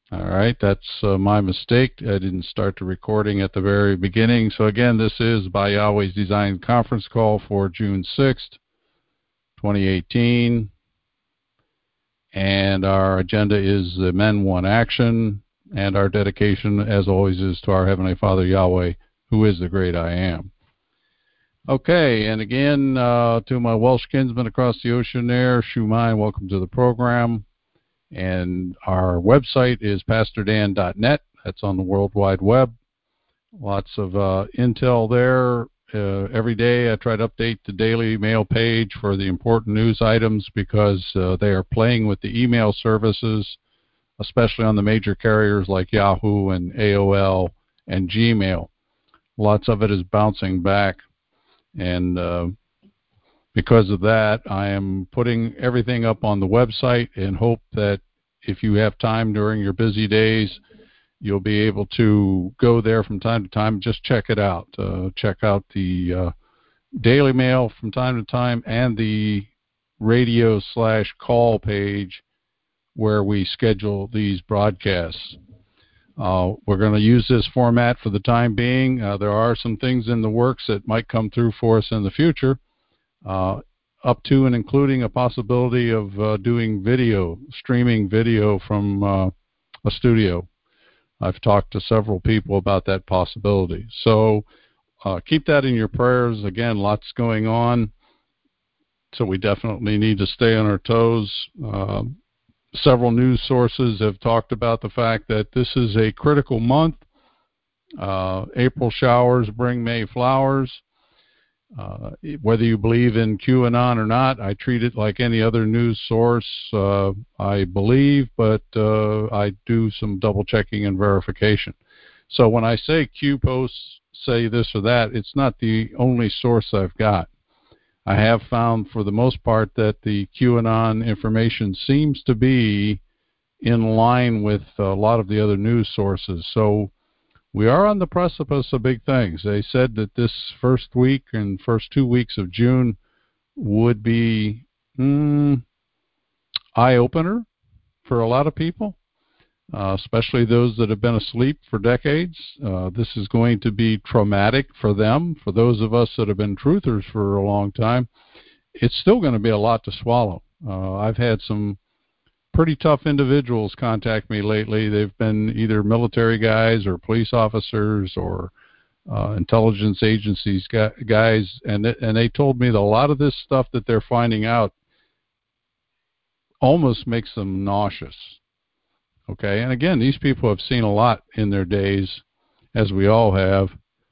All right, that's my mistake. I didn't start the recording at the very beginning. So again, this is By Yahweh's Design conference call for June 6th, 2018. And our agenda is the Men Want Action. And our dedication, as always, is to our Heavenly Father Yahweh, who is the great I am. Okay, and again, to my Welsh kinsmen across the ocean there, Shumai, welcome to the program. And our website is pastordan.net. That's on the World Wide Web. Lots of intel there. Every day I try to update the Daily Mail page for the important news items because they are playing with the email services, especially on the major carriers like Yahoo and AOL and Gmail. Lots of it is bouncing back. And because of that, I am putting everything up on the website and hope that if you have time during your busy days, you'll be able to go there from time to time. Just check it out. Check out the Daily Mail from time to time and the radio/call page where we schedule these broadcasts. We're going to use this format for the time being. There are some things in the works that might come through for us in the future, up to and including a possibility of doing video, streaming video from a studio. I've talked to several people about that possibility. So keep that in your prayers. Again, lots going on, so we definitely need to stay on our toes. Several news sources have talked about the fact that this is a critical month. April showers bring May flowers. Whether you believe in QAnon or not, I treat it like any other news source. I believe, but I do some double checking and verification. So when I say Q posts say this or that, it's not the only source I've got. I have found for the most part that the QAnon information seems to be in line with a lot of the other news sources. So we are on the precipice of big things. They said that this first week and first 2 weeks of June would be eye-opener for a lot of people, especially those that have been asleep for decades. This is going to be traumatic for them. For those of us that have been truthers for a long time, it's still going to be a lot to swallow. I've had some pretty tough individuals contact me lately. They've been either military guys or police officers or intelligence agencies guys, and they told me that a lot of this stuff that they're finding out almost makes them nauseous. Okay, and again, these people have seen a lot in their days, as we all have.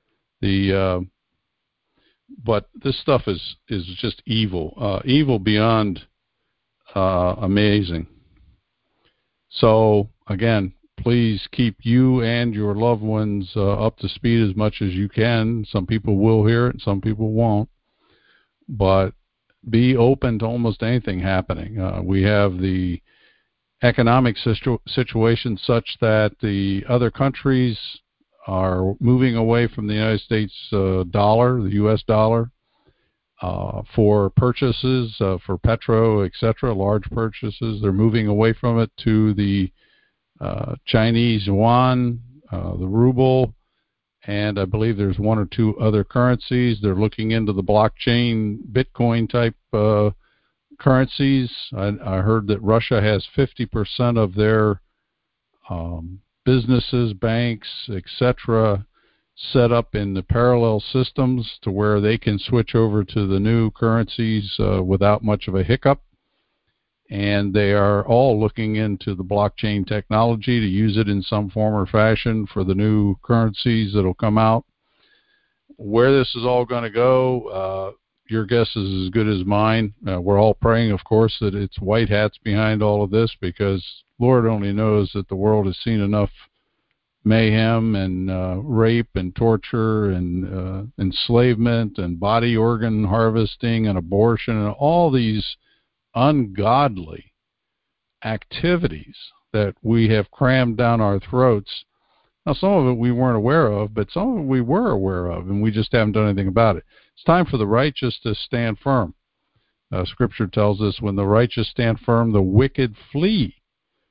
But this stuff is just evil, evil beyond amazing. So again, please keep you and your loved ones up to speed as much as you can. Some people will hear it, and some people won't. But be open to almost anything happening. We have the economic situation such that the other countries are moving away from the United States dollar, the U.S. dollar, for purchases, for petro, etc., large purchases. They're moving away from it to the Chinese yuan, the ruble, and I believe there's one or two other currencies. They're looking into the blockchain, Bitcoin type currencies. I heard that Russia has 50% of their businesses, banks, etc., set up in the parallel systems to where they can switch over to the new currencies without much of a hiccup. And they are all looking into the blockchain technology to use it in some form or fashion for the new currencies that will come out. Where this is all going to go, your guess is as good as mine. We're all praying, of course, that it's white hats behind all of this, because Lord only knows that the world has seen enough mayhem and rape and torture and enslavement and body organ harvesting and abortion and all these ungodly activities that we have crammed down our throats. Now, some of it we weren't aware of, but some of it we were aware of, and we just haven't done anything about it. It's time for the righteous to stand firm. Scripture tells us when the righteous stand firm, the wicked flee.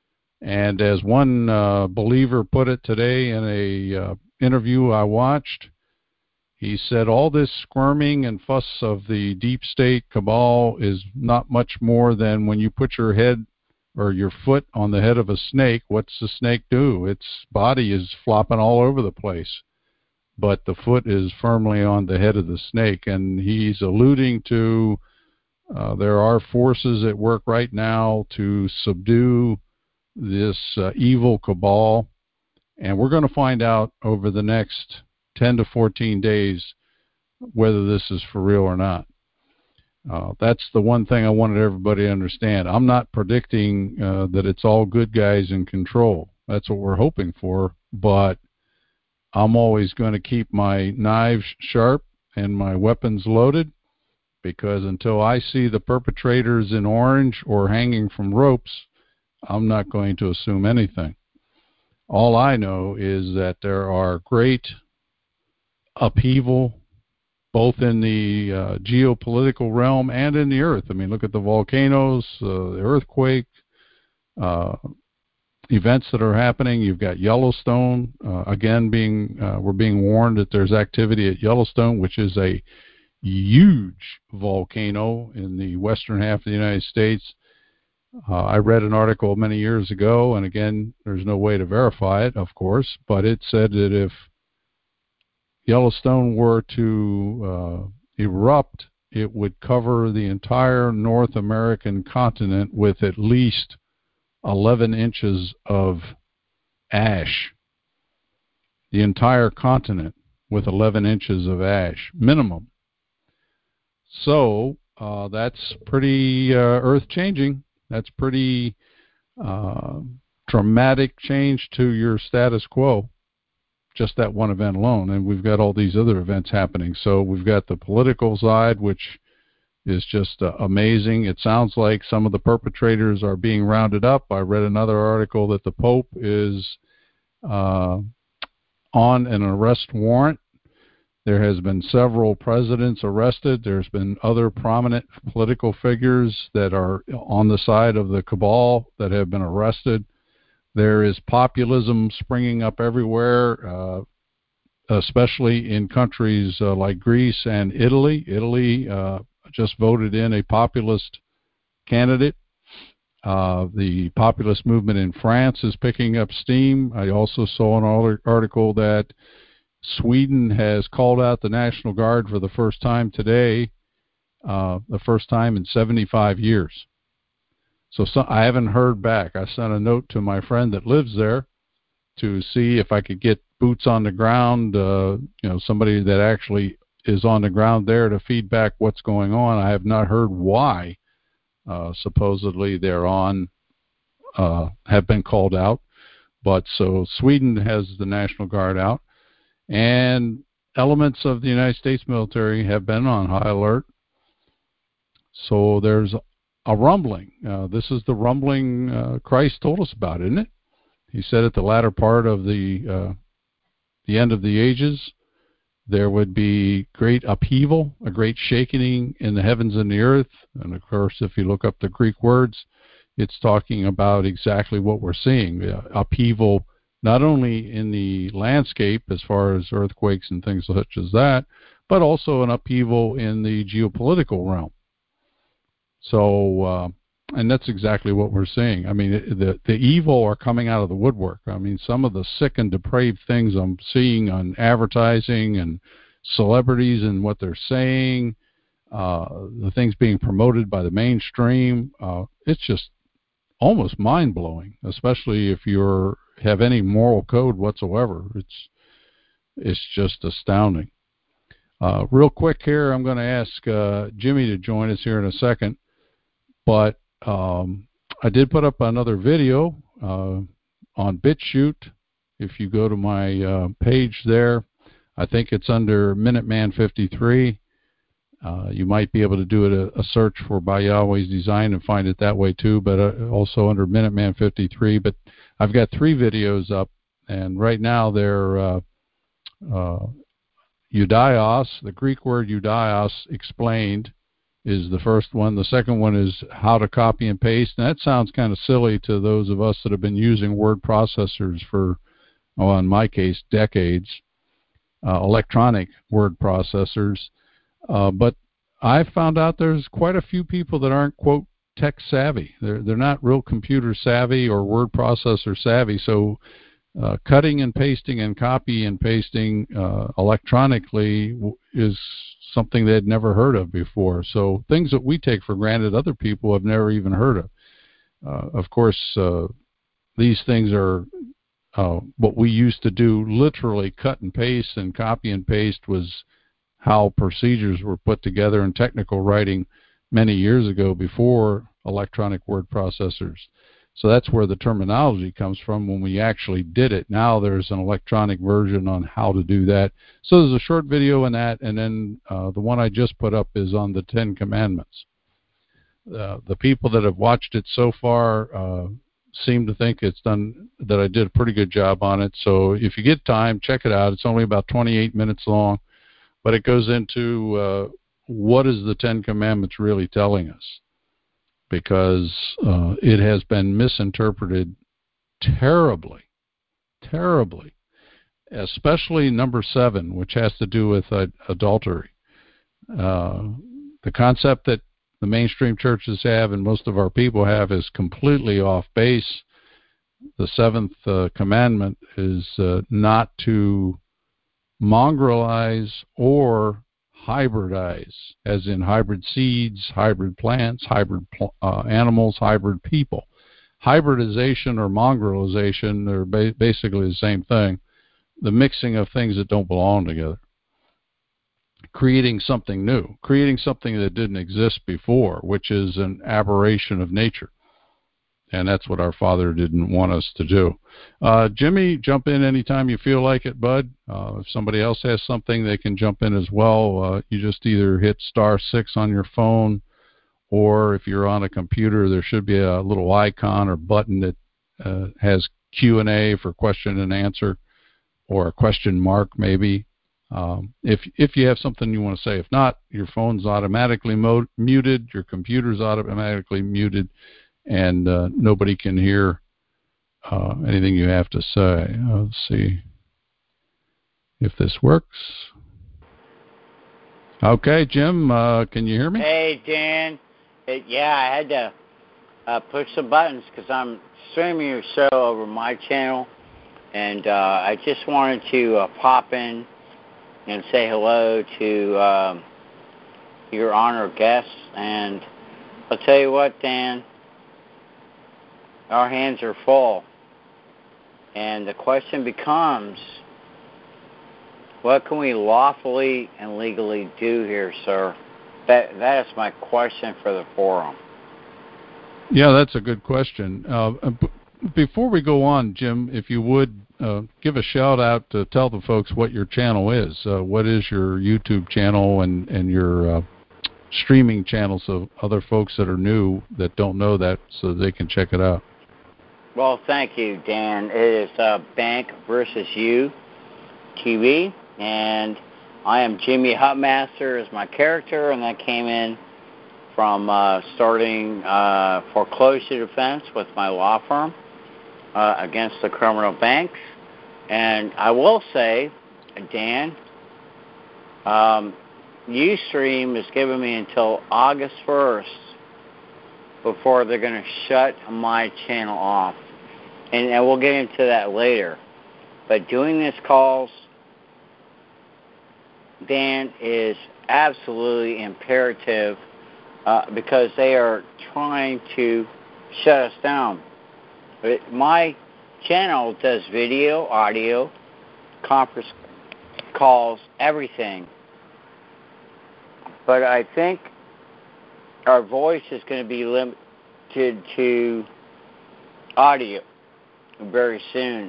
And as one believer put it today in a interview I watched, he said all this squirming and fuss of the deep state cabal is not much more than when you put your head or your foot on the head of a snake. What's the snake do? Its body is flopping all over the place, but the foot is firmly on the head of the snake. And he's alluding to there are forces at work right now to subdue this evil cabal, and we're going to find out over the next 10 to 14 days whether this is for real or not. That's the one thing I wanted everybody to understand. I'm not predicting that it's all good guys in control. That's what we're hoping for, but I'm always going to keep my knives sharp and my weapons loaded, because until I see the perpetrators in orange or hanging from ropes, I'm not going to assume anything. All I know is that there are great upheaval both in the geopolitical realm and in the earth. I mean, look at the volcanoes, the earthquake, events that are happening. You've got Yellowstone, again, we're being warned that there's activity at Yellowstone, which is a huge volcano in the western half of the United States. I read an article many years ago, and again, there's no way to verify it, of course, but it said that if Yellowstone were to erupt, it would cover the entire North American continent with at least 11 inches of ash. The entire continent with 11 inches of ash, minimum. So that's pretty earth-changing. That's pretty dramatic change to your status quo, just that one event alone. And we've got all these other events happening. So we've got the political side, which is just amazing. It sounds like some of the perpetrators are being rounded up. I read another article that the Pope is on an arrest warrant. There has been several presidents arrested. There's been other prominent political figures that are on the side of the cabal that have been arrested. There is populism springing up everywhere, especially in countries like Greece and Italy. Italy just voted in a populist candidate. The populist movement in France is picking up steam. I also saw an article that Sweden has called out the National Guard for the first time today, the first time in 75 years. So I haven't heard back. I sent a note to my friend that lives there to see if I could get boots on the ground, somebody that actually is on the ground there to feedback what's going on. I have not heard why supposedly they're have been called out. But so Sweden has the National Guard out, and elements of the United States military have been on high alert. So there's a rumbling. This is the rumbling Christ told us about, isn't it? He said at the latter part of the end of the ages, there would be great upheaval, a great shaking in the heavens and the earth. And of course, if you look up the Greek words, it's talking about exactly what we're seeing, upheaval, not only in the landscape as far as earthquakes and things such as that, but also an upheaval in the geopolitical realm. So, and that's exactly what we're seeing. I mean, the evil are coming out of the woodwork. I mean, some of the sick and depraved things I'm seeing on advertising and celebrities and what they're saying, the things being promoted by the mainstream, it's just almost mind-blowing, especially if you have any moral code whatsoever. It's just astounding. Real quick here, I'm going to ask Jimmy to join us here in a second, but I did put up another video on BitChute. If you go to my page there, I think it's under Minuteman 53. You might be able to do a search for By Yahweh's Design and find it that way too, but also under Minuteman 53. But I've got 3 videos up, and right now they're Eudaios, the Greek word Eudaios explained, is the first one. The second one is how to copy and paste. And that sounds kind of silly to those of us that have been using word processors for, well, in my case, decades, electronic word processors. But I found out there's quite a few people that aren't, quote, tech savvy. They're not real computer savvy or word processor savvy. So cutting and pasting and copy and pasting electronically is something they'd never heard of before. So things that we take for granted, other people have never even heard of. Of course, these things are what we used to do, literally cut and paste, and copy and paste was how procedures were put together in technical writing many years ago before electronic word processors. So that's where the terminology comes from when we actually did it. Now there's an electronic version on how to do that. So there's a short video in that, and then the one I just put up is on the 10 Commandments. The people that have watched it so far seem to think that I did a pretty good job on it. So if you get time, check it out. It's only about 28 minutes long, but it goes into what is the 10 Commandments really telling us, because it has been misinterpreted terribly, especially number 7, which has to do with adultery. The concept that the mainstream churches have and most of our people have is completely off base. The 7th commandment is not to mongrelize or hybridize, as in hybrid seeds, hybrid plants, hybrid animals, hybrid people. Hybridization or mongrelization are basically the same thing, the mixing of things that don't belong together. Creating something new, creating something that didn't exist before, which is an aberration of nature. And that's what our Father didn't want us to do. Jimmy, jump in anytime you feel like it, bud. If somebody else has something, they can jump in as well. You just either hit *6 on your phone, or if you're on a computer, there should be a little icon or button that has Q&A for question and answer, or a question mark maybe. If you have something you want to say. If not, your phone's automatically muted, your computer's automatically muted, and nobody can hear anything you have to say. Let's see if this works. Okay, Jim, can you hear me? Hey, Dan. Yeah, I had to push some buttons because I'm streaming your show over my channel, and I just wanted to pop in and say hello to your honored guests. And I'll tell you what, Dan, our hands are full. And the question becomes, what can we lawfully and legally do here, sir? That is my question for the forum. Yeah, that's a good question. Before we go on, Jim, if you would give a shout out to tell the folks what your channel is. What is your YouTube channel and your streaming channel, so other folks that are new that don't know that, so they can check it out. Well, thank you, Dan. It is Bank versus You TV, and I am Jimmy Hutmaster as my character, and that came in from starting foreclosure defense with my law firm against the criminal banks. And I will say, Dan, Ustream has given me until August 1st before they're going to shut my channel off. And we'll get into that later. But doing these calls, Dan, is absolutely imperative because they are trying to shut us down. My channel does video, audio, conference calls, everything. But I think our voice is going to be limited to audio very soon.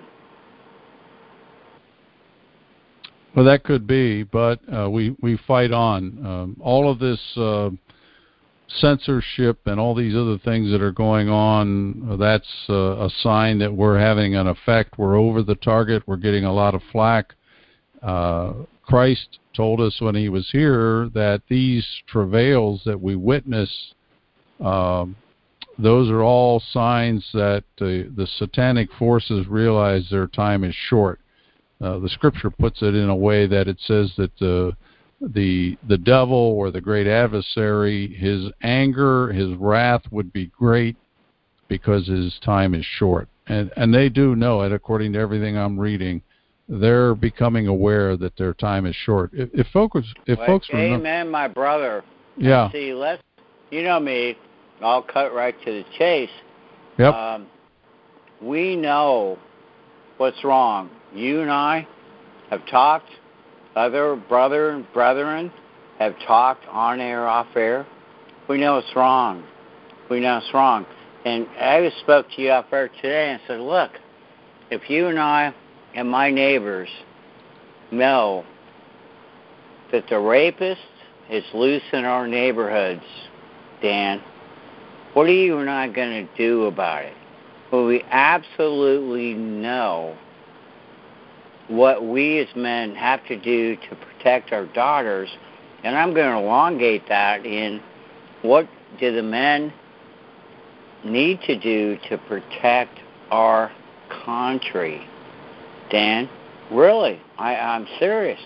Well, that could be, but we fight on. All of this censorship and all these other things that are going on, that's a sign that we're having an effect. We're over the target. We're getting a lot of flack. Christ told us when he was here that these travails that we witness, those are all signs that the satanic forces realize their time is short. The scripture puts it in a way that it says that the devil or the great adversary, his anger, his wrath would be great because his time is short. And they do know it, according to everything I'm reading. They're becoming aware that their time is short. If folks remember, amen, my brother. Yeah. And see, you know me, I'll cut right to the chase. Yep. We know what's wrong. You and I have talked. Other brother and brethren have talked on air, off air. We know it's wrong. We know it's wrong. And I spoke to you off air today and said, look, if you and I and my neighbors know that the rapist is loose in our neighborhoods, Dan, what are you and I going to do about it? Well, we absolutely know what we as men have to do to protect our daughters, and I'm going to elongate that in what do the men need to do to protect our country. Dan, really, I'm serious.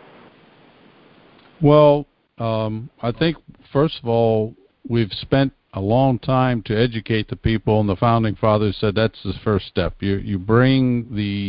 Well, I think, first of all, we've spent a long time to educate the people, and the Founding Fathers said that's the first step. You bring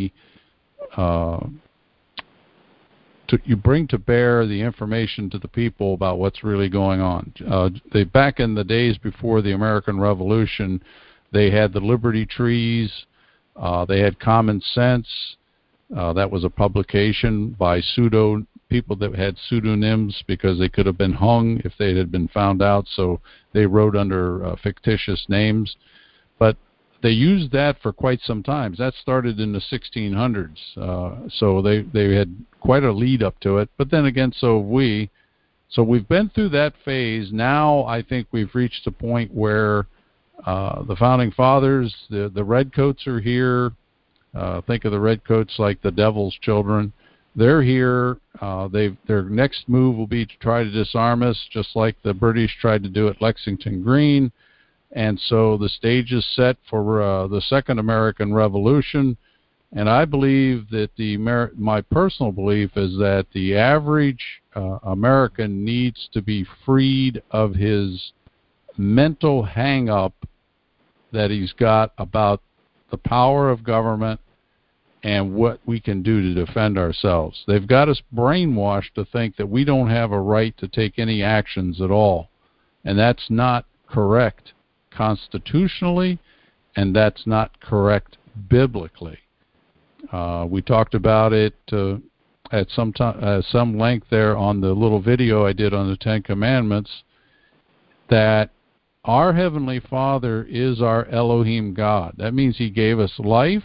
to bear the information to the people about what's really going on. Back in the days before the American Revolution, they had the Liberty Trees, they had Common Sense. That was a publication by people that had pseudonyms because they could have been hung if they had been found out, so they wrote under fictitious names. But they used that for quite some time. That started in the 1600s, so they had quite a lead up to it. But then again, so have we. So we've been through that phase. Now I think we've reached a point where the Founding Fathers, the Redcoats are here. Think of the Redcoats like the devil's children. They're here. Their next move will be to try to disarm us, just like the British tried to do at Lexington Green. And so the stage is set for the Second American Revolution. And I believe that my personal belief is that the average American needs to be freed of his mental hang-up that he's got about the power of government and what we can do to defend ourselves. They've got us brainwashed to think that we don't have a right to take any actions at all. And that's not correct constitutionally, and that's not correct biblically. We talked about it at some length there on the little video I did on the Ten Commandments, that our Heavenly Father is our Elohim God. That means He gave us life,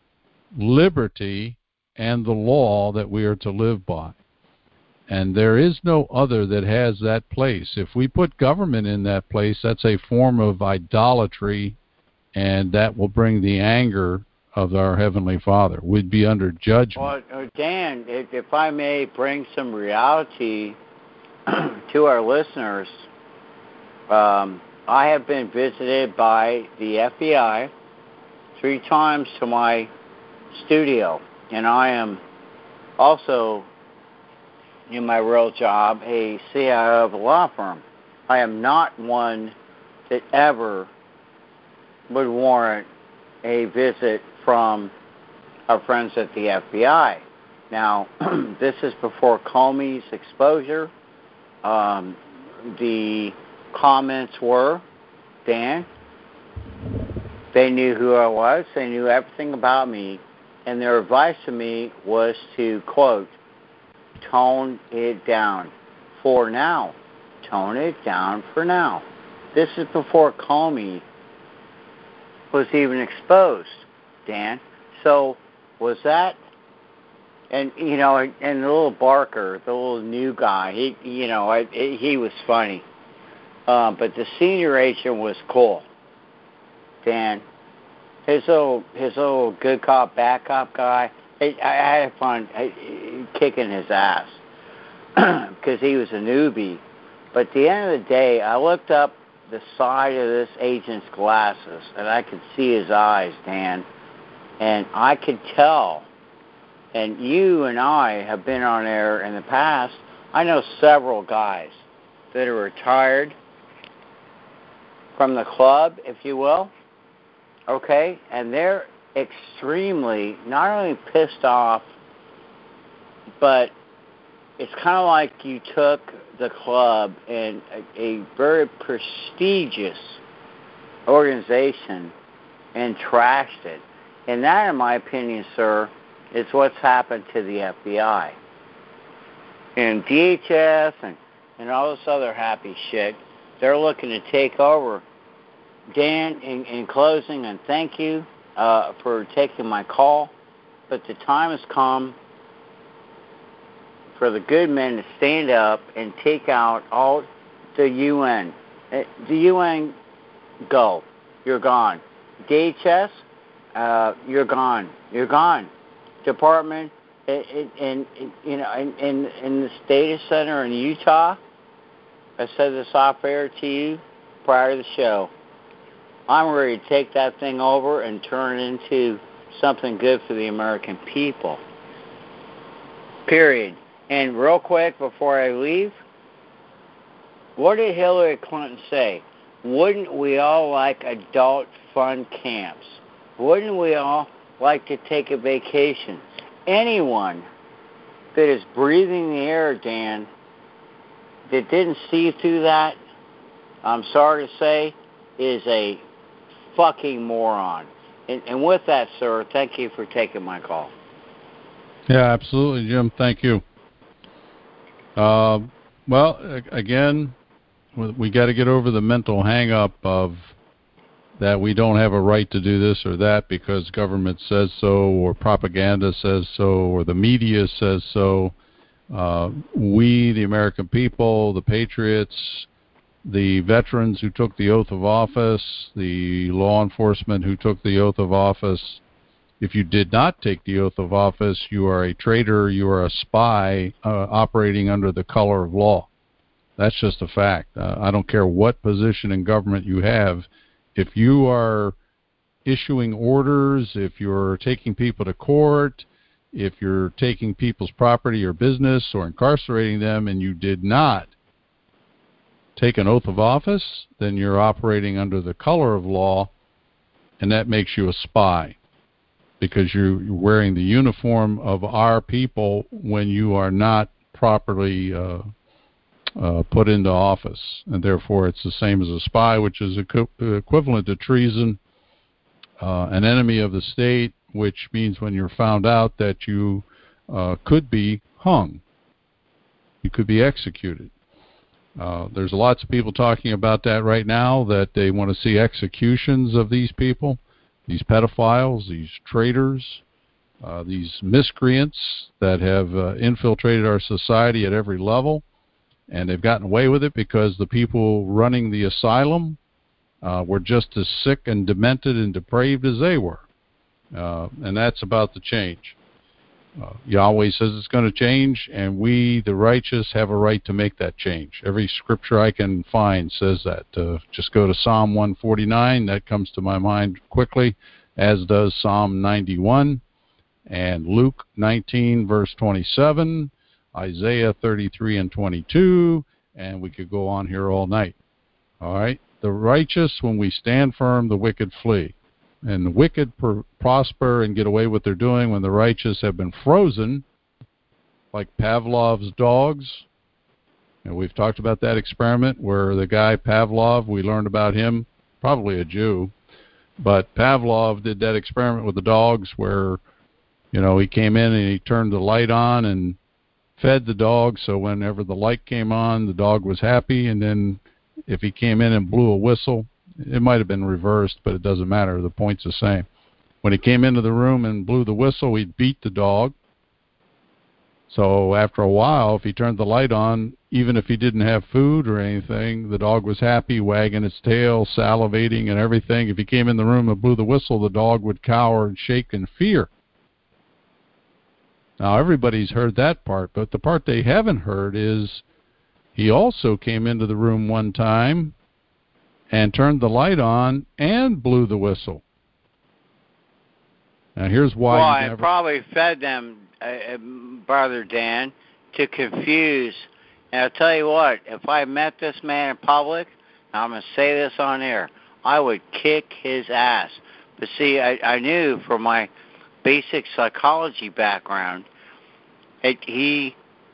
liberty, and the law that we are to live by. And there is no other that has that place. If we put government in that place, that's a form of idolatry, and that will bring the anger of our Heavenly Father. We'd be under judgment. Well, Dan, if I may bring some reality to our listeners, I have been visited by the FBI 3 times to my studio, and I am also, in my real job, a CIO of a law firm. I am not one that ever would warrant a visit from our friends at the FBI. Now, this is before Comey's exposure. The comments were, Dan, they knew who I was, they knew everything about me, and their advice to me was to, quote, tone it down for now. Tone it down for now. This is before Comey was even exposed, Dan. So was that, and and the little Barker, the little new guy, he was funny. But the senior agent was cool, Dan. His little good cop, bad cop guy. I had fun kicking his ass. because he was a newbie. But at the end of the day, I looked up the side of this agent's glasses, and I could see his eyes, Dan, and I could tell. And you and I have been on air in the past. I know several guys that are retired from the club, if you will, okay? And they're extremely, not only pissed off, but it's kind of like you took the club and a very prestigious organization and trashed it. And that, in my opinion, sir, is what's happened to the FBI. And DHS and all this other happy shit, they're looking to take over. Dan, in closing, and thank you for taking my call, but the time has come for the good men to stand up and take out all the UN. The UN, go. You're gone. DHS, you're gone. You're gone. Department in the data center in Utah, I said this off air to you prior to the show. I'm ready to take that thing over and turn it into something good for the American people. Period. And real quick before I leave, what did Hillary Clinton say? Wouldn't we all like adult fun camps? Wouldn't we all like to take a vacation? Anyone that is breathing the air, Dan, that didn't see through that, I'm sorry to say, is a fucking moron. And with that, sir, thank you for taking my call. Yeah, absolutely, Jim. Thank you. Well, again, we got to get over the mental hang-up of that we don't have a right to do this or that because government says so, or propaganda says so, or the media says so. We, the American people, the patriots, the veterans who took the oath of office, the law enforcement who took the oath of office, if you did not take the oath of office, you are a traitor, you are a spy operating under the color of law. That's just a fact. I don't care what position in government you have. If you are issuing orders, if you're taking people to court, if you're taking people's property or business or incarcerating them and you did not take an oath of office, then you're operating under the color of law, and that makes you a spy because you're wearing the uniform of our people when you are not properly put into office. And therefore, it's the same as a spy, which is equivalent to treason, an enemy of the state, which means when you're found out that you could be hung. You could be executed. There's lots of people talking about that right now, that they want to see executions of these people, these pedophiles, these traitors, these miscreants that have infiltrated our society at every level, and they've gotten away with it because the people running the asylum were just as sick and demented and depraved as they were. And that's about to change. Yahweh says it's going to change, and we, the righteous, have a right to make that change. Every scripture I can find says that. Just go to Psalm 149. That comes to my mind quickly, as does Psalm 91, and Luke 19, verse 27, Isaiah 33 and 22, and we could go on here all night. All right? The righteous, when we stand firm, the wicked flee. And the wicked prosper and get away what they're doing when the righteous have been frozen, like Pavlov's dogs. And we've talked about that experiment where the guy Pavlov, we learned about him, probably a Jew, but Pavlov did that experiment with the dogs where, you know, he came in and he turned the light on and fed the dog, so whenever the light came on, the dog was happy, and then if he came in and blew a whistle, it might have been reversed, but it doesn't matter. The point's the same. When he came into the room and blew the whistle, he'd beat the dog. So after a while, if he turned the light on, even if he didn't have food or anything, the dog was happy, wagging its tail, salivating and everything. If he came in the room and blew the whistle, the dog would cower and shake in fear. Now, everybody's heard that part, but the part they haven't heard is he also came into the room one time and turned the light on and blew the whistle. Now, here's why. Well, I probably fed them, Brother Dan, to confuse. And I'll tell you what, if I met this man in public, and I'm going to say this on air, I would kick his ass. But see, I knew from my basic psychology background, he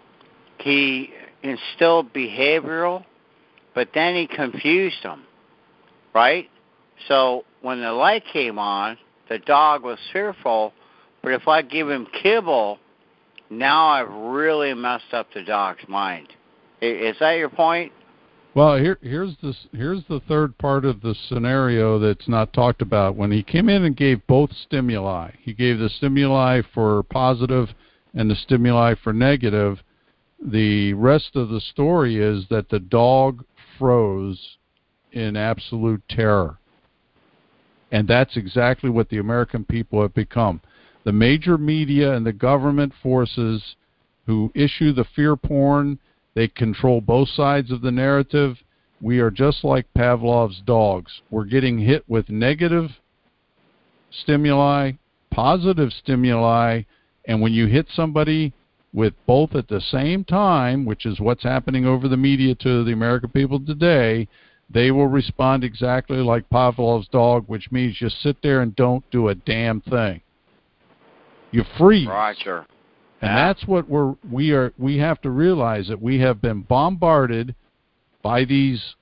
instilled behavioral, but then he confused them, right? So when the light came on, the dog was fearful, but if I give him kibble, now I've really messed up the dog's mind. Is that your point? Well, here's the third part of the scenario that's not talked about. When he came in and gave both stimuli, he gave the stimuli for positive and the stimuli for negative. The rest of the story is that the dog froze in absolute terror. And that's exactly what the American people have become. The major media and the government forces who issue the fear porn, they control both sides of the narrative. We are just like Pavlov's dogs. We're getting hit with negative stimuli, positive stimuli, and when you hit somebody with both at the same time, which is what's happening over the media to the American people today, they will respond exactly like Pavlov's dog, which means just sit there and don't do a damn thing. You freeze. Roger. And that's what we have to realize, that we have been bombarded by these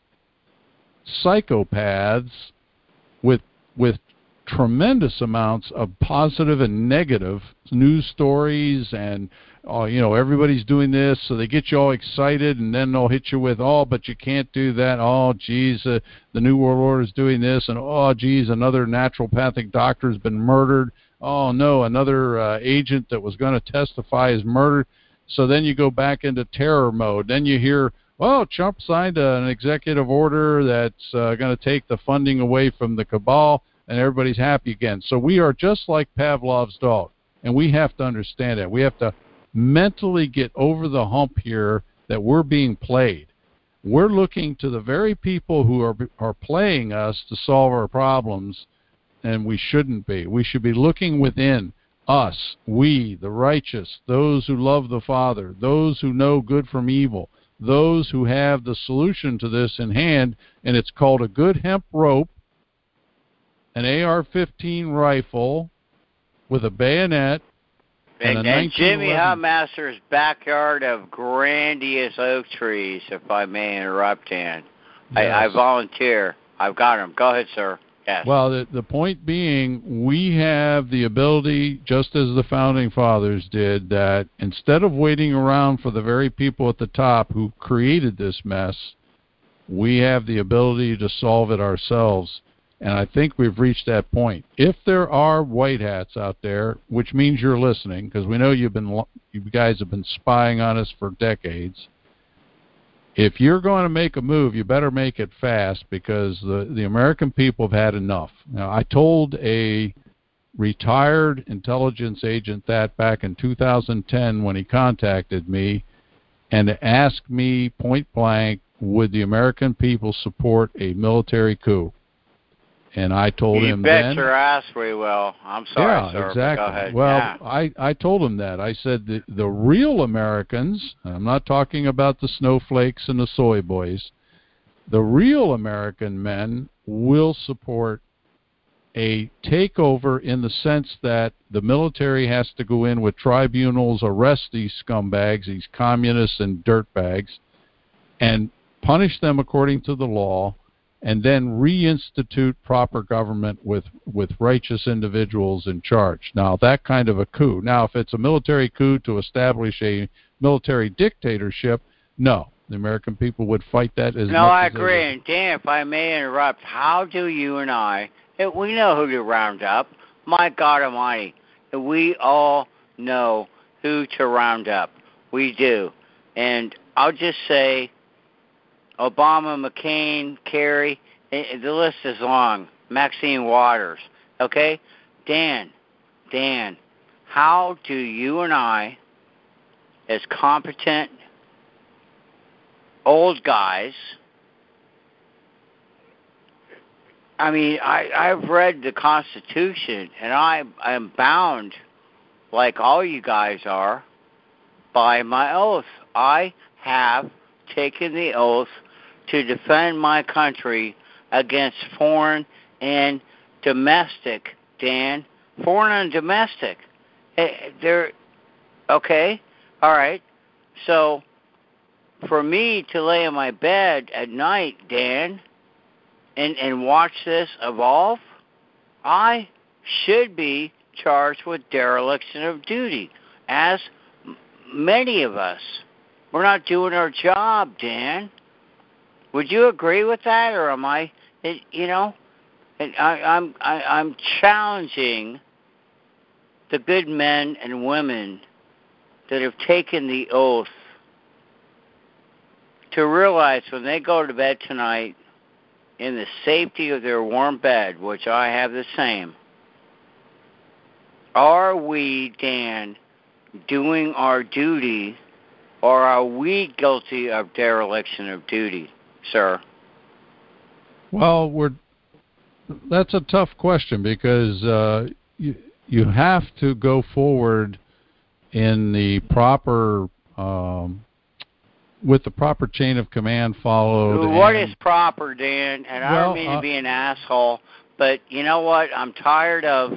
psychopaths with tremendous amounts of positive and negative news stories, and everybody's doing this, so they get you all excited, and then they'll hit you with, oh, but you can't do that. Oh, geez, the New World Order is doing this, and oh, geez, another naturopathic doctor has been murdered. Oh, no, another agent that was going to testify is murdered. So then you go back into terror mode. Then you hear, well, Trump signed an executive order that's going to take the funding away from the cabal, and everybody's happy again. So we are just like Pavlov's dog, and we have to understand that. We have to mentally get over the hump here that we're being played. We're looking to the very people who are playing us to solve our problems, and we shouldn't be. We should be looking within us, we, the righteous, those who love the Father, those who know good from evil, those who have the solution to this in hand, and it's called a good hemp rope, an AR-15 rifle with a bayonet, and Jimmy Hubmaster's backyard of grandiose oak trees, if I may interrupt, Dan. Yes. I volunteer. I've got them. Go ahead, sir. Yes. Well, the point being, we have the ability, just as the Founding Fathers did, that instead of waiting around for the very people at the top who created this mess, we have the ability to solve it ourselves. And I think we've reached that point. If there are white hats out there, which means you're listening, because we know you guys have been spying on us for decades. If you're going to make a move, you better make it fast, because the American people have had enough. Now, I told a retired intelligence agent that back in 2010 when he contacted me and asked me point blank, would the American people support a military coup? And I told him then... You bet your ass we will. I'm sorry, sir. Exactly. Go ahead. Well, yeah. I told him that. I said the real Americans, I'm not talking about the snowflakes and the soy boys, the real American men will support a takeover in the sense that the military has to go in with tribunals, arrest these scumbags, these communists and dirtbags, and punish them according to the law, and then reinstitute proper government with righteous individuals in charge. Now, that kind of a coup. Now, if it's a military coup to establish a military dictatorship, no. The American people would fight that as much as they would. No, I agree. And Dan, if I may interrupt, how do you and I, we know who to round up. My God Almighty, we all know who to round up. We do. And I'll just say, Obama, McCain, Kerry, the list is long. Maxine Waters, okay? Dan, how do you and I, as competent old guys, I mean, I've read the Constitution, and I am bound, like all you guys are, by my oath. I have taken the oath to defend my country against foreign and domestic, Dan. Foreign and domestic. They're, okay? All right. So, for me to lay in my bed at night, Dan, and watch this evolve, I should be charged with dereliction of duty, as many of us. We're not doing our job, Dan. Would you agree with that, or am I? You know, I'm challenging the good men and women that have taken the oath to realize when they go to bed tonight, in the safety of their warm bed, which I have the same, are we, Dan, doing our duty, or are we guilty of dereliction of duty, sir? Well, that's a tough question, because you have to go forward in the proper with the proper chain of command followed. What is proper, Dan? And I don't mean to be an asshole, but you know what? I'm tired of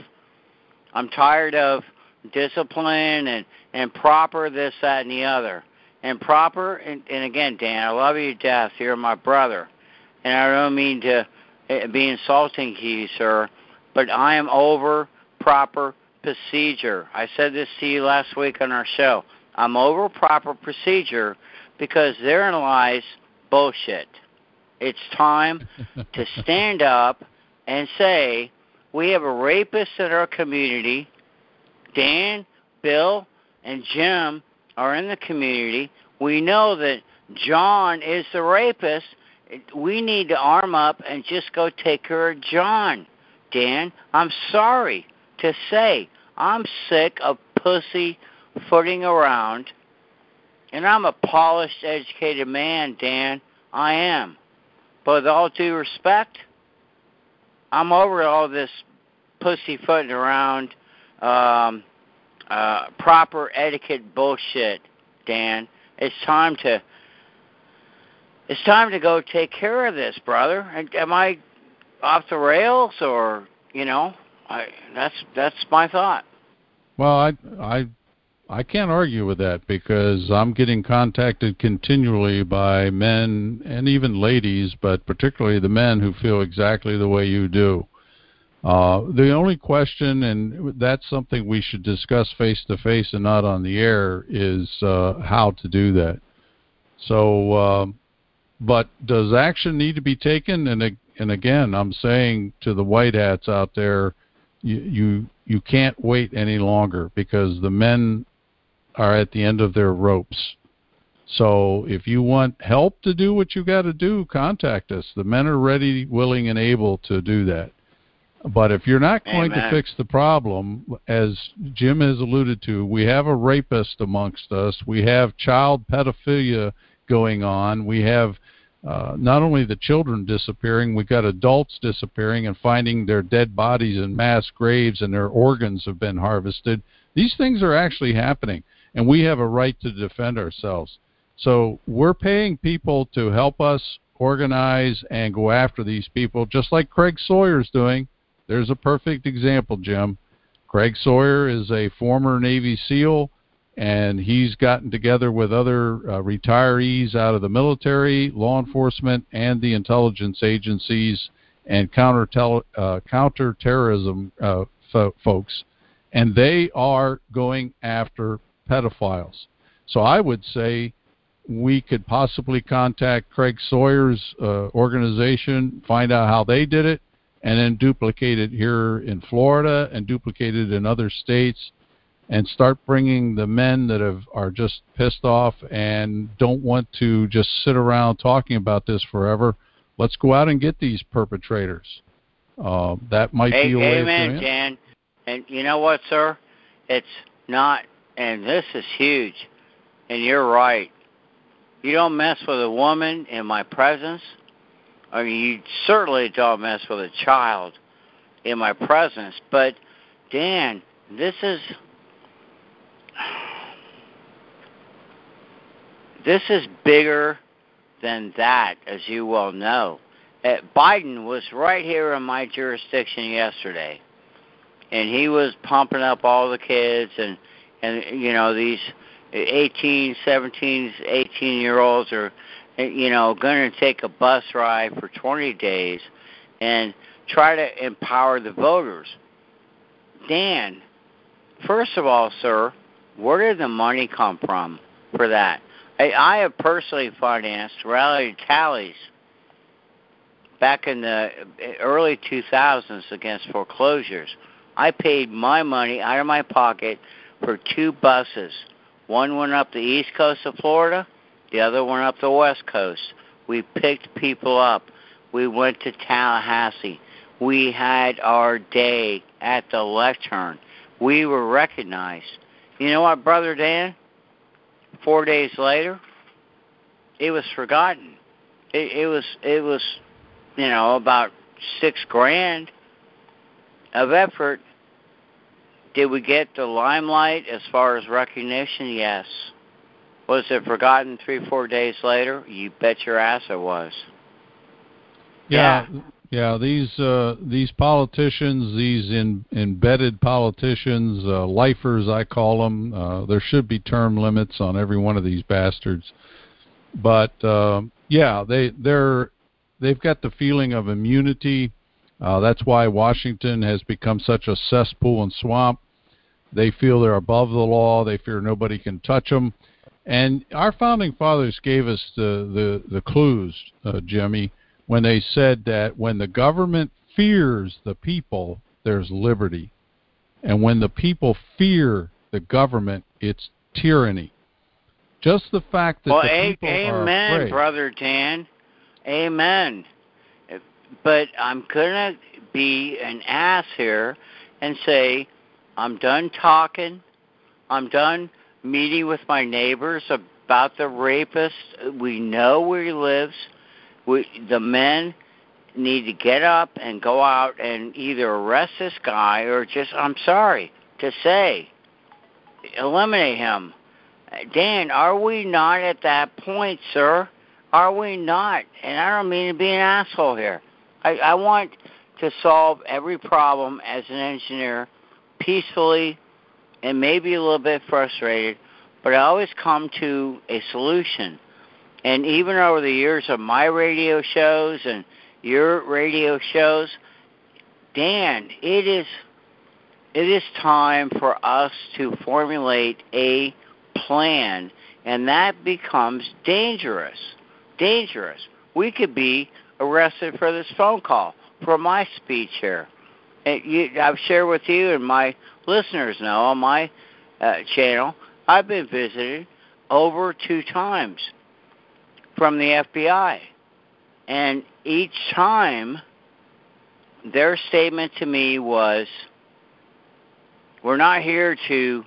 discipline and proper this, that, and the other. And proper, and again, Dan, I love you to death. You're my brother. And I don't mean to be insulting to you, sir, but I am over proper procedure. I said this to you last week on our show. I'm over proper procedure because therein lies bullshit. It's time to stand up and say, we have a rapist in our community. Dan, Bill, and Jim are in the community. We know that John is the rapist. We need to arm up and just go take care of John. Dan, I'm sorry to say, I'm sick of pussy footing around. And I'm a polished, educated man, Dan. I am. But with all due respect, I'm over all this pussyfooting around, proper etiquette bullshit, Dan. It's time to go take care of this, brother. Am I off the rails, or that's my thought. Well, I can't argue with that, because I'm getting contacted continually by men and even ladies, but particularly the men who feel exactly the way you do. The only question, and that's something we should discuss face-to-face and not on the air, is how to do that. So, but does action need to be taken? And again, I'm saying to the white hats out there, you can't wait any longer, because the men are at the end of their ropes. So if you want help to do what you got to do, contact us. The men are ready, willing, and able to do that. But if you're not going to fix the problem, as Jim has alluded to, we have a rapist amongst us. We have child pedophilia going on. We have not only the children disappearing, we've got adults disappearing and finding their dead bodies in mass graves, and their organs have been harvested. These things are actually happening, and we have a right to defend ourselves. So we're paying people to help us organize and go after these people, just like Craig Sawyer's doing. There's a perfect example, Jim. Craig Sawyer is a former Navy SEAL, and he's gotten together with other retirees out of the military, law enforcement, and the intelligence agencies and counterterrorism folks, and they are going after pedophiles. So I would say we could possibly contact Craig Sawyer's organization, find out how they did it, and then duplicate it here in Florida and duplicate it in other states, and start bringing the men that are just pissed off and don't want to just sit around talking about this forever. Let's go out and get these perpetrators. That might be a way of doing it. Amen, Dan. And you know what, sir? It's not, and this is huge, and you're right. You don't mess with a woman in my presence, or you certainly don't mess with a child in my presence. But, Dan, this is bigger than that, as you well know. Biden was right here in my jurisdiction yesterday, and he was pumping up all the kids and these 18, 17, 18-year-olds are going to take a bus ride for 20 days and try to empower the voters. Dan, first of all, sir, where did the money come from for that? I have personally financed rally tallies back in the early 2000s against foreclosures. I paid my money out of my pocket for 2 buses. One went up the east coast of Florida, the other one up the west coast. We picked people up. We went to Tallahassee. We had our day at the lectern. We were recognized. You know what, Brother Dan? 4 days later, it was forgotten. It was about $6,000 of effort. Did we get the limelight as far as recognition? Yes. Was it forgotten 3-4 days later? You bet your ass it was. Yeah. These politicians, these embedded politicians, lifers, I call them. There should be term limits on every one of these bastards. But they've got the feeling of immunity. That's why Washington has become such a cesspool and swamp. They feel they're above the law. They fear nobody can touch them. And our founding fathers gave us the clues, Jimmy, when they said that when the government fears the people, there's liberty. And when the people fear the government, it's tyranny. Just the fact that the people are afraid. Amen, Brother Dan. Amen. But I'm going to be an ass here and say, I'm done talking. I'm done meeting with my neighbors about the rapist. We know where he lives. The men need to get up and go out and either arrest this guy or just, I'm sorry to say, eliminate him. Dan, are we not at that point, sir? Are we not? And I don't mean to be an asshole here. I want to solve every problem as an engineer peacefully and maybe a little bit frustrated, but I always come to a solution. And even over the years of my radio shows and your radio shows, Dan, it is time for us to formulate a plan, and that becomes dangerous. Dangerous. We could be arrested for this phone call, for my speech here. I've shared with you, and my listeners know on my channel, I've been visited over 2 times from the FBI. And each time, their statement to me was, we're not here to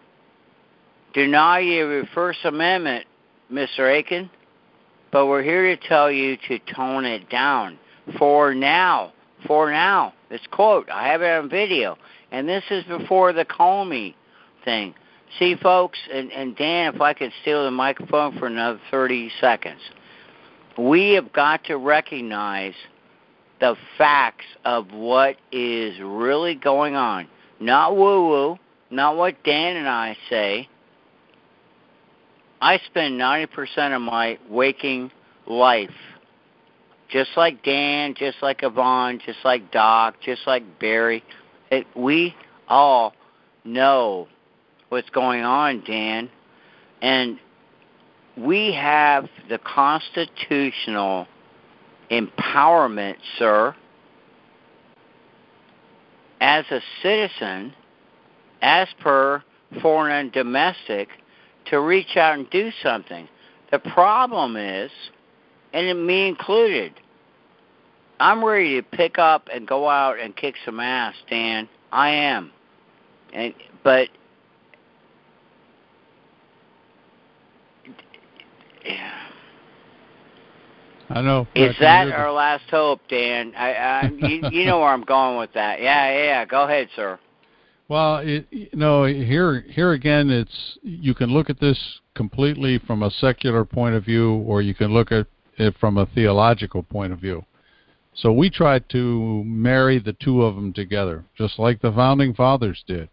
deny you your First Amendment, Mr. Aiken, but we're here to tell you to tone it down. For now. It's quote. I have it on video. And this is before the Comey thing. See, folks, and Dan, if I could steal the microphone for another 30 seconds. We have got to recognize the facts of what is really going on. Not woo-woo, not what Dan and I say. I spend 90% of my waking life, just like Dan, just like Yvonne, just like Doc, just like Barry. We all know what's going on, Dan. And we have the constitutional empowerment, sir, as a citizen, as per foreign and domestic, to reach out and do something. The problem is, and me included, I'm ready to pick up and go out and kick some ass, Dan. I am. But I know. Is I can that hear our last hope, Dan? You know where I'm going with that. Yeah. Go ahead, sir. Well, here again, you can look at this completely from a secular point of view, or you can look at it from a theological point of view. So we tried to marry the two of them together, just like the founding fathers did.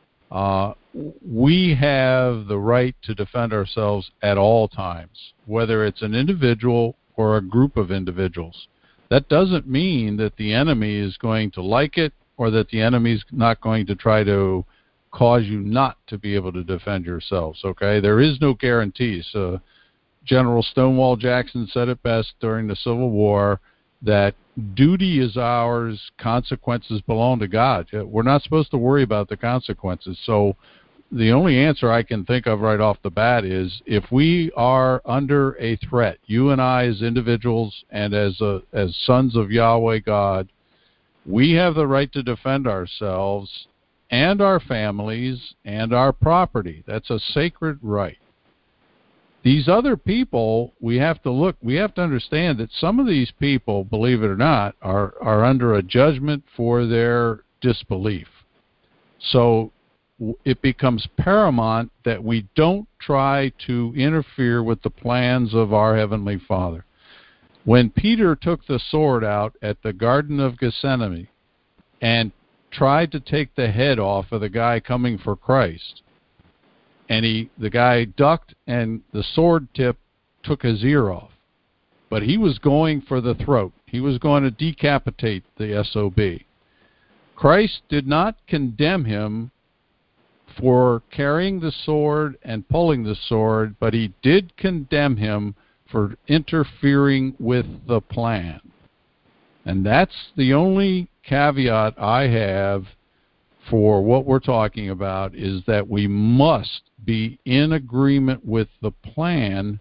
We have the right to defend ourselves at all times, whether it's an individual or a group of individuals. That doesn't mean that the enemy is going to like it or that the enemy's not going to try to cause you not to be able to defend yourselves, okay? There is no guarantees. General Stonewall Jackson said it best during the Civil War, that duty is ours, consequences belong to God. We're not supposed to worry about the consequences. So the only answer I can think of right off the bat is, if we are under a threat, you and I as individuals and as sons of Yahweh God, we have the right to defend ourselves and our families and our property. That's a sacred right. These other people, we have to understand that some of these people, believe it or not, are under a judgment for their disbelief. So it becomes paramount that we don't try to interfere with the plans of our Heavenly Father. When Peter took the sword out at the Garden of Gethsemane and tried to take the head off of the guy coming for Christ, and the guy ducked and the sword tip took his ear off, but he was going for the throat. He was going to decapitate the SOB. Christ did not condemn him for carrying the sword and pulling the sword, but he did condemn him for interfering with the plan. And that's the only caveat I have for what we're talking about, is that we must be in agreement with the plan.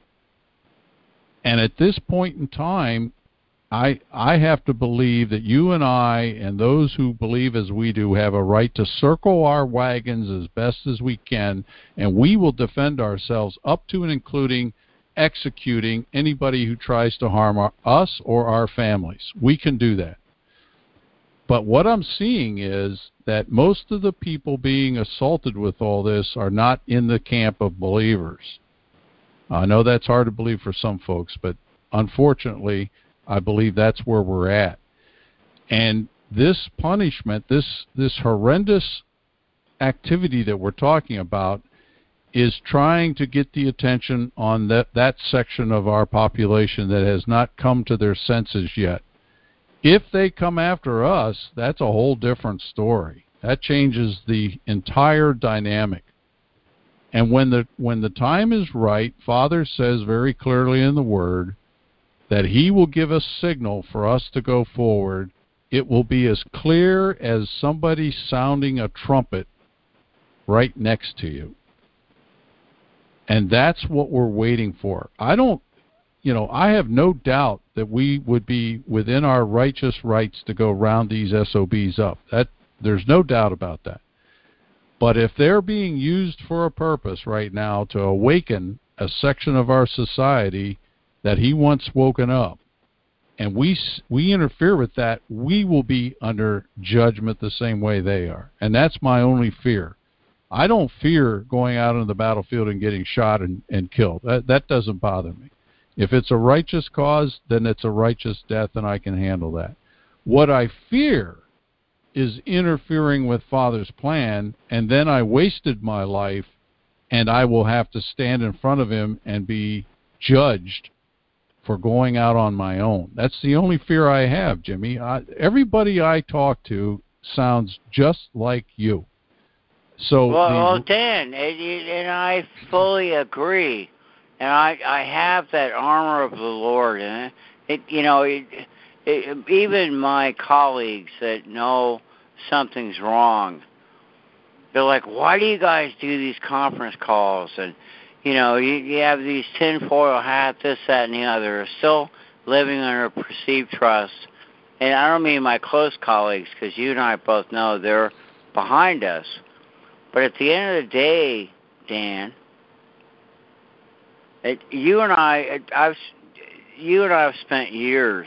And at this point in time, I have to believe that you and I and those who believe as we do have a right to circle our wagons as best as we can, and we will defend ourselves up to and including executing anybody who tries to harm us or our families. We can do that. But what I'm seeing is that most of the people being assaulted with all this are not in the camp of believers. I know that's hard to believe for some folks, but unfortunately, I believe that's where we're at. And this punishment, this horrendous activity that we're talking about, is trying to get the attention on that section of our population that has not come to their senses yet. If they come after us, that's a whole different story. That changes the entire dynamic. And when the time is right, Father says very clearly in the Word that He will give a signal for us to go forward. It will be as clear as somebody sounding a trumpet right next to you. And that's what we're waiting for. I have no doubt that we would be within our righteous rights to go round these SOBs up. There's no doubt about that. But if they're being used for a purpose right now to awaken a section of our society that He wants woken up, and we interfere with that, we will be under judgment the same way they are. And that's my only fear. I don't fear going out on the battlefield and getting shot and killed. That doesn't bother me. If it's a righteous cause, then it's a righteous death, and I can handle that. What I fear is interfering with Father's plan, and then I wasted my life, and I will have to stand in front of Him and be judged for going out on my own. That's the only fear I have, Jimmy. Everybody I talk to sounds just like you. So well, Dan, and I fully agree, and I have that armor of the Lord, and even my colleagues that know something's wrong, they're like, "Why do you guys do these conference calls?" And you have these tinfoil hats, this, that, and the other, still living under perceived trust. And I don't mean my close colleagues, because you and I both know they're behind us. But at the end of the day, Dan, you and I you and I have spent years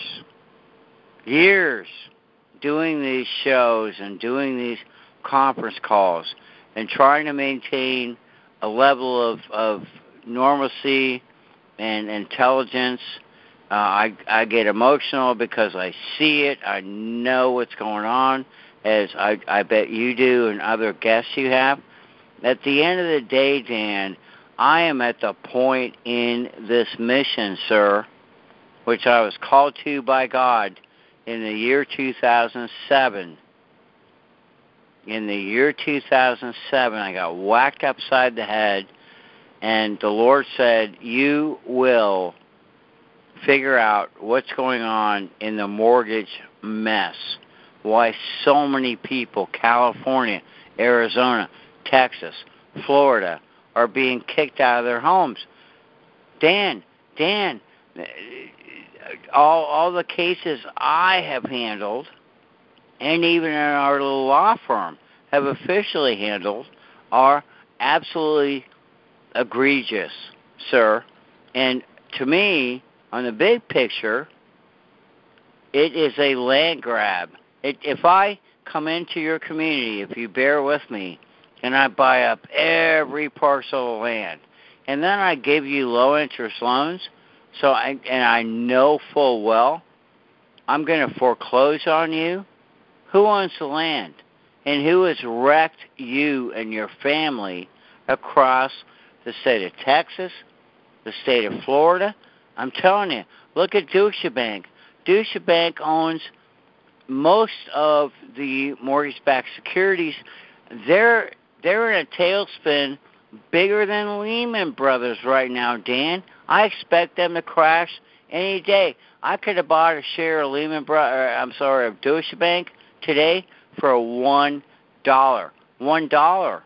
doing these shows and doing these conference calls and trying to maintain a level of normalcy and intelligence. I get emotional because I see it. I know what's going on, as I bet you do and other guests you have. At the end of the day, Dan, I am at the point in this mission, sir, which I was called to by God in the year 2007. In the year 2007, I got whacked upside the head, and the Lord said, you will figure out what's going on in the mortgage mess. Why so many people, California, Arizona, Texas, Florida, are being kicked out of their homes. Dan, all the cases I have handled, and even in our little law firm have officially handled, are absolutely egregious, sir. And to me, on the big picture, it is a land grab. If I come into your community, if you bear with me, and I buy up every parcel of land, and then I give you low-interest loans, I know full well I'm going to foreclose on you, who owns the land? And who has wrecked you and your family across the state of Texas, the state of Florida? I'm telling you, look at Deutsche Bank. Deutsche Bank owns most of the mortgage-backed securities. They're in a tailspin bigger than Lehman Brothers right now, Dan. I expect them to crash any day. I could have bought a share of of Deutsche Bank today for $1. $1.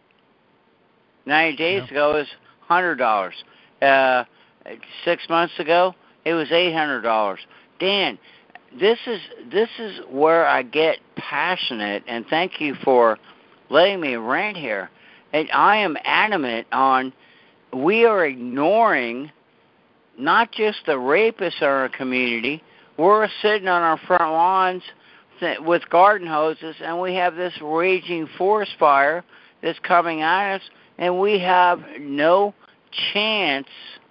90 days ago it was $100. 6 months ago it was $800. Dan, this is where I get passionate, and thank you for letting me rant here. And I am adamant on, we are ignoring not just the rapists in our community. We're sitting on our front lawns with garden hoses, and we have this raging forest fire that's coming at us, and we have no chance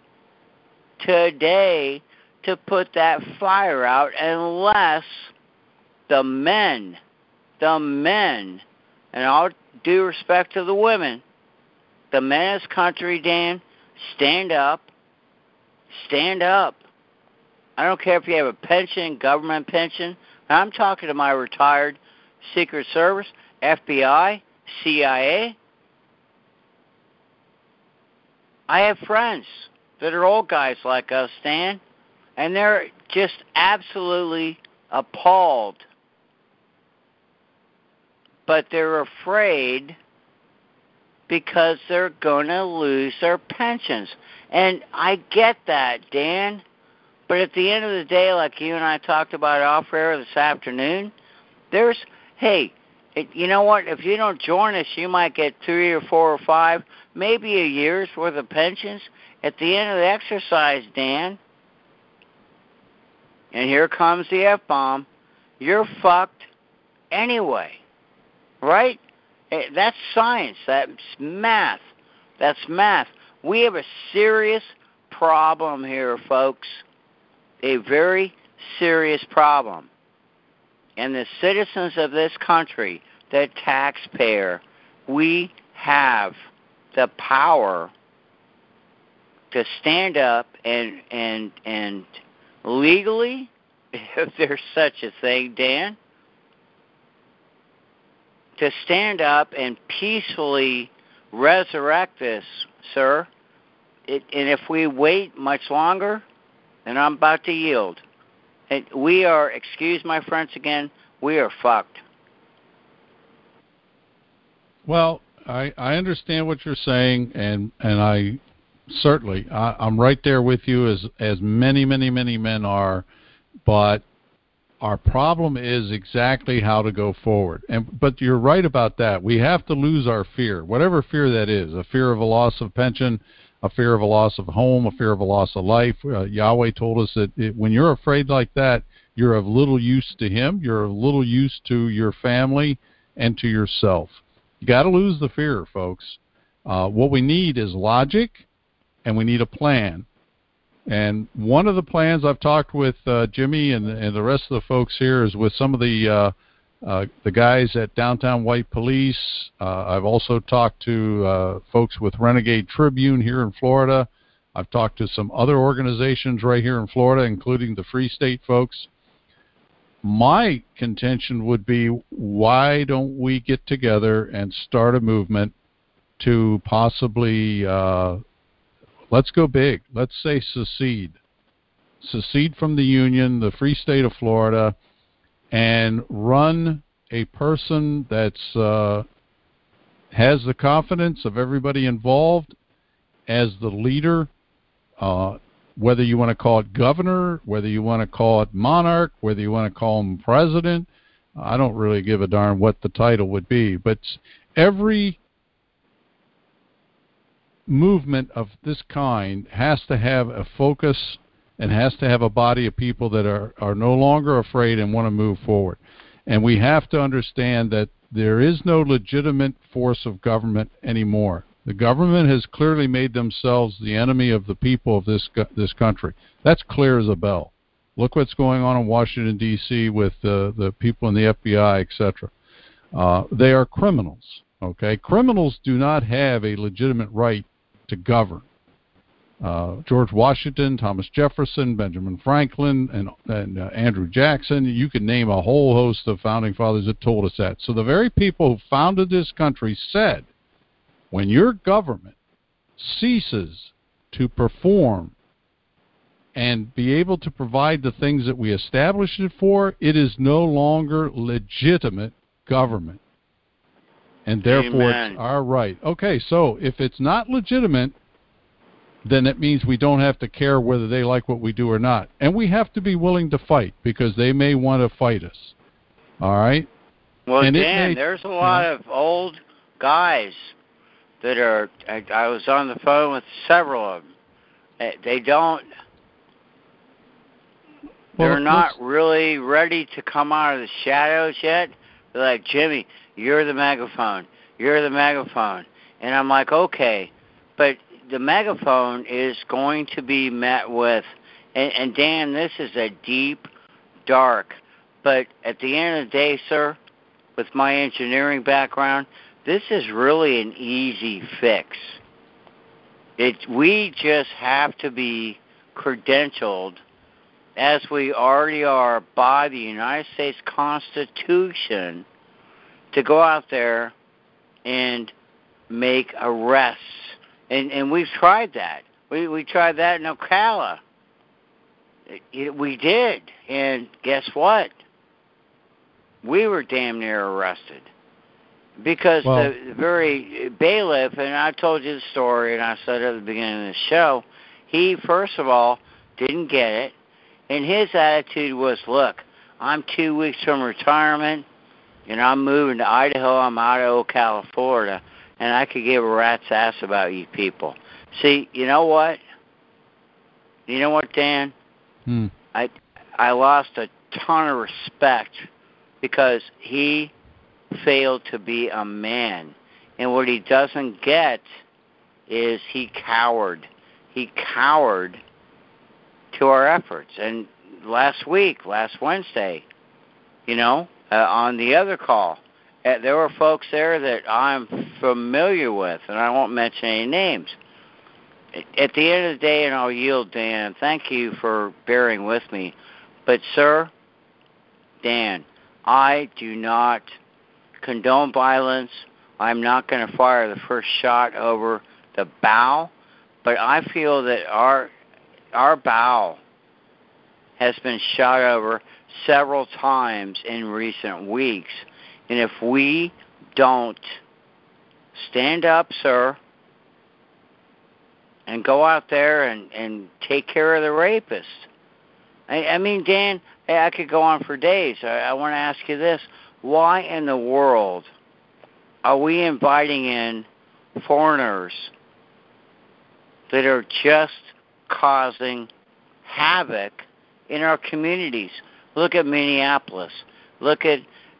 today to put that fire out unless the men, and all due respect to the women, the men of this country, Dan, stand up. I don't care if you have a pension, government pension. I'm talking to my retired Secret Service, FBI, CIA. I have friends that are old guys like us, Dan, and they're just absolutely appalled. But they're afraid because they're going to lose their pensions. And I get that, Dan. But at the end of the day, like you and I talked about off air this afternoon, you know what? If you don't join us, you might get 3 or 4 or 5, maybe a year's worth of pensions at the end of the exercise, Dan. And here comes the F-bomb. You're fucked anyway. Right? That's science. That's math. We have a serious problem here, folks. A very serious problem. And the citizens of this country, the taxpayer, we have the power to stand up and legally, if there's such a thing, Dan, to stand up and peacefully resurrect this, sir. And if we wait much longer, then I'm about to yield. And we are, excuse my French again, we are fucked. Well, I understand what you're saying, and I certainly, I'm right there with you, as many men are, but our problem is exactly how to go forward. But you're right about that. We have to lose our fear, whatever fear that is, a fear of a loss of pension, a fear of a loss of home, a fear of a loss of life. Yahweh told us that when you're afraid like that, you're of little use to him, you're of little use to your family and to yourself. You got to lose the fear, folks. What we need is logic, and we need a plan. And one of the plans I've talked with Jimmy and the rest of the folks here is with some of the guys at Downtown White Police. I've also talked to folks with Renegade Tribune here in Florida. I've talked to some other organizations right here in Florida, including the Free State folks. My contention would be, why don't we get together and start a movement to possibly, let's go big. Let's say secede. Secede from the Union, the Free State of Florida, and run a person that's has the confidence of everybody involved as the leader, whether you want to call it governor, whether you want to call it monarch, whether you want to call him president. I don't really give a darn what the title would be, but every movement of this kind has to have a focus and has to have a body of people that are no longer afraid and want to move forward. And we have to understand that there is no legitimate force of government anymore. The government has clearly made themselves the enemy of the people of this country. That's clear as a bell. Look what's going on in Washington, D.C. with the people in the FBI, etc. They are criminals, okay? Criminals do not have a legitimate right to govern. George Washington, Thomas Jefferson, Benjamin Franklin, and Andrew Jackson, you could name a whole host of founding fathers that told us that. So the very people who founded this country said, when your government ceases to perform and be able to provide the things that we established it for, it is no longer legitimate government. And therefore, Amen. It's our right. Okay, so if it's not legitimate, then it means we don't have to care whether they like what we do or not. And we have to be willing to fight, because they may want to fight us. All right? Well, and Dan, there's a lot of old guys that are, I was on the phone with several of them. They don't, they're not really ready to come out of the shadows yet. They're like, Jimmy, you're the megaphone. You're the megaphone. And I'm like, okay, but the megaphone is going to be met with, and Dan, this is a deep, dark, but at the end of the day, sir, with my engineering background, this is really an easy fix. We just have to be credentialed, as we already are by the United States Constitution, to go out there and make arrests. And we've tried that. We tried that in Ocala. We did. And guess what? We were damn near arrested. Because the very bailiff, and I told you the story, and I said at the beginning of the show, he, first of all, didn't get it. And his attitude was, look, I'm 2 weeks from retirement, and I'm moving to Idaho. I'm out of Ocala, Florida, and I could give a rat's ass about you people. See, you know what? You know what, Dan? I lost a ton of respect because he failed to be a man. And what he doesn't get is he cowered. He cowered to our efforts. And last Wednesday, on the other call, there were folks there that I'm familiar with, and I won't mention any names. At the end of the day, and I'll yield, Dan, thank you for bearing with me. But, sir, Dan, I do not condone violence. I'm not going to fire the first shot over the bow, but I feel that our bow has been shot over several times in recent weeks. And if we don't stand up, sir, and go out there and take care of the rapists. I mean, Dan, I could go on for days. I want to ask you this. Why in the world are we inviting in foreigners that are just causing havoc in our communities. Look at Minneapolis. Look at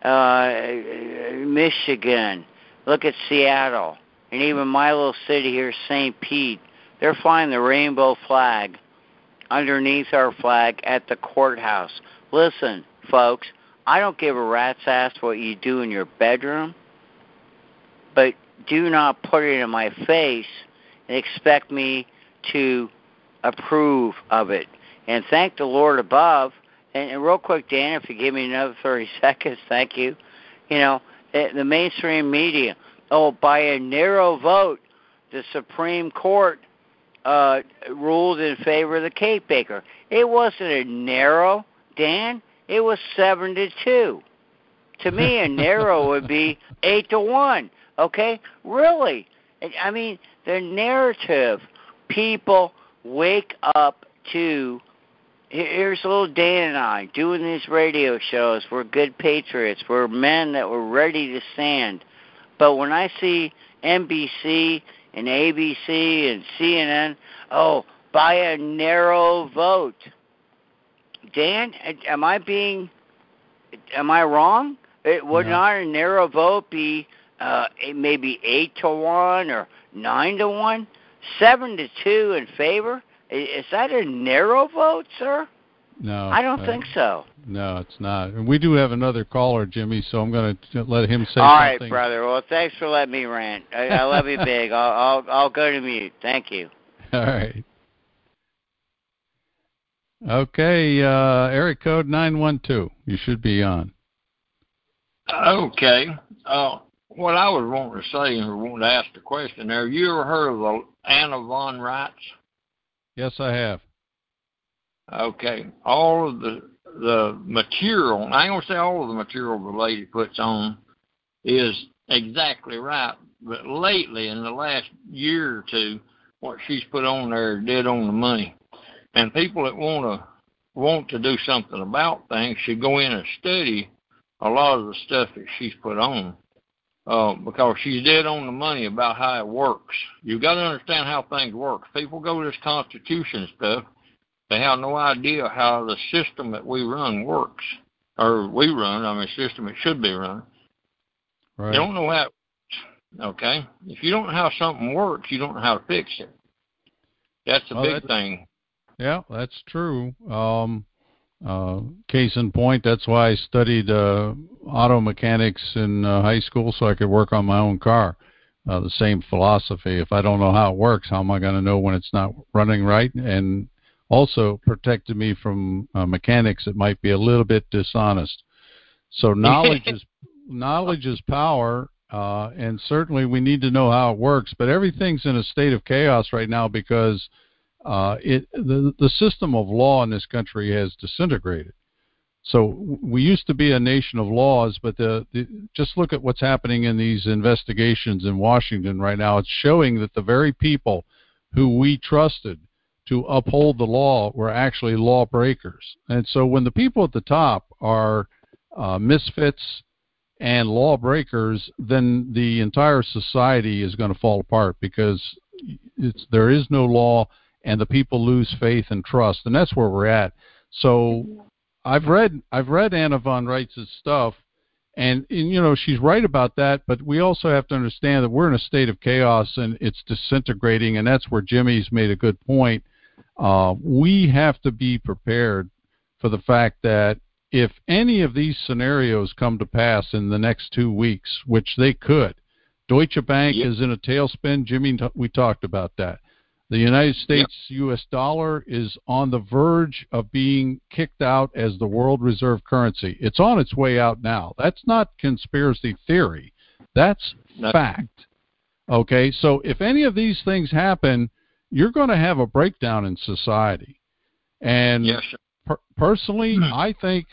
Michigan. Look at Seattle. And even my little city here, St. Pete. They're flying the rainbow flag underneath our flag at the courthouse. Listen, folks, I don't give a rat's ass what you do in your bedroom, but do not put it in my face and expect me to approve of it. And thank the Lord above. And real quick, Dan, if you give me another 30 seconds, thank you. You know, the mainstream media, by a narrow vote, the Supreme Court ruled in favor of the cake baker. It wasn't a narrow, Dan. It was 7-2. To me, a narrow would be 8-1. Okay? Really. I mean, the narrative. People wake up to, here's little Dan and I doing these radio shows. We're good patriots. We're men that were ready to stand. But when I see NBC and ABC and CNN, by a narrow vote. Dan, am I wrong? Would not a narrow vote be maybe 8-1 or 9-1? 7-2 in favor? Is that a narrow vote, sir? No. I don't think so. No, it's not. And we do have another caller, Jimmy, so I'm going to let him say All something. right, brother. Well, thanks for letting me rant. I love you big. I'll go to mute. Thank you. All right. Okay, area code 912. You should be on. Okay. What I was wanting to say or wanting to ask the question there, you ever heard of Anna von Reitz? Yes, I have. Okay. All of the material, I ain't going to say all of the material the lady puts on is exactly right, but lately, in the last year or two, what she's put on there is dead on the money. And people that want to do something about things should go in and study a lot of the stuff that she's put on, because she's dead on the money about how it works. You've got to understand how things work. People go to this Constitution stuff. They have no idea how the system that we run works. System it should be run. Right. You don't know how it works, okay? If you don't know how something works, you don't know how to fix it. That's a big thing. Yeah, that's true. Case in point, that's why I studied auto mechanics in high school, so I could work on my own car. The same philosophy. If I don't know how it works, how am I going to know when it's not running right? And also protected me from mechanics that might be a little bit dishonest. So knowledge is power, and certainly we need to know how it works. But everything's in a state of chaos right now because the system of law in this country has disintegrated. So we used to be a nation of laws, but just look at what's happening in these investigations in Washington right now. It's showing that the very people who we trusted to uphold the law were actually lawbreakers. And so when the people at the top are misfits and lawbreakers, then the entire society is going to fall apart because there is no law, and the people lose faith and trust, and that's where we're at. So I've read Anna von Reitz's stuff, and you know, she's right about that, but we also have to understand that we're in a state of chaos and it's disintegrating, and that's where Jimmy's made a good point. We have to be prepared for the fact that if any of these scenarios come to pass in the next 2 weeks, which they could, Deutsche Bank is in a tailspin. Jimmy, we talked about that. The United States U.S. dollar is on the verge of being kicked out as the world reserve currency. It's on its way out now. That's not conspiracy theory. That's fact. Okay, so if any of these things happen, you're going to have a breakdown in society. And personally, I think,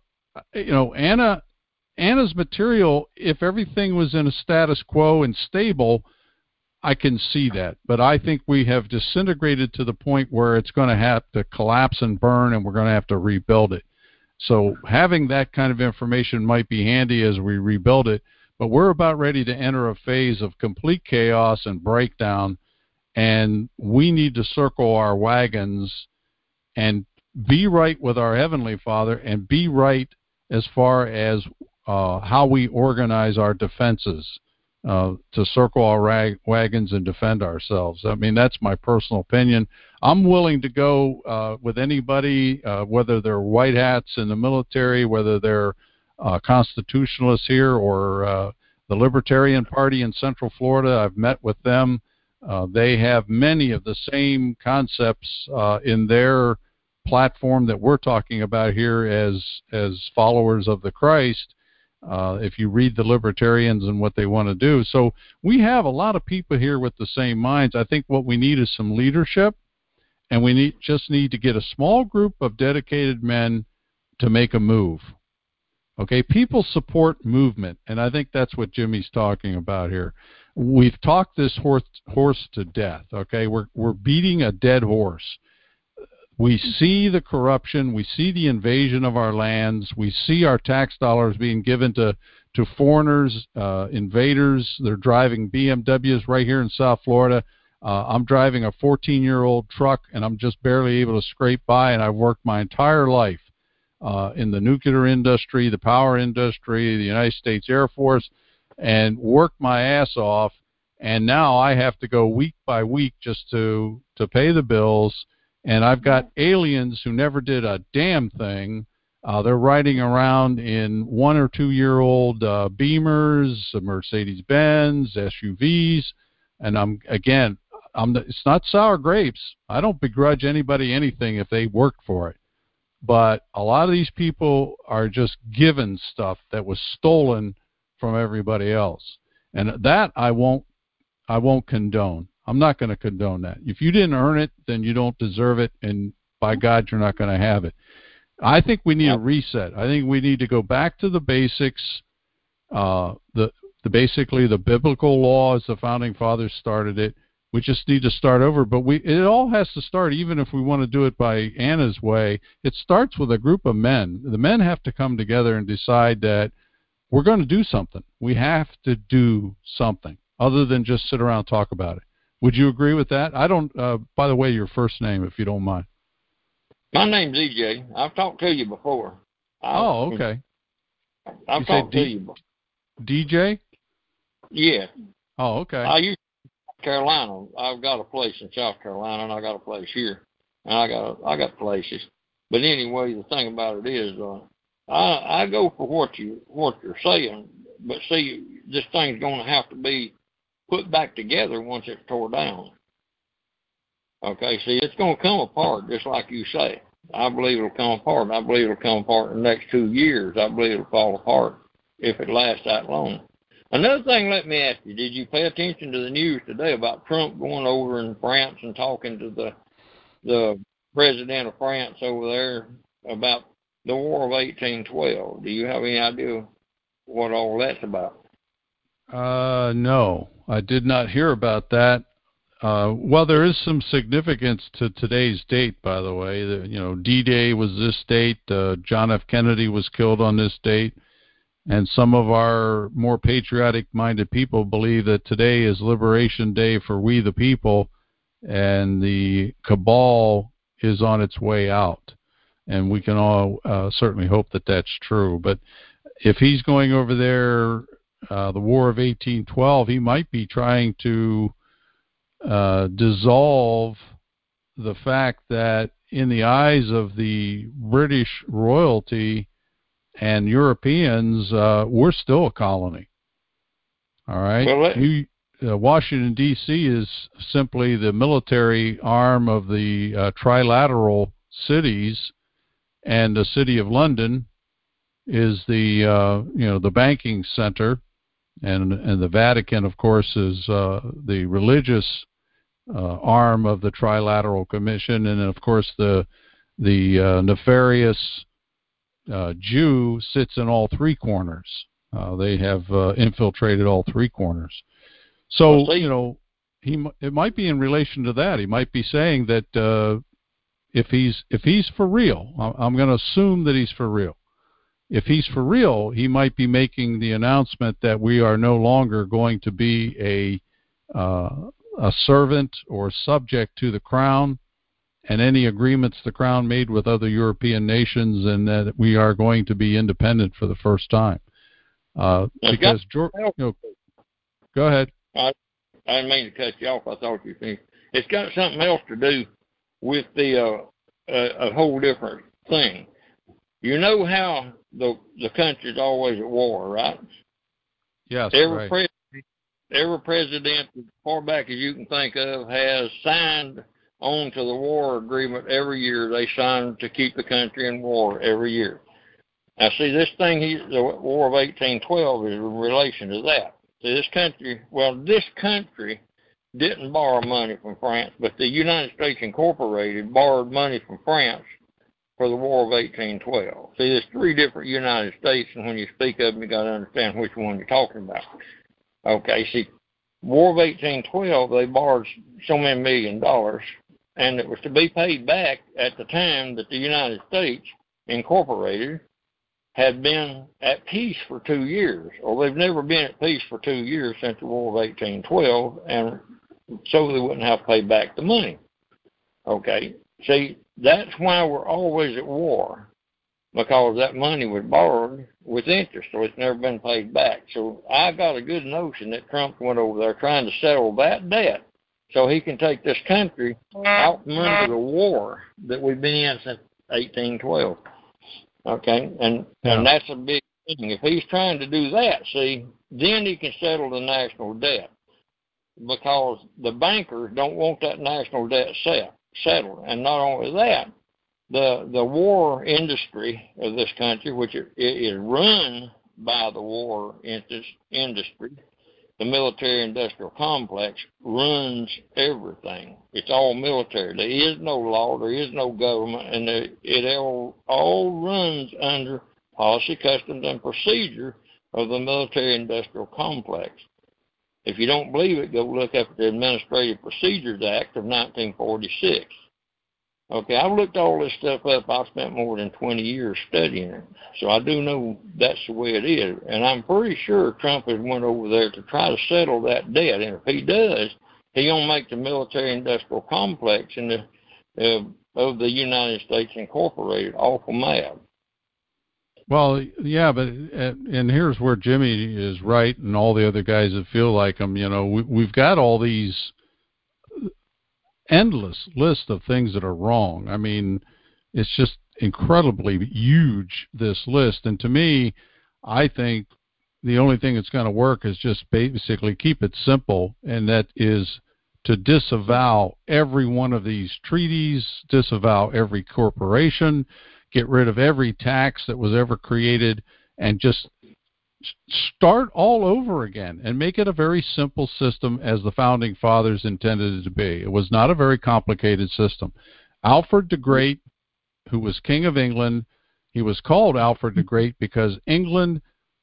Anna's material, if everything was in a status quo and stable, I can see that, but I think we have disintegrated to the point where it's going to have to collapse and burn, and we're going to have to rebuild it. So having that kind of information might be handy as we rebuild it, but we're about ready to enter a phase of complete chaos and breakdown, and we need to circle our wagons and be right with our Heavenly Father and be right as far as how we organize our defenses to circle our wagons and defend ourselves. I mean, that's my personal opinion. I'm willing to go with anybody, whether they're white hats in the military, whether they're constitutionalists here, or the Libertarian Party in Central Florida. I've met with them. They have many of the same concepts in their platform that we're talking about here as followers of the Christ. If you read the Libertarians and what they want to do. So we have a lot of people here with the same minds. I think what we need is some leadership, and we just need to get a small group of dedicated men to make a move. Okay, people support movement, and I think that's what Jimmy's talking about here. We've talked this horse to death. Okay, we're beating a dead horse. We see the corruption. We see the invasion of our lands. We see our tax dollars being given to foreigners, invaders. They're driving BMWs right here in South Florida. I'm driving a 14-year-old truck, and I'm just barely able to scrape by, and I've worked my entire life in the nuclear industry, the power industry, the United States Air Force, and worked my ass off, and now I have to go week by week just to pay the bills. And I've got aliens who never did a damn thing. They're riding around in 1 or 2 year old Beamers, Mercedes-Benz, SUVs, and it's not sour grapes. I don't begrudge anybody anything if they worked for it. But a lot of these people are just given stuff that was stolen from everybody else, and that I won't condone. I'm not going to condone that. If you didn't earn it, then you don't deserve it, and by God, you're not going to have it. I think we need a reset. I think we need to go back to the basics. Basically the biblical law, as the founding fathers started it. We just need to start over. But it all has to start, even if we want to do it by Anna's way. It starts with a group of men. The men have to come together and decide that we're going to do something. We have to do something other than just sit around and talk about it. Would you agree with that? I don't. By the way, your first name, if you don't mind. My name's EJ. I've talked to you before. Oh, okay. I've talked to you before. DJ? Yeah. Oh, okay. I used to South Carolina. I've got a place in South Carolina, and I got a place here, and I got places. But anyway, the thing about it is, I go for what you're saying. But see, this thing's going to have to be put back together once it's tore down. Okay, see, it's going to come apart, just like you say. I believe it'll come apart. I believe it'll come apart in the next 2 years. I believe it'll fall apart if it lasts that long. Another thing, let me ask you, did you pay attention to the news today about Trump going over in France and talking to the president of France over there about the War of 1812? Do you have any idea what all that's about? No, I did not hear about that. Well, there is some significance to today's date, by the way. D-Day was this date. John F. Kennedy was killed on this date. And some of our more patriotic-minded people believe that today is Liberation Day for we the people, and the cabal is on its way out. And we can all certainly hope that that's true. But if he's going over there, the War of 1812, he might be trying to dissolve the fact that in the eyes of the British royalty and Europeans, we're still a colony. All right? Well, Washington, D.C. is simply the military arm of the trilateral cities, and the City of London is the banking center, and the Vatican, of course, is the religious arm of the Trilateral Commission, and of course the nefarious Jew sits in all three corners. They have infiltrated all three corners. So it might be in relation to that. He might be saying that if he's for real, I'm going to assume that he's for real. If he's for real, he might be making the announcement that we are no longer going to be a servant or subject to the crown, and any agreements the crown made with other European nations, and that we are going to be independent for the first time. Because George, go ahead. I didn't mean to cut you off. I thought you finished. It's got something else to do with the a whole different thing. You know how the country's always at war, right? Yes, every right. Every president, as far back as you can think of, has signed on to the war agreement every year. They sign to keep the country in war every year. Now, see, this thing, the War of 1812 is in relation to that. See, this country didn't borrow money from France, but the United States Incorporated borrowed money from France for the War of 1812. See, there's three different United States, and when you speak of them, you got to understand which one you're talking about. Okay, see, War of 1812, they borrowed so many $1 million, and it was to be paid back at the time that the United States Incorporated had been at peace for 2 years. Or they've never been at peace for 2 years since the War of 1812, and so they wouldn't have to pay back the money. Okay, see, that's why we're always at war, because that money was borrowed with interest, so it's never been paid back. So I got a good notion that Trump went over there trying to settle that debt so he can take this country out from under the war that we've been in since 1812. Okay, and that's a big thing. If he's trying to do that, see, then he can settle the national debt, because the bankers don't want that national debt settled. And not only that, the war industry of this country, which it is run by the war industry, the military-industrial complex runs everything. It's all military. There is no law, there is no government, and it all runs under policy, customs, and procedure of the military-industrial complex. If you don't believe it, go look up at the Administrative Procedures Act of 1946. Okay, I've looked all this stuff up. I've spent more than 20 years studying it. So I do know that's the way it is. And I'm pretty sure Trump has went over there to try to settle that debt. And if he does, he's going to make the military-industrial complex of the United States Incorporated awful mad. Well, yeah, but and here's where Jimmy is right, and all the other guys that feel like him. You know, we've got all these endless list of things that are wrong. I mean, it's just incredibly huge, this list. And to me, I think the only thing that's going to work is just basically keep it simple, and that is to disavow every one of these treaties, disavow every corporation, get rid of every tax that was ever created, and just start all over again and make it a very simple system as the founding fathers intended it to be. It was not a very complicated system. Alfred the Great, who was King of England, he was called Alfred the Great because England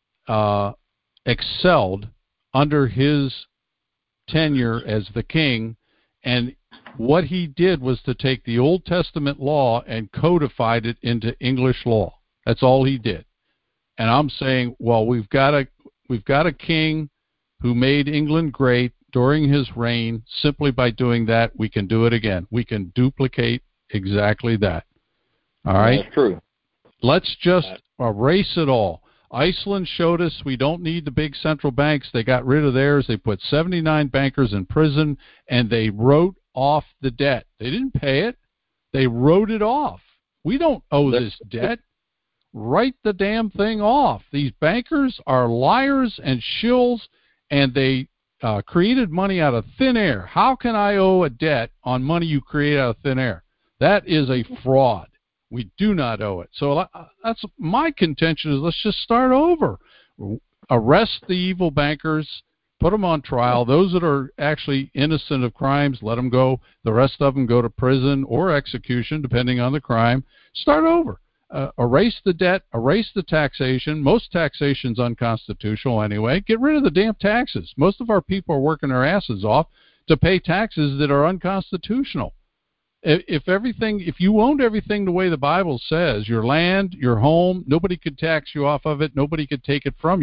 excelled under his tenure as the king, and what he did was to take the Old Testament law and codified it into English law. That's all he did. And I'm saying, well, we've got a king who made England great during his reign. Simply by doing that, we can do it again. We can duplicate exactly that. All right? That's true. Let's just erase it all. Iceland showed us we don't need the big central banks. They got rid of theirs. They put 79 bankers in prison, and they wrote off the debt. They didn't pay it. They wrote it off. We don't owe this debt. Write the damn thing off. These bankers are liars and shills, and they created money out of thin air. How can I owe a debt on money you create out of thin air? That is a fraud. We do not owe it. So that's my contention, is let's just start over. Arrest the evil bankers, put them on trial. Those that are actually innocent of crimes, let them go. The rest of them go to prison or execution, depending on the crime. Start over. Erase the debt, erase the taxation. Most taxation's unconstitutional anyway. Get rid of the damn taxes. Most of our people are working their asses off to pay taxes that are unconstitutional. If you owned everything the way the Bible says, your land, your home, nobody could tax you off of it, nobody could take it from you,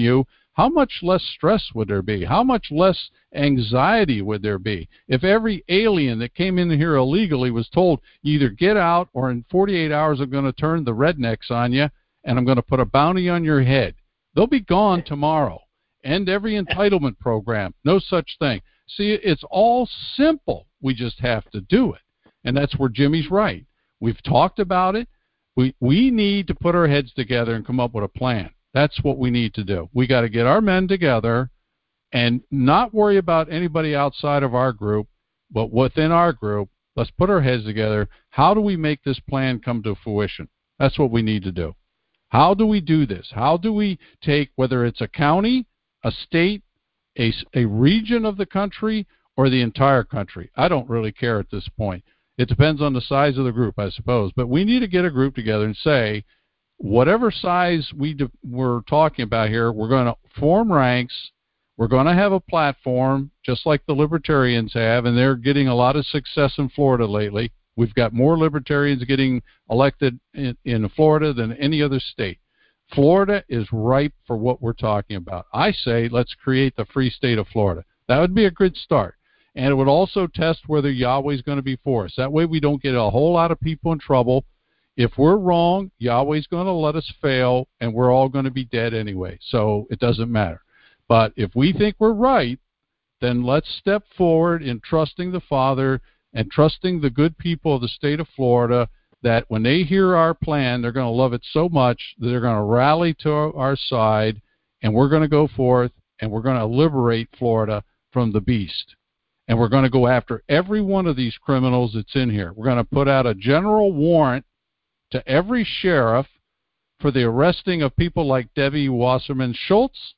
how much less stress would there be? How much less anxiety would there be if every alien that came in here illegally was told, you either get out or in 48 hours I'm going to turn the rednecks on you and I'm going to put a bounty on your head. They'll be gone tomorrow. End every entitlement program. No such thing. See, it's all simple. We just have to do it. And that's where Jimmy's right. We've talked about it. We need to put our heads together and come up with a plan. That's what we need to do. We got to get our men together and not worry about anybody outside of our group, but within our group. Let's put our heads together. How do we make this plan come to fruition? That's what we need to do. How do we do this? How do we take, whether it's a county, a state, a region of the country, or the entire country? I don't really care at this point. It depends on the size of the group, I suppose. But we need to get a group together and say, whatever size we're talking about here, we're going to form ranks. We're going to have a platform, just like the libertarians have, and they're getting a lot of success in Florida lately. We've got more libertarians getting elected in Florida than any other state. Florida is ripe for what we're talking about. I say let's create the free state of Florida. That would be a good start. And it would also test whether Yahweh's going to be for us. That way we don't get a whole lot of people in trouble. If we're wrong, Yahweh's going to let us fail, and we're all going to be dead anyway. So it doesn't matter. But if we think we're right, then let's step forward in trusting the Father and trusting the good people of the state of Florida that when they hear our plan, they're going to love it so much that they're going to rally to our side, and we're going to go forth, and we're going to liberate Florida from the beast. And we're going to go after every one of these criminals that's in here. We're going to put out a general warrant to every sheriff for the arresting of people like Debbie Wasserman Schultz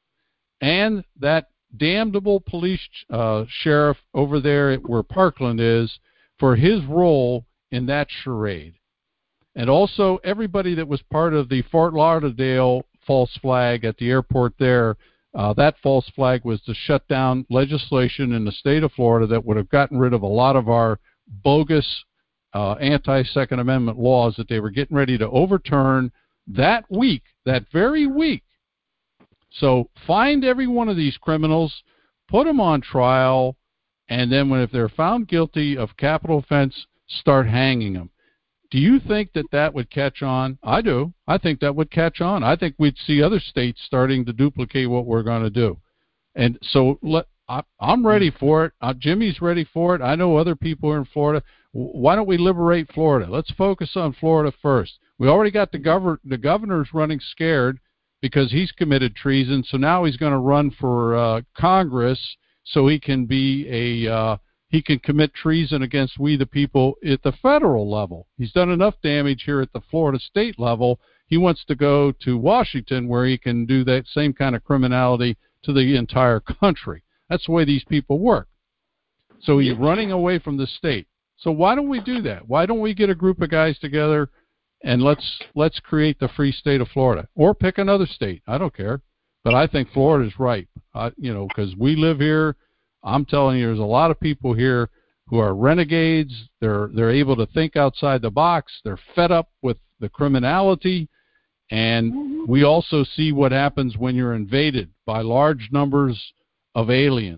and that damnable police sheriff over there where Parkland is for his role in that charade. And also everybody that was part of the Fort Lauderdale false flag at the airport there. That false flag was to shut down legislation in the state of Florida that would have gotten rid of a lot of our bogus anti-Second Amendment laws that they were getting ready to overturn that week, that very week. So find every one of these criminals, put them on trial, and then if they're found guilty of capital offense, start hanging them. Do you think that would catch on? I do. I think that would catch on. I think we'd see other states starting to duplicate what we're going to do. And so I'm ready for it. Jimmy's ready for it. I know other people are in Florida. Why don't we liberate Florida? Let's focus on Florida first. We already got the governor's running scared because he's committed treason. So now he's going to run for Congress so he can be he can commit treason against we the people at the federal level. He's done enough damage here at the Florida state level. He wants to go to Washington where he can do that same kind of criminality to the entire country. That's the way these people work. So he's running away from the state. So why don't we do that? Why don't we get a group of guys together and let's create the free state of Florida, or pick another state? I don't care, but I think Florida's ripe. Because we live here. I'm telling you, there's a lot of people here who are renegades. They're able to think outside the box. They're fed up with the criminality, and we also see what happens when you're invaded by large numbers of aliens.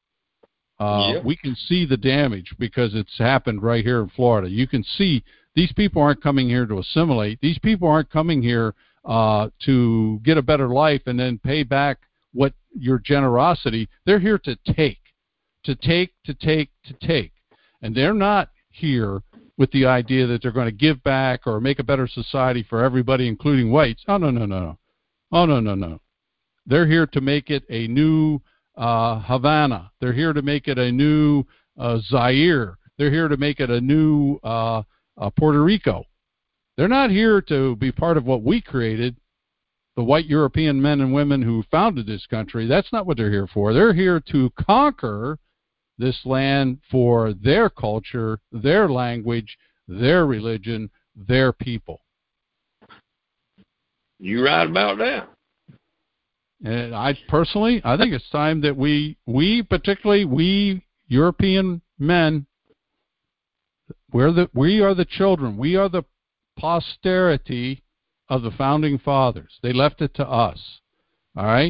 We can see the damage because it's happened right here in Florida. You can see these people aren't coming here to assimilate. These people aren't coming here to get a better life and then pay back what your generosity. They're here to take. To take. And they're not here with the idea that they're going to give back or make a better society for everybody, including whites. Oh, no. They're here to make it a new Havana. They're here to make it a new Zaire. They're here to make it a new Puerto Rico. They're not here to be part of what we created, the white European men and women who founded this country. That's not what they're here for. They're here to conquer this land for their culture, their language, their religion, their people. You're right about that. And I think it's time that we particularly we European men, we are the children. We are the posterity of the founding fathers. They left it to us. All right?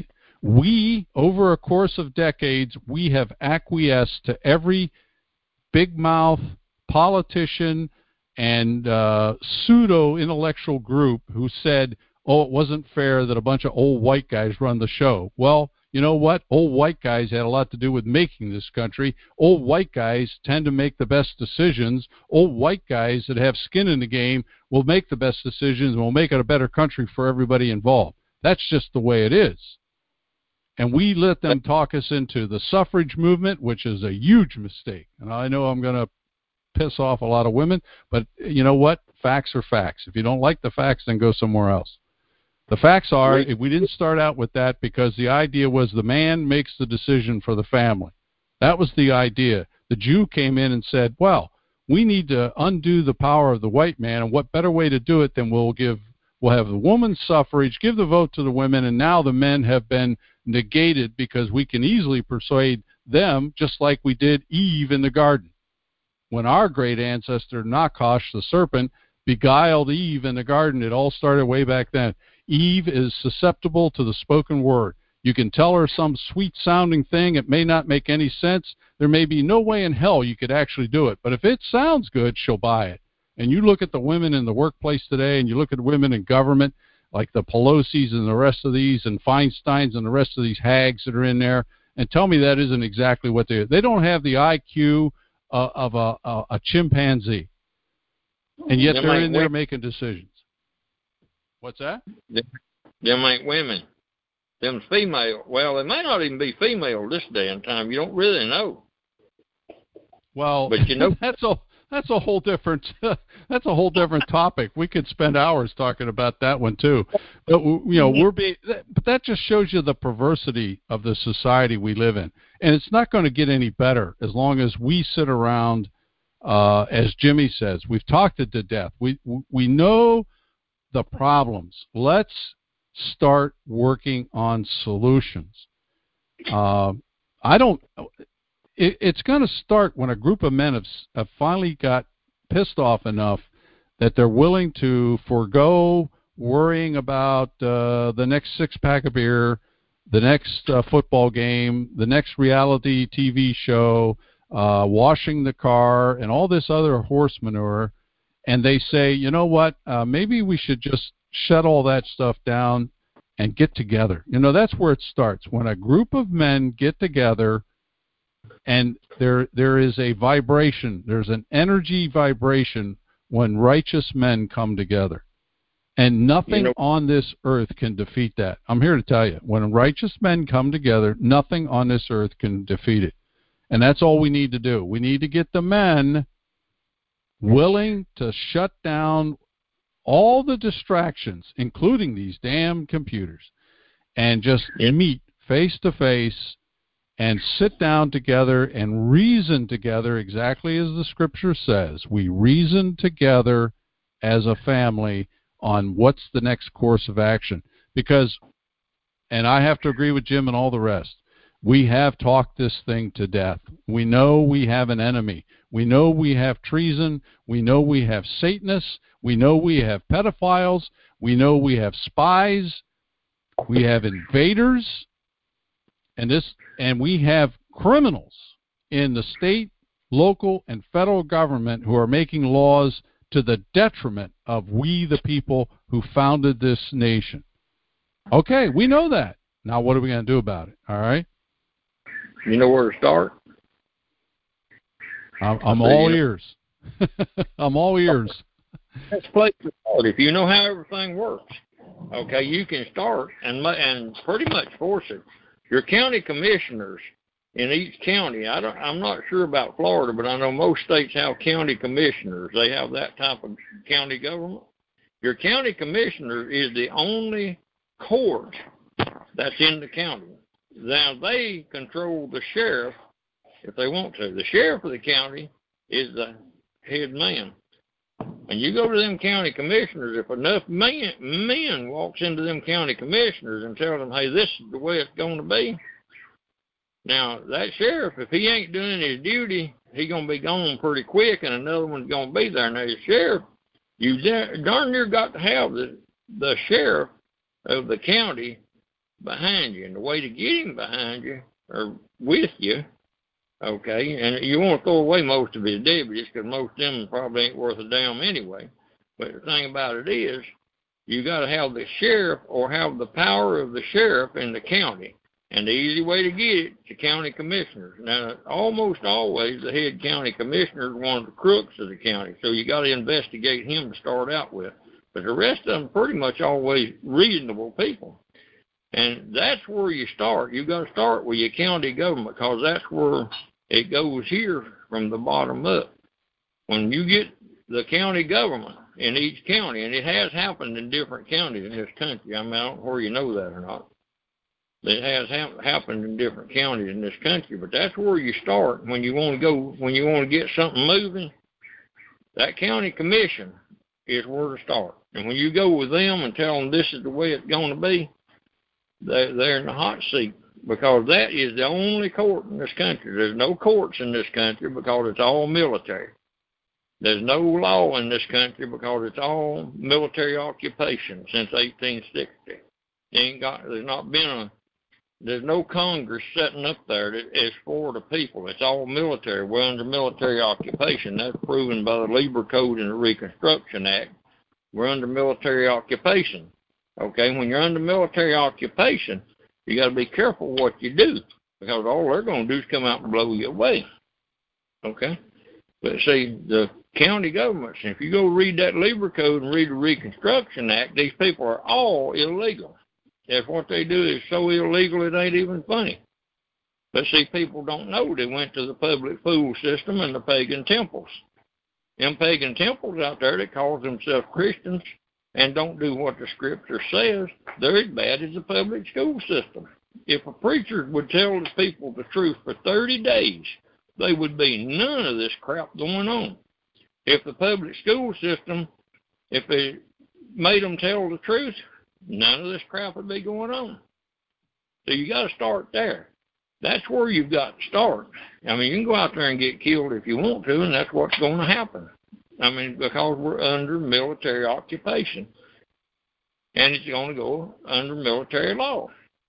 We, over a course of decades, we have acquiesced to every big mouth politician and pseudo-intellectual group who said, oh, it wasn't fair that a bunch of old white guys run the show. Well, you know what? Old white guys had a lot to do with making this country. Old white guys tend to make the best decisions. Old white guys that have skin in the game will make the best decisions and will make it a better country for everybody involved. That's just the way it is. And we let them talk us into the suffrage movement, which is a huge mistake. And I know I'm going to piss off a lot of women, but you know what? Facts are facts. If you don't like the facts, then go somewhere else. The facts are, if we didn't start out with that because the idea was the man makes the decision for the family. That was the idea. The Jew came in and said, well, we need to undo the power of the white man, and what better way to do it than we'll have the woman's suffrage, give the vote to the women, and now the men have been negated because we can easily persuade them just like we did Eve in the garden. When our great ancestor Nakash, the serpent, beguiled Eve in the garden, it all started way back then. Eve is susceptible to the spoken word. You can tell her some sweet-sounding thing. It may not make any sense. There may be no way in hell you could actually do it. But if it sounds good, she'll buy it. And you look at the women in the workplace today, and you look at women in government, like the Pelosi's and the rest of these, and Feinsteins and the rest of these hags that are in there, and tell me that isn't exactly what they are. They don't have the IQ of a chimpanzee. And yet they're in there making decisions. What's that? Them ain't women. Them's female. Well, they may not even be female this day and time. You don't really know. Well, but you know that's a whole different topic. We could spend hours talking about that one too. But but that just shows you the perversity of the society we live in, and it's not going to get any better as long as we sit around. As Jimmy says, we've talked it to death. We know the problems. Let's start working on solutions. It's going to start when a group of men have finally got pissed off enough that they're willing to forego worrying about the next six-pack of beer, the next football game, the next reality TV show, washing the car, and all this other horse manure, and they say, you know what, maybe we should just shut all that stuff down and get together. That's where it starts. When a group of men get together and there is a vibration, there's an energy vibration when righteous men come together. And nothing on this earth can defeat that. I'm here to tell you, when righteous men come together, nothing on this earth can defeat it. And that's all we need to do. We need to get the men willing to shut down all the distractions, including these damn computers, and just meet face to face and sit down together and reason together exactly as the scripture says. We reason together as a family on what's the next course of action. Because, and I have to agree with Jim and all the rest, we have talked this thing to death. We know we have an enemy. We know we have treason. We know we have Satanists. We know we have pedophiles. We know we have spies. We have invaders. And we have criminals in the state, local, and federal government who are making laws to the detriment of we, the people who founded this nation. Okay, we know that. Now what are we going to do about it? All right? You know where to start? I'm all ears. I'm all ears. Let's play if you know how everything works. Okay, you can start and pretty much force it. Your county commissioners in each county, I'm not sure about Florida, but I know most states have county commissioners. They have that type of county government. Your county commissioner is the only court that's in the county. Now, they control the sheriff if they want to. The sheriff of the county is the head man. And you go to them county commissioners, if enough men walks into them county commissioners and tell them, hey, this is the way it's going to be. Now, that sheriff, if he ain't doing his duty, he's going to be gone pretty quick, and another one's going to be there. Now, the sheriff, you darn near got to have the sheriff of the county behind you. And the way to get him behind you or with you, okay, and you want to throw away most of his deputies because most of them probably ain't worth a damn anyway. But the thing about it is, you got to have the sheriff or have the power of the sheriff in the county. And the easy way to get it is the county commissioners. Now, almost always the head county commissioner is one of the crooks of the county, so you got to investigate him to start out with. But the rest of them pretty much always reasonable people. And that's where you start. You got to start with your county government because that's where it goes here from the bottom up. When you get the county government in each county, and it has happened in different counties in this country. I mean, I don't know where you know that or not. It has happened in different counties in this country, but that's where you start when you want to go, when you want to get something moving. That county commission is where to start. And when you go with them and tell them this is the way it's going to be, they're in the hot seat because that is the only court in this country. There's no courts in this country because it's all military. There's no law in this country because it's all military occupation since 1860. There's no Congress sitting up there that is for the people. It's all military. We're under military occupation. That's proven by the Labor Code and the Reconstruction Act. We're under military occupation. Okay, when you're under military occupation, you got to be careful what you do because all they're going to do is come out and blow you away. Okay? But see, the county governments, if you go read that Labor Code and read the Reconstruction Act, these people are all illegal. If what they do is so illegal it ain't even funny. But see, people don't know they went to the public school system and the pagan temples. Them pagan temples out there that call themselves Christians and don't do what the scripture says, they're as bad as the public school system. If a preacher would tell the people the truth for 30 days, there would be none of this crap going on. If the public school system, if they made them tell the truth, none of this crap would be going on. So you got to start there. That's where you've got to start. I mean, you can go out there and get killed if you want to, and that's what's going to happen. I mean, because we're under military occupation. And it's going to go under military law.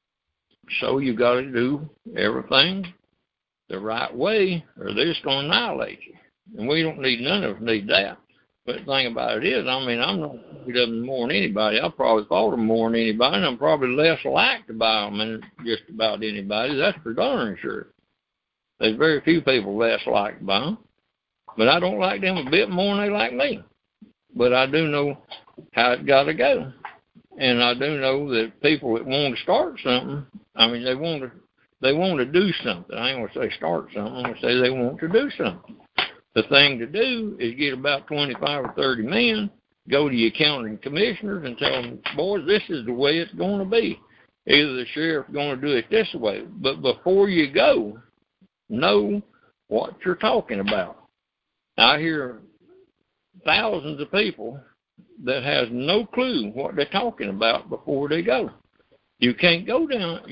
So you got to do everything the right way, or they're just going to annihilate you. And we don't need, none of us need that. But the thing about it is, I mean, I'm not afraid of them more than anybody. I probably fought them more than anybody, and I'm probably less liked by them than just about anybody. That's for darn sure. There's very few people less liked by them. But I don't like them a bit more than they like me. But I do know how it got to go. And I do know that people that want to start something, I mean, they want to do something. I ain't going to say start something. I'm going to say they want to do something. The thing to do is get about 25 or 30 men, go to your county commissioners and tell them, boys, this is the way it's going to be. Either the sheriff's going to do it this way. But before you go, know what you're talking about. I hear thousands of people that has no clue what they're talking about before they go. You can't go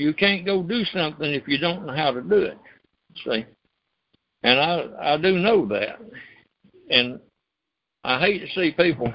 do something if you don't know how to do it. See? And I do know that. And I hate to see people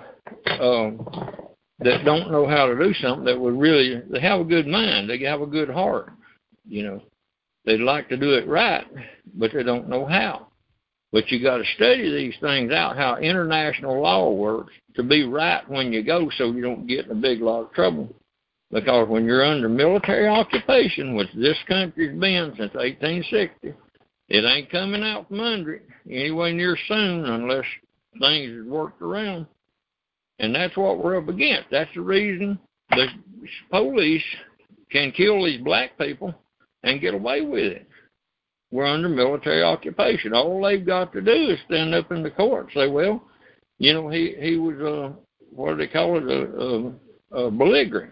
that don't know how to do something that would really, they have a good mind, they have a good heart, you know. They'd like to do it right, but they don't know how. But you got to study these things out, how international law works, to be right when you go so you don't get in a big lot of trouble. Because when you're under military occupation, which this country's been since 1860, it ain't coming out from under it anyway near soon unless things is worked around. And that's what we're up against. That's the reason the police can kill these black people and get away with it. We're under military occupation. All they've got to do is stand up in the court and say, well, you know, he was, what do they call it, a belligerent.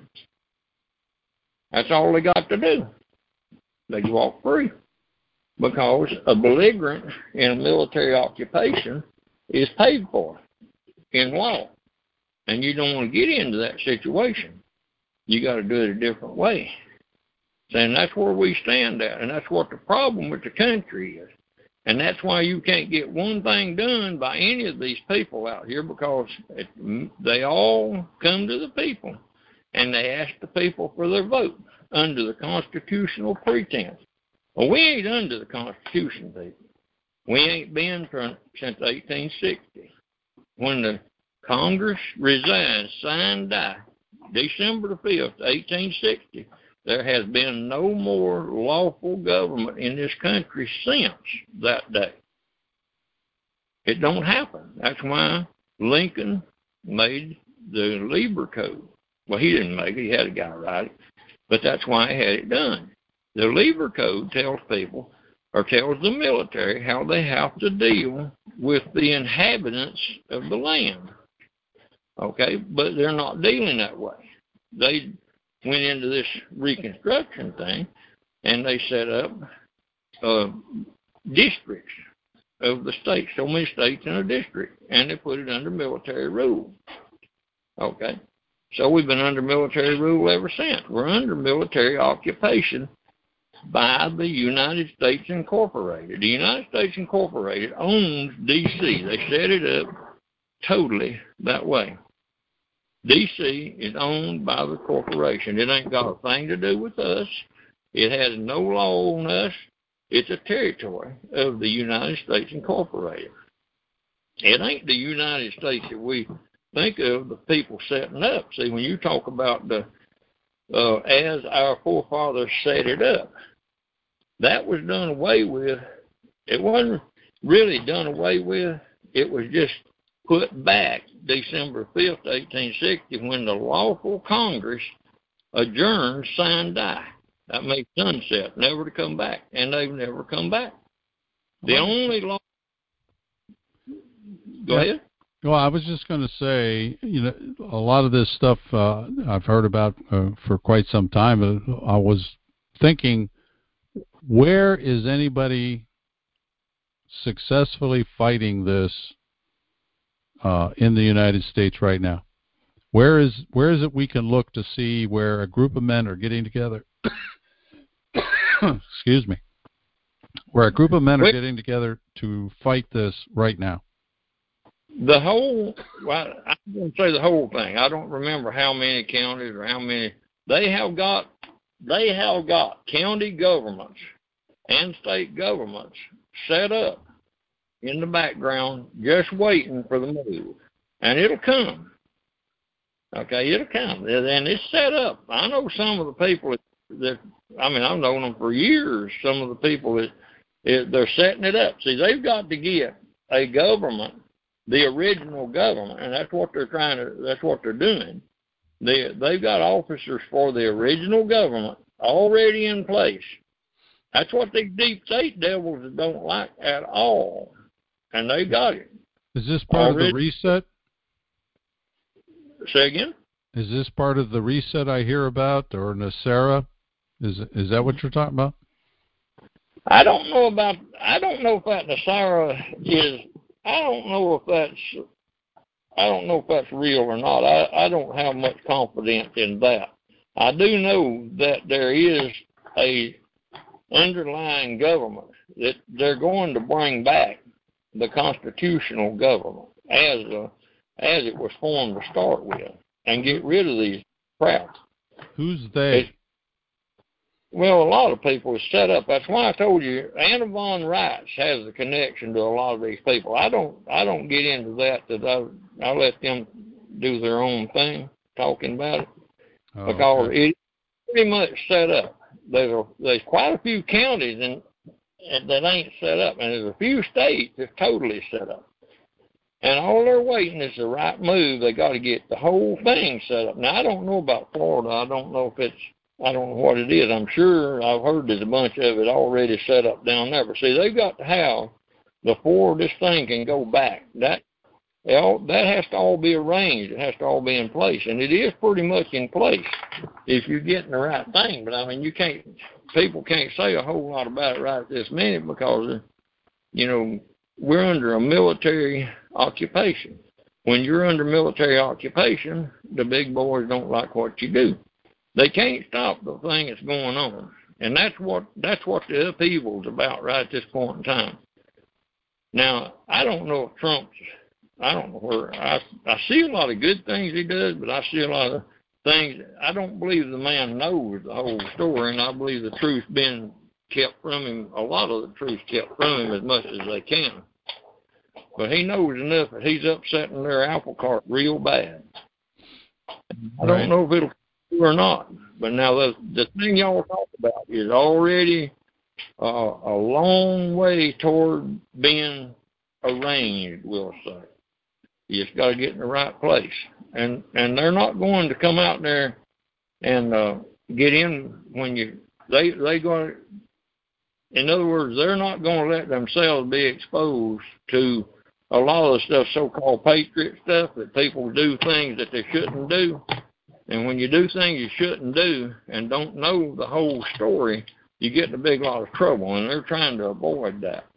That's all they got to do. They walk free. Because a belligerent in a military occupation is paid for in law. And you don't want to get into that situation. You got to do it a different way. And that's where we stand at. And that's what the problem with the country is. And that's why you can't get one thing done by any of these people out here, because they all come to the people and they ask the people for their vote. under the constitutional pretense. Well, we ain't under the Constitution, people. We ain't been since 1860. When the Congress resigned, signed, die, December the 5th, 1860, there has been no more lawful government in this country since that day. It don't happen. That's why Lincoln made the Lieber Code. Well, he didn't make it. He had a guy write it. But that's why he had it done. The Lieber Code tells people, or tells the military, how they have to deal with the inhabitants of the land. Okay? But they're not dealing that way. They went into this Reconstruction thing, and they set up districts of the states, so many states in a district, and they put it under military rule. Okay? So we've been under military rule ever since. We're under military occupation by the United States Incorporated. The United States Incorporated owns D.C. They set it up totally that way. D.C. is owned by the corporation. It ain't got a thing to do with us. It has no law on us. It's a territory of the United States Incorporated. It ain't the United States that we think of, the people setting up. See, when you talk about the as our forefathers set it up, that was done away with. It wasn't really done away with. It was just put back December 5th, 1860, when the lawful Congress adjourned, signed, die. That made sunset, never to come back, and they've never come back. The only law. Go ahead. Well, I was just going to say, a lot of this stuff I've heard about for quite some time. I was thinking, where is anybody successfully fighting this in the United States right now? Where is it we can look to see where a group of men are getting together? Excuse me. Where a group of men are getting together to fight this right now? Well, I wouldn't say the whole thing. I don't remember how many counties or how many. They have got county governments and state governments set up in the background just waiting for the move. And it'll come. Okay, it'll come. And it's set up. I know some of the people that I've known them for years, some of the people that they're setting it up. See, they've got to get a government, the original government, and that's what they're doing. They've got officers for the original government already in place. That's what the deep state devils don't like at all. And they got it. Is this part of the reset? Say again? Is this part of the reset I hear about, or NESARA? Is that what you're talking about? I don't know if that NESARA is. I don't know if that's real or not. I don't have much confidence in that. I do know that there is a underlying government that they're going to bring back, the constitutional government as it was formed to start with, and get rid of these crowds. Who's they? Well, a lot of people are set up. That's why I told you Anna von Reitz has a connection to a lot of these people. I don't get into that. I let them do their own thing, talking about it, because it's pretty much set up. There's quite a few counties that ain't set up, and there's a few states that's totally set up. And all they're waiting is the right move. They got to get the whole thing set up. Now, I don't know about Florida. I don't know what it is. I'm sure I've heard there's a bunch of it already set up down there. But see, they've got to have, before this thing can go back, that has to all be arranged. It has to all be in place. And it is pretty much in place if you're getting the right thing. But, people can't say a whole lot about it right at this minute because, we're under a military occupation. When you're under military occupation, the big boys don't like what you do. They can't stop the thing that's going on. And that's what the upheaval's about right at this point in time. Now, I don't know if I don't know where, I see a lot of good things he does, but I see a lot of things. I don't believe the man knows the whole story, and I believe the truth's been kept from him. A lot of the truth's kept from him as much as they can. But he knows enough that he's upsetting their apple cart real bad. I don't know if it'll do or not. But now the thing y'all talk about is already a long way toward being arranged, we'll say. You just got to get in the right place. And they're not going to come out there and get in when they going to, in other words, they're not going to let themselves be exposed to a lot of the stuff, so-called patriot stuff, that people do things that they shouldn't do. And when you do things you shouldn't do and don't know the whole story, you get in a big lot of trouble, and they're trying to avoid that.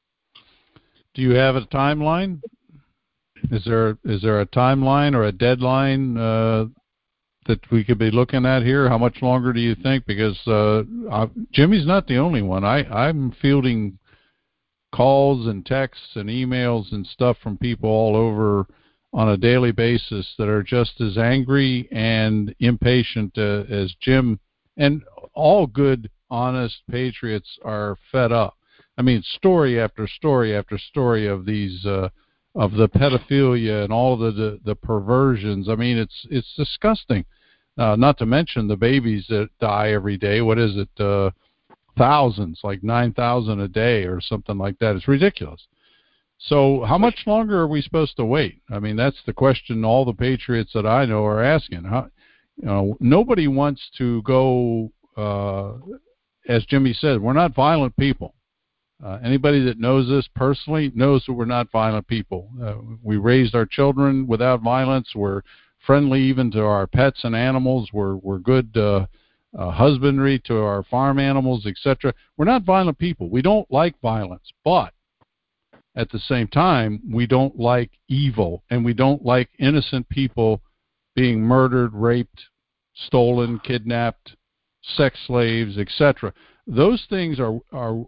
Do you have a timeline? Is there a timeline or a deadline that we could be looking at here? How much longer do you think? Because Jimmy's not the only one. I'm fielding calls and texts and emails and stuff from people all over on a daily basis that are just as angry and impatient as Jim, and all good, honest patriots are fed up. I mean, story after story after story of these of the pedophilia and all of the perversions. I mean, it's disgusting. Not to mention the babies that die every day. What is it? Thousands, like 9,000 a day or something like that. It's ridiculous. So how much longer are we supposed to wait? I mean, that's the question all the patriots that I know are asking. Nobody wants to go, as Jimmy said, we're not violent people. Anybody that knows us personally knows that we're not violent people. We raised our children without violence. We're friendly even to our pets and animals. We're good husbandry to our farm animals, etc. We're not violent people. We don't like violence, but at the same time, we don't like evil, and we don't like innocent people being murdered, raped, stolen, kidnapped, sex slaves, etc. Those things are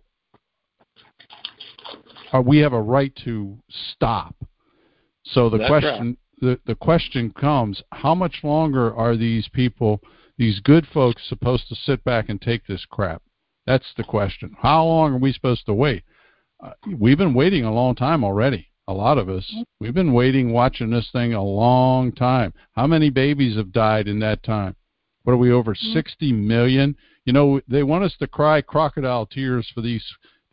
we have a right to stop. So the question the question comes, how much longer are these people, these good folks, supposed to sit back and take this crap? That's the question. How long are we supposed to wait? We've been waiting a long time already. A lot of us. We've been waiting, watching this thing a long time. How many babies have died in that time? What are we, over 60 million? You know, they want us to cry crocodile tears for these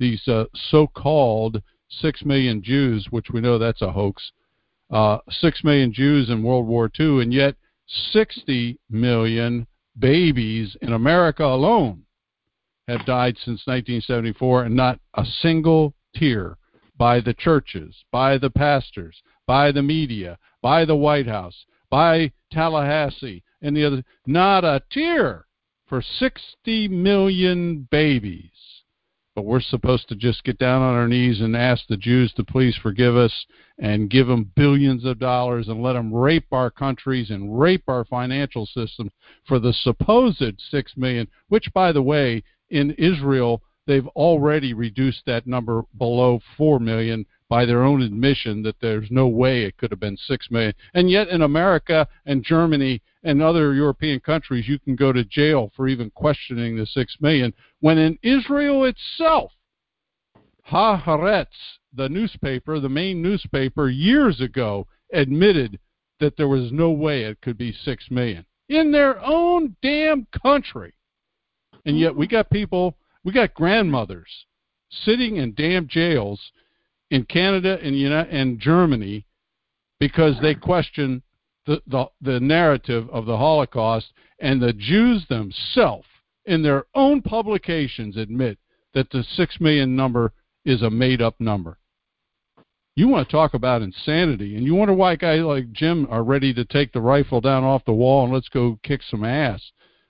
so-called 6 million Jews, which we know that's a hoax. 6 million Jews in World War II, and yet 60 million babies in America alone have died since 1974, and not a single tear by the churches, by the pastors, by the media, by the White House, by Tallahassee, and the other. Not a tear for 60 million babies. But we're supposed to just get down on our knees and ask the Jews to please forgive us and give them billions of dollars and let them rape our countries and rape our financial system for the supposed 6 million, which, by the way, in Israel, they've already reduced that number below 4 million by their own admission that there's no way it could have been 6 million. And yet in America and Germany and other European countries, you can go to jail for even questioning the 6 million, when in Israel itself, Haaretz, the newspaper, the main newspaper, years ago admitted that there was no way it could be 6 million in their own damn country. And yet we got people, we got grandmothers sitting in damn jails in Canada and Germany because they question the narrative of the Holocaust, and the Jews themselves in their own publications admit that the 6 million number is a made-up number. You want to talk about insanity, and you wonder why guys like Jim are ready to take the rifle down off the wall and let's go kick some ass.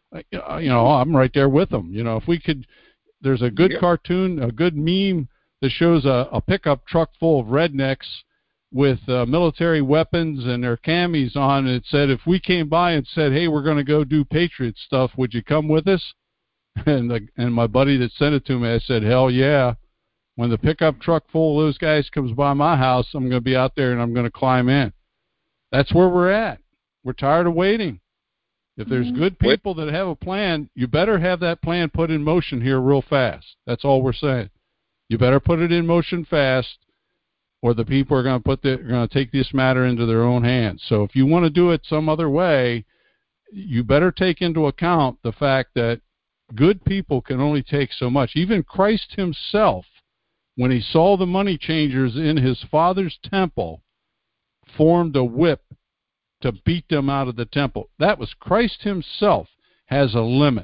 I'm right there with them. If we could, there's a good cartoon, a good meme that shows a pickup truck full of rednecks with military weapons and their camis on. It said, if we came by and said, hey, we're going to go do Patriot stuff, would you come with us? And my buddy that sent it to me, I said, hell yeah. When the pickup truck full of those guys comes by my house, I'm going to be out there and I'm going to climb in. That's where we're at. We're tired of waiting. If there's good people that have a plan, you better have that plan put in motion here real fast. That's all we're saying. You better put it in motion fast, or the people are going to take this matter into their own hands. So if you want to do it some other way, you better take into account the fact that good people can only take so much. Even Christ himself, when he saw the money changers in his Father's temple, formed a whip to beat them out of the temple. That was Christ himself has a limit.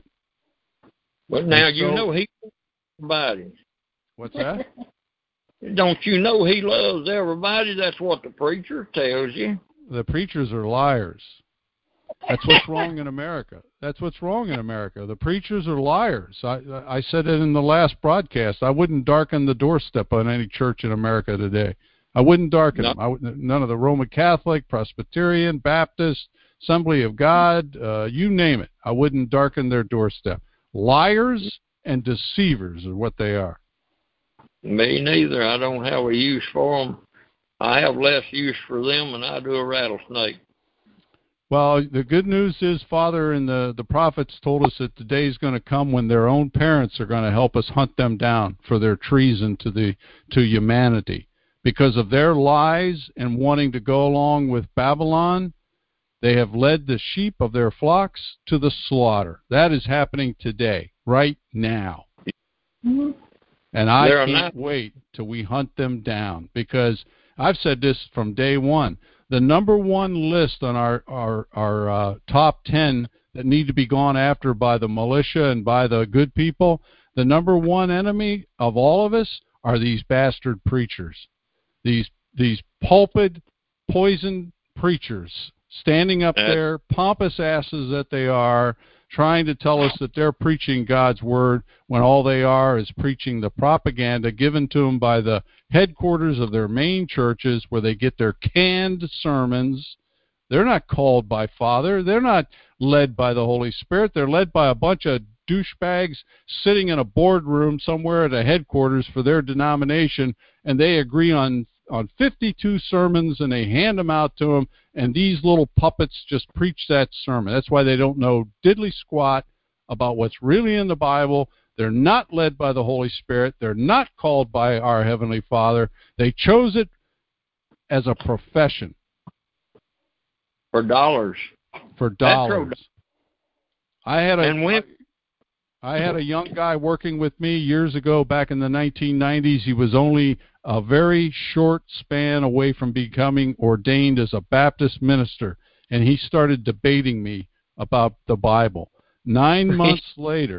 But now you know he loves everybody. What's that? Don't you know he loves everybody? That's what the preacher tells you. The preachers are liars. That's what's wrong in America. That's what's wrong in America. The preachers are liars. I said it in the last broadcast. I wouldn't darken the doorstep on any church in America today. I wouldn't darken them. None of the Roman Catholic, Presbyterian, Baptist, Assembly of God, you name it. I wouldn't darken their doorstep. Liars and deceivers are what they are. Me neither. I don't have a use for them. I have less use for them than I do a rattlesnake. Well, the good news is, Father, and the prophets told us that the day is going to come when their own parents are going to help us hunt them down for their treason to humanity. Because of their lies and wanting to go along with Babylon, they have led the sheep of their flocks to the slaughter. That is happening today, right now. Mm-hmm. And I can't wait till we hunt them down, because I've said this from day one. The number one list on our top 10 that need to be gone after by the militia and by the good people, the number one enemy of all of us are these bastard preachers. These pulpit, poisoned preachers standing up there, pompous asses that they are, trying to tell us that they're preaching God's word when all they are is preaching the propaganda given to them by the headquarters of their main churches, where they get their canned sermons. They're not called by Father. They're not led by the Holy Spirit. They're led by a bunch of douchebags sitting in a boardroom somewhere at a headquarters for their denomination, and they agree on 52 sermons, and they hand them out to them, and these little puppets just preach that sermon. That's why they don't know diddly squat about what's really in the Bible. They're not led by the Holy Spirit. They're not called by our Heavenly Father. They chose it as a profession. For dollars. For dollars. I had a young guy working with me years ago, back in the 1990s. He was only a very short span away from becoming ordained as a Baptist minister, and he started debating me about the Bible. 9 months later,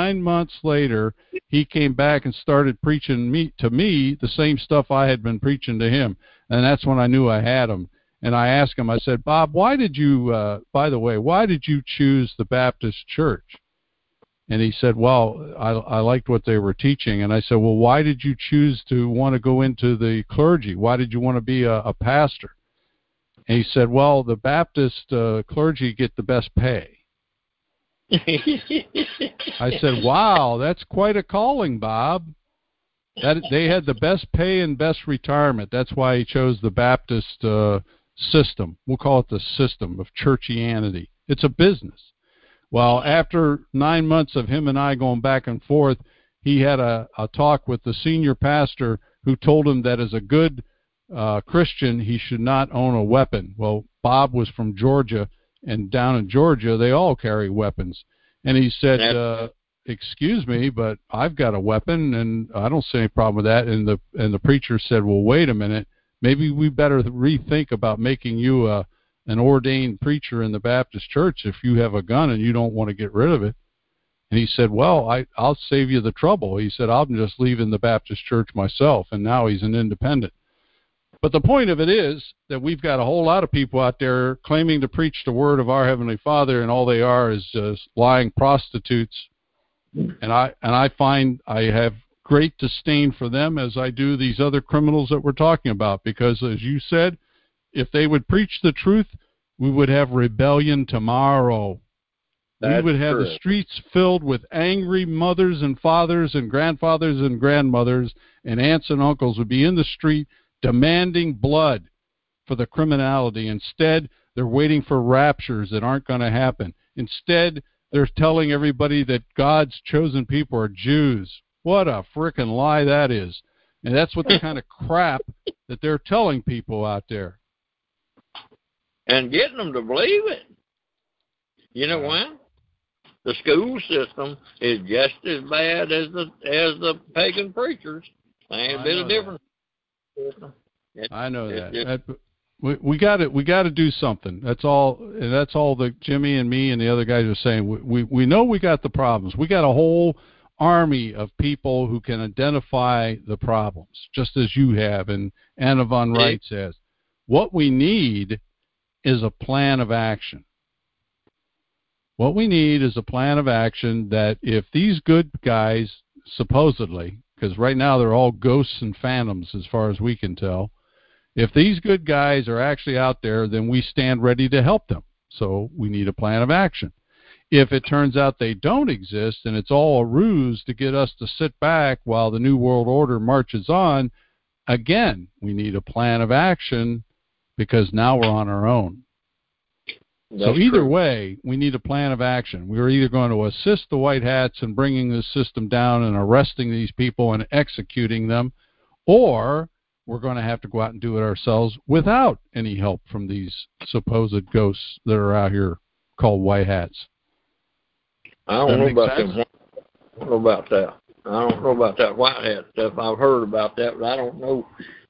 he came back and started preaching to me the same stuff I had been preaching to him, and that's when I knew I had him. And I asked him, I said, Bob, why did you choose the Baptist church? And he said, well, I liked what they were teaching. And I said, well, why did you choose to want to go into the clergy? Why did you want to be a pastor? And he said, well, the Baptist clergy get the best pay. I said, wow, that's quite a calling, Bob. They had the best pay and best retirement. That's why he chose the Baptist system. We'll call it the system of churchianity. It's a business. Well, after 9 months of him and I going back and forth, he had a talk with the senior pastor, who told him that as a good Christian, he should not own a weapon. Well, Bob was from Georgia, and down in Georgia, they all carry weapons. And he said, excuse me, but I've got a weapon, and I don't see any problem with that. And the preacher said, well, wait a minute. Maybe we better rethink about making you an ordained preacher in the Baptist church if you have a gun and you don't want to get rid of it. And he said, well, I'll save you the trouble. He said, I'm just leaving the Baptist church myself, and now he's an independent. But the point of it is that we've got a whole lot of people out there claiming to preach the word of our Heavenly Father, and all they are is just lying prostitutes. And I find I have great disdain for them, as I do these other criminals that we're talking about, because, as you said, if they would preach the truth, we would have rebellion tomorrow. We would have the streets filled with angry mothers and fathers and grandfathers and grandmothers, and aunts and uncles would be in the street demanding blood for the criminality. Instead, They're waiting for raptures that aren't going to happen. Instead, they're telling everybody that God's chosen people are Jews. What a frickin' lie that is. And that's what the kind of crap that they're telling people out there. And getting them to believe it. You know why? The school system is just as bad as the pagan preachers. There ain't a bit of difference. I know that. We got to do something. That's all. And that's all that Jimmy and me and the other guys are saying. We know we got the problems. We got a whole army of people who can identify the problems, just as you have and Anna von Wright says. What we need is a plan of action. What we need is a plan of action that if these good guys, supposedly, because right now they're all ghosts and phantoms as far as we can tell, if these good guys are actually out there, then we stand ready to help them. So we need a plan of action. If it turns out they don't exist and it's all a ruse to get us to sit back while the New World Order marches on, again, we need a plan of action because now we're on our own. So either way, we need a plan of action. We're either going to assist the White Hats in bringing this system down and arresting these people and executing them, or we're going to have to go out and do it ourselves without any help from these supposed ghosts that are out here called White Hats. I don't know about them. I don't know about that. I don't know about that White Hat stuff. I've heard about that, but I don't know.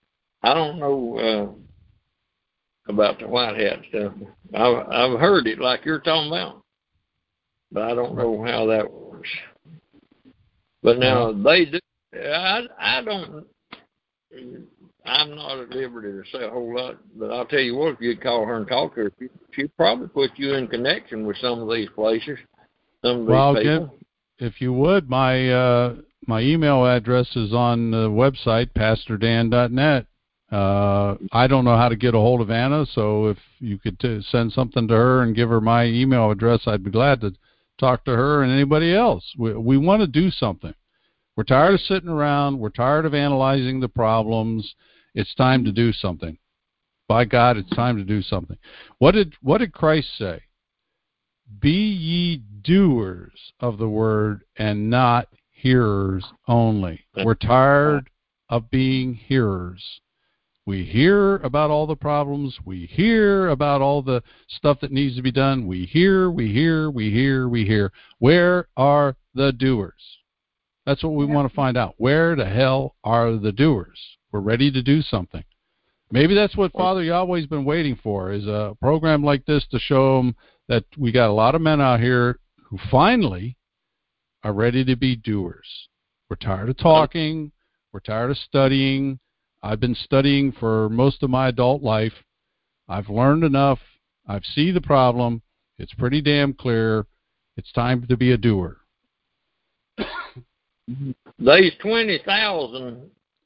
About the White Hat stuff. I've heard it like you're talking about, but I don't know how that works. But now they do. I don't. I'm not at liberty to say a whole lot, but I'll tell you what, if you'd call her and talk to her, she'd probably put you in connection with some of these places, some of these people. If you would, my email address is on the website, pastordan.net. I don't know how to get a hold of Anna, so if you could send something to her and give her my email address, I'd be glad to talk to her and anybody else. We want to do something. We're tired of sitting around. We're tired of analyzing the problems. It's time to do something. By God, it's time to do something. What did Christ say? Be ye doers of the word and not hearers only. We're tired of being hearers. We hear about all the problems. We hear about all the stuff that needs to be done. We hear. Where are the doers? That's what we want to find out. Where the hell are the doers? We're ready to do something. Maybe that's what Father Yahweh's been waiting for, is a program like this to show them that we got a lot of men out here who finally are ready to be doers. We're tired of talking. We're tired of studying. I've been studying for most of my adult life. I've learned enough. I've seen the problem. It's pretty damn clear. It's time to be a doer. There's 20,000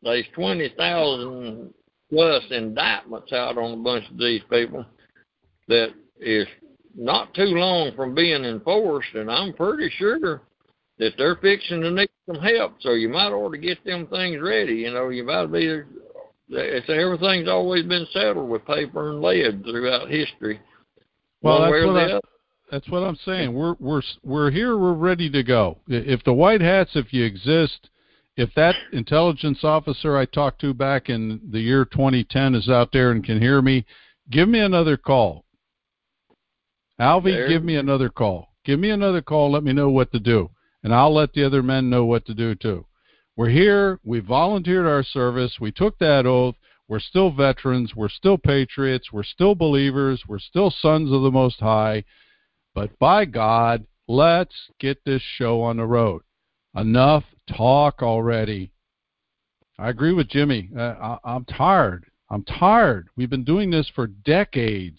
plus indictments out on a bunch of these people that is not too long from being enforced, and I'm pretty sure that they're fixing to need some help. So you might ought to get them things ready. You know, you might be. Everything's always been settled with paper and lead throughout history. Well, that's what I'm saying. We're here. We're ready to go. If the White Hats, if you exist, if that intelligence officer I talked to back in the year 2010 is out there and can hear me, give me another call. Alvy, give me another call. Give me another call. Let me know what to do, and I'll let the other men know what to do too. We're here. We volunteered our service. We took that oath. We're still veterans. We're still patriots. We're still believers. We're still sons of the Most High. But by God, let's get this show on the road. Enough talk already. I agree with Jimmy. I'm tired. We've been doing this for decades.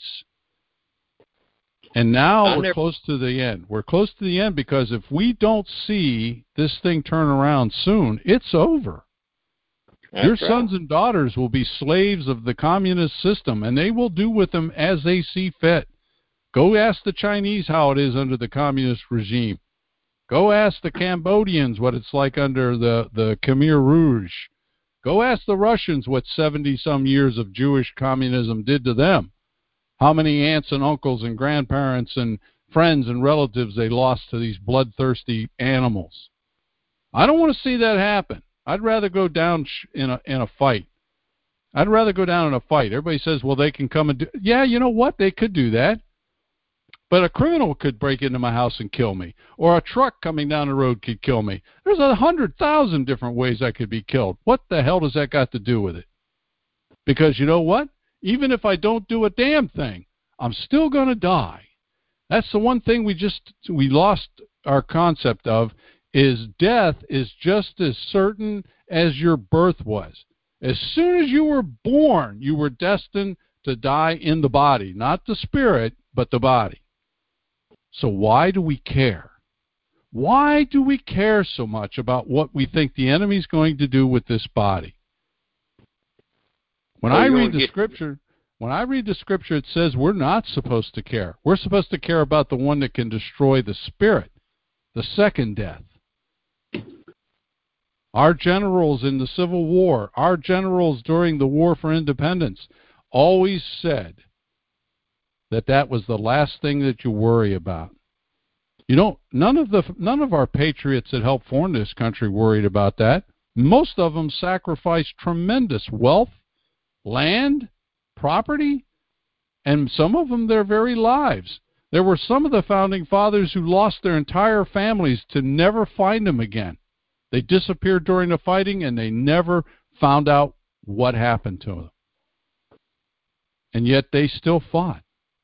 And now we're close to the end. We're close to the end because if we don't see this thing turn around soon, it's over. Your sons and daughters will be slaves of the communist system, and they will do with them as they see fit. Go ask the Chinese how it is under the communist regime. Go ask the Cambodians what it's like under the Khmer Rouge. Go ask the Russians what 70-some years of Jewish communism did to them. how many aunts and uncles and grandparents and friends and relatives they lost to these bloodthirsty animals. I don't want to see that happen. I'd rather go down in a fight. I'd rather go down in a fight. Everybody says, well, they can come and do... Yeah, you know what? They could do that. But a criminal could break into my house and kill me. Or a truck coming down the road could kill me. There's 100,000 different ways I could be killed. What the hell does that got to do with it? Because you know what? Even if I don't do a damn thing, I'm still going to die. That's the one thing we lost our concept of, is death is just as certain as your birth was. As soon as you were born, you were destined to die in the body, not the spirit, but the body. So why do we care? Why do we care so much about what we think the enemy's going to do with this body? When I read the scripture, it says we're not supposed to care. We're supposed to care about the one that can destroy the spirit, the second death. Our generals in the Civil War, our generals during the War for Independence, always said that was the last thing that you worry about. You know, none of our patriots that helped form this country worried about that. Most of them sacrificed tremendous wealth, land, property, and some of them their very lives. There were some of the founding fathers who lost their entire families to never find them again. They disappeared during the fighting, and they never found out what happened to them. And yet they still fought.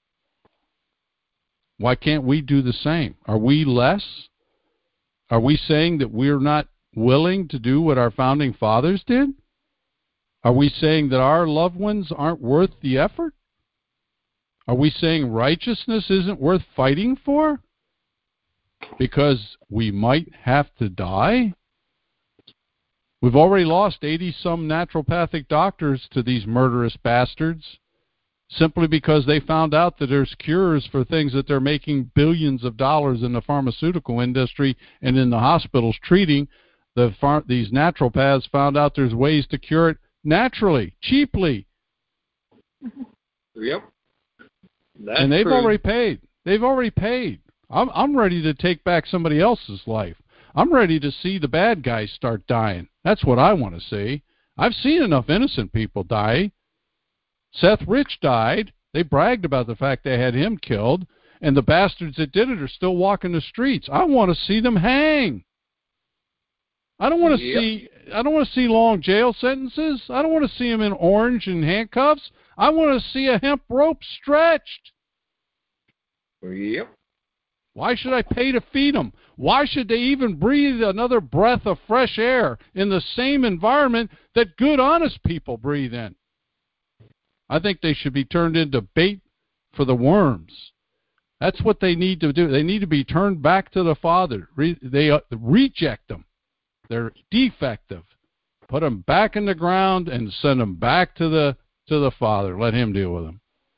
Why can't we do the same? Are we less? Are we saying that we're not willing to do what our founding fathers did? Are we saying that our loved ones aren't worth the effort? Are we saying righteousness isn't worth fighting for? Because we might have to die? We've already lost 80-some naturopathic doctors to these murderous bastards simply because they found out that there's cures for things that they're making billions of dollars in the pharmaceutical industry and in the hospitals treating. These naturopaths found out there's ways to cure naturally, cheaply. Yep. And they've already paid. They've already paid. I'm ready to take back somebody else's life. I'm ready to see the bad guys start dying. That's what I want to see. I've seen enough innocent people die. Seth Rich died. They bragged about the fact they had him killed, and the bastards that did it are still walking the streets. I want to see them hang. I don't want to see long jail sentences. I don't want to see them in orange and handcuffs. I want to see a hemp rope stretched. Yep. Why should I pay to feed them? Why should they even breathe another breath of fresh air in the same environment that good, honest people breathe in? I think they should be turned into bait for the worms. That's what they need to do. They need to be turned back to the Father. They reject them. They're defective. Put them back in the ground and send them back to the Father. Let Him deal with them.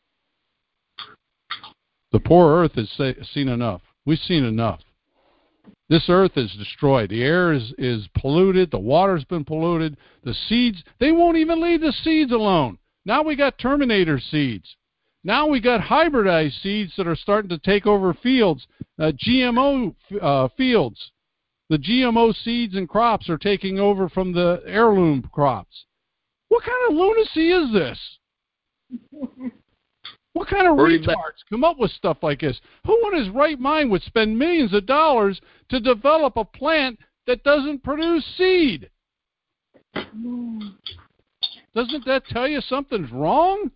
The poor earth has seen enough. We've seen enough. This earth is destroyed. The air is polluted. The water's been polluted. The seeds, they won't even leave the seeds alone. Now we got Terminator seeds. Now we got hybridized seeds that are starting to take over fields, GMO fields. The GMO seeds and crops are taking over from the heirloom crops. What kind of lunacy is this? What kind of retards come up with stuff like this? Who in his right mind would spend millions of dollars to develop a plant that doesn't produce seed? Doesn't that tell you something's wrong?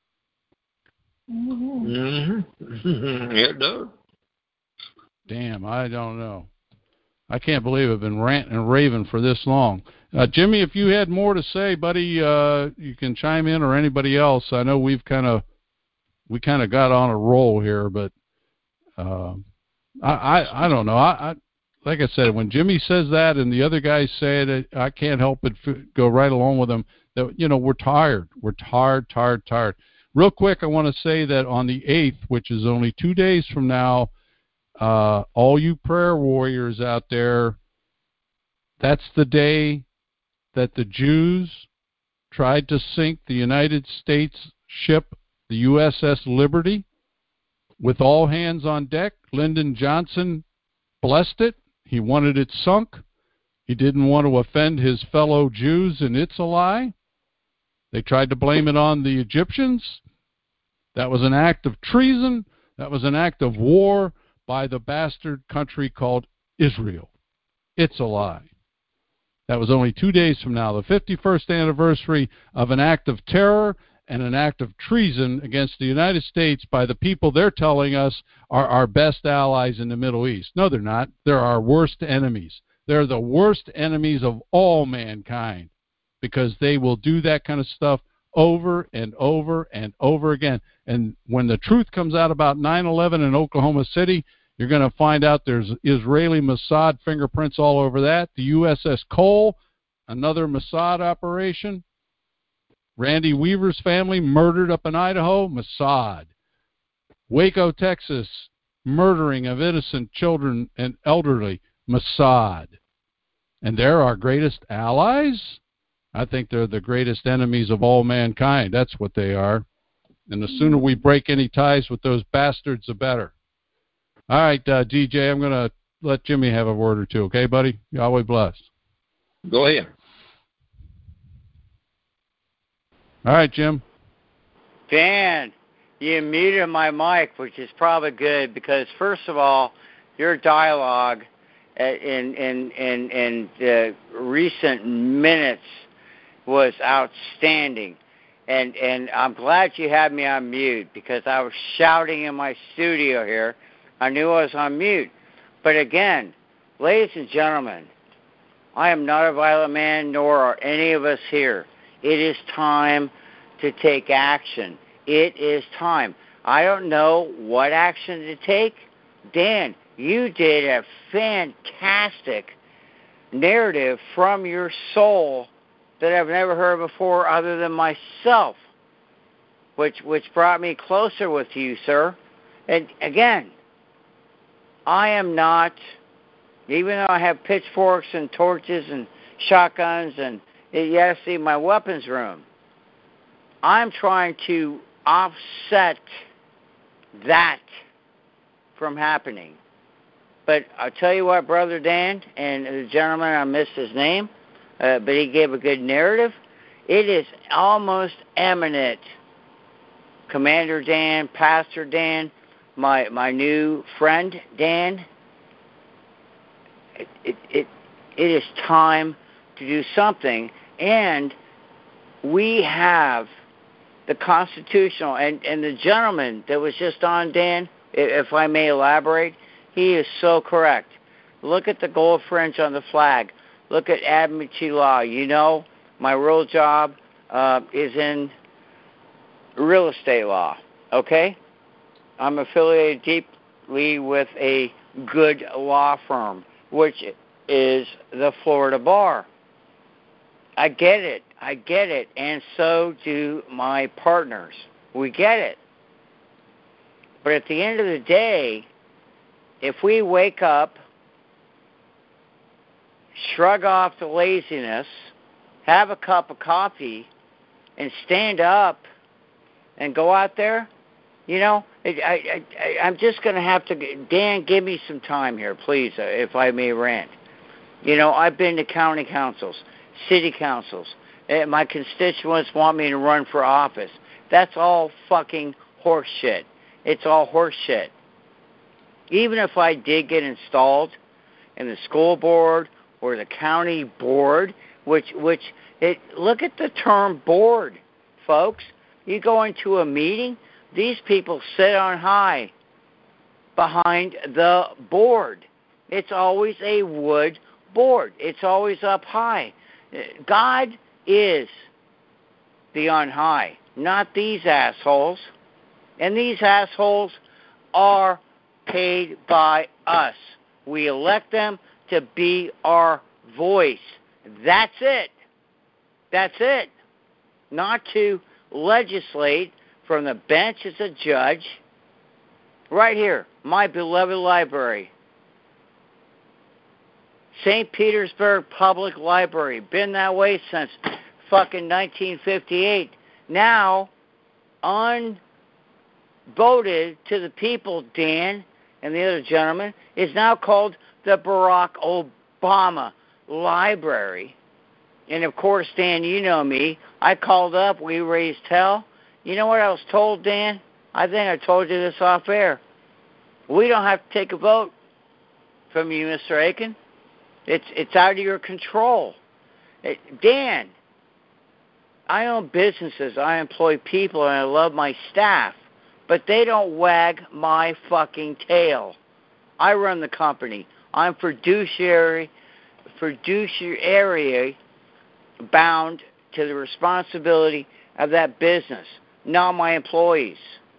Mm-hmm. It does. Damn, I don't know. I can't believe I've been ranting and raving for this long. Jimmy, if you had more to say, buddy, you can chime in, or anybody else. I know we kind of got on a roll here, but I don't know. I like I said, when Jimmy says that and the other guys say it, I can't help but go right along with them. That, you know, we're tired. We're tired. Real quick, I want to say that on the 8th, which is only 2 days from now, all you prayer warriors out there, that's the day that the Jews tried to sink the United States ship the USS Liberty, with all hands on deck. Lyndon Johnson blessed it. He wanted it sunk. He didn't want to offend his fellow Jews, and it's a lie. They tried to blame it on the Egyptians. That was an act of treason. That was an act of war by the bastard country called Israel. It's a lie. That was only 2 days from now, the 51st anniversary of an act of terror and an act of treason against the United States by the people they're telling us are our best allies in the Middle East. No, they're not. They're our worst enemies. They're the worst enemies of all mankind because they will do that kind of stuff over and over and over again. And when the truth comes out about 9/11 in Oklahoma City, you're going to find out there's Israeli Mossad fingerprints all over that. The USS Cole, another Mossad operation. Randy Weaver's family murdered up in Idaho, Mossad. Waco, Texas, murdering of innocent children and elderly, Mossad. And they're our greatest allies? I think they're the greatest enemies of all mankind. That's what they are. And the sooner we break any ties with those bastards, the better. All right, DJ, I'm going to let Jimmy have a word or two, okay, buddy? Yahweh bless. Go ahead. All right, Jim. Dan, you muted my mic, which is probably good because, first of all, your dialogue in recent minutes was outstanding. And I'm glad you had me on mute because I was shouting in my studio here. I knew I was on mute. But again, ladies and gentlemen, I am not a violent man, nor are any of us here. It is time to take action. It is time. I don't know what action to take. Dan, you did a fantastic narrative from your soul that I've never heard before other than myself, which brought me closer with you, sir. And again, I am not, even though I have pitchforks and torches and shotguns and you got to see my weapons room, I'm trying to offset that from happening. But I'll tell you what, Brother Dan, and the gentleman, I missed his name, but he gave a good narrative. It is almost eminent. Commander Dan, Pastor Dan, my new friend Dan, it is time to do something. And we have the constitutional, and the gentleman that was just on, Dan, if I may elaborate, he is so correct. Look at the gold fringe on the flag. Look at admiralty law. You know, my real job is in real estate law, okay? I'm affiliated deeply with a good law firm, which is the Florida Bar. I get it, and so do my partners. We get it. But at the end of the day, if we wake up, shrug off the laziness, have a cup of coffee, and stand up and go out there, you know, I'm just going to have to, Dan, give me some time here, please, if I may rant. You know, I've been to county councils, city councils. My constituents want me to run for office. That's all fucking horse shit. It's all horse shit. Even if I did get installed in the school board or the county board, look at the term board, folks. You go into a meeting, these people sit on high behind the board. It's always a wood board. It's always up high. God is the on high, not these assholes. And these assholes are paid by us. We elect them to be our voice. That's it. That's it. Not to legislate from the bench as a judge. Right here, my beloved library. St. Petersburg Public Library. Been that way since fucking 1958. Now, voted to the people, Dan and the other gentleman, is now called the Barack Obama Library. And, of course, Dan, you know me. I called up. We raised hell. You know what I was told, Dan? I think I told you this off air. We don't have to take a vote from you, Mr. Aiken. It's out of your control. Dan, I own businesses. I employ people, and I love my staff. But they don't wag my fucking tail. I run the company. I'm fiduciary bound to the responsibility of that business, not my employees.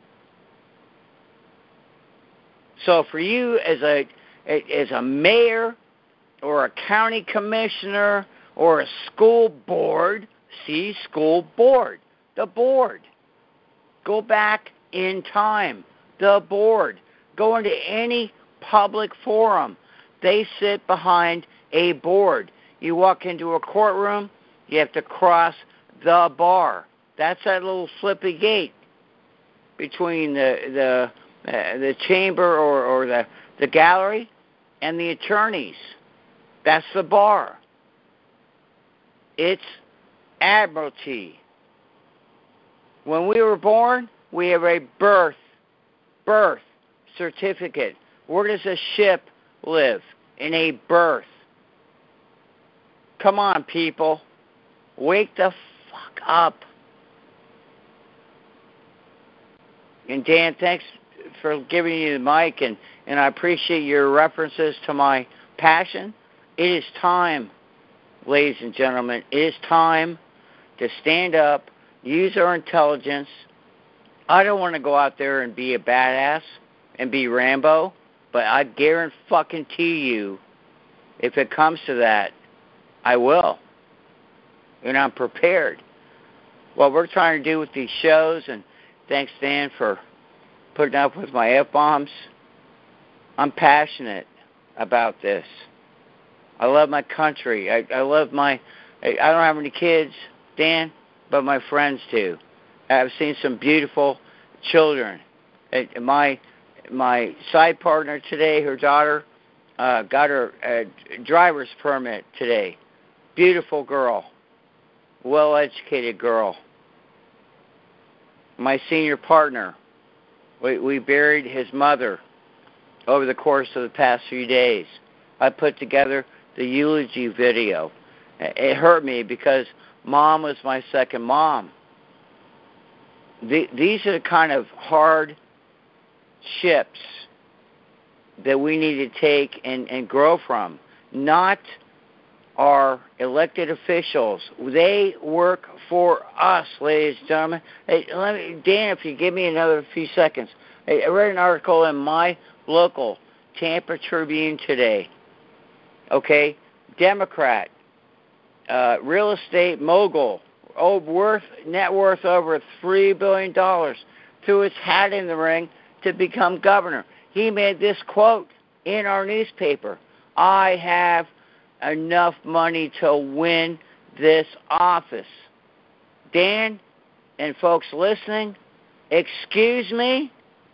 So for you as a mayor or a county commissioner or a school board, school board, the board, go back in time, the board, go into any public forum. They sit behind a board. You walk into a courtroom, you have to cross the bar. That's that little slippy gate between the chamber or the gallery and the attorneys. That's the bar. It's admiralty. When we were born, we have a birth certificate. Where does a ship live? In a berth. Come on, people. Wake the fuck up. And Dan, thanks for giving you the mic, and I appreciate your references to my passion. It is time, ladies and gentlemen, it is time to stand up, use our intelligence. I don't want to go out there and be a badass and be Rambo, but I guarantee you, if it comes to that, I will. And I'm prepared. What we're trying to do with these shows, and thanks, Dan, for putting up with my F-bombs, I'm passionate about this. I love my country. I love I don't have any kids, Dan, but my friends do. I've seen some beautiful children. My side partner today, her daughter, got her driver's permit today. Beautiful girl. Well-educated girl. My senior partner, we buried his mother over the course of the past few days. I put together the eulogy video. It hurt me because Mom was my second mom. These are the kind of hard ships that we need to take and grow from, not our elected officials. They work for us, ladies and gentlemen. Hey, Dan, if you give me another few seconds. I read an article in my local Tampa Tribune today. Okay, Democrat, real estate mogul, net worth over $3 billion, threw his hat in the ring to become governor. He made this quote in our newspaper: "I have enough money to win this office." Dan and folks listening, excuse me.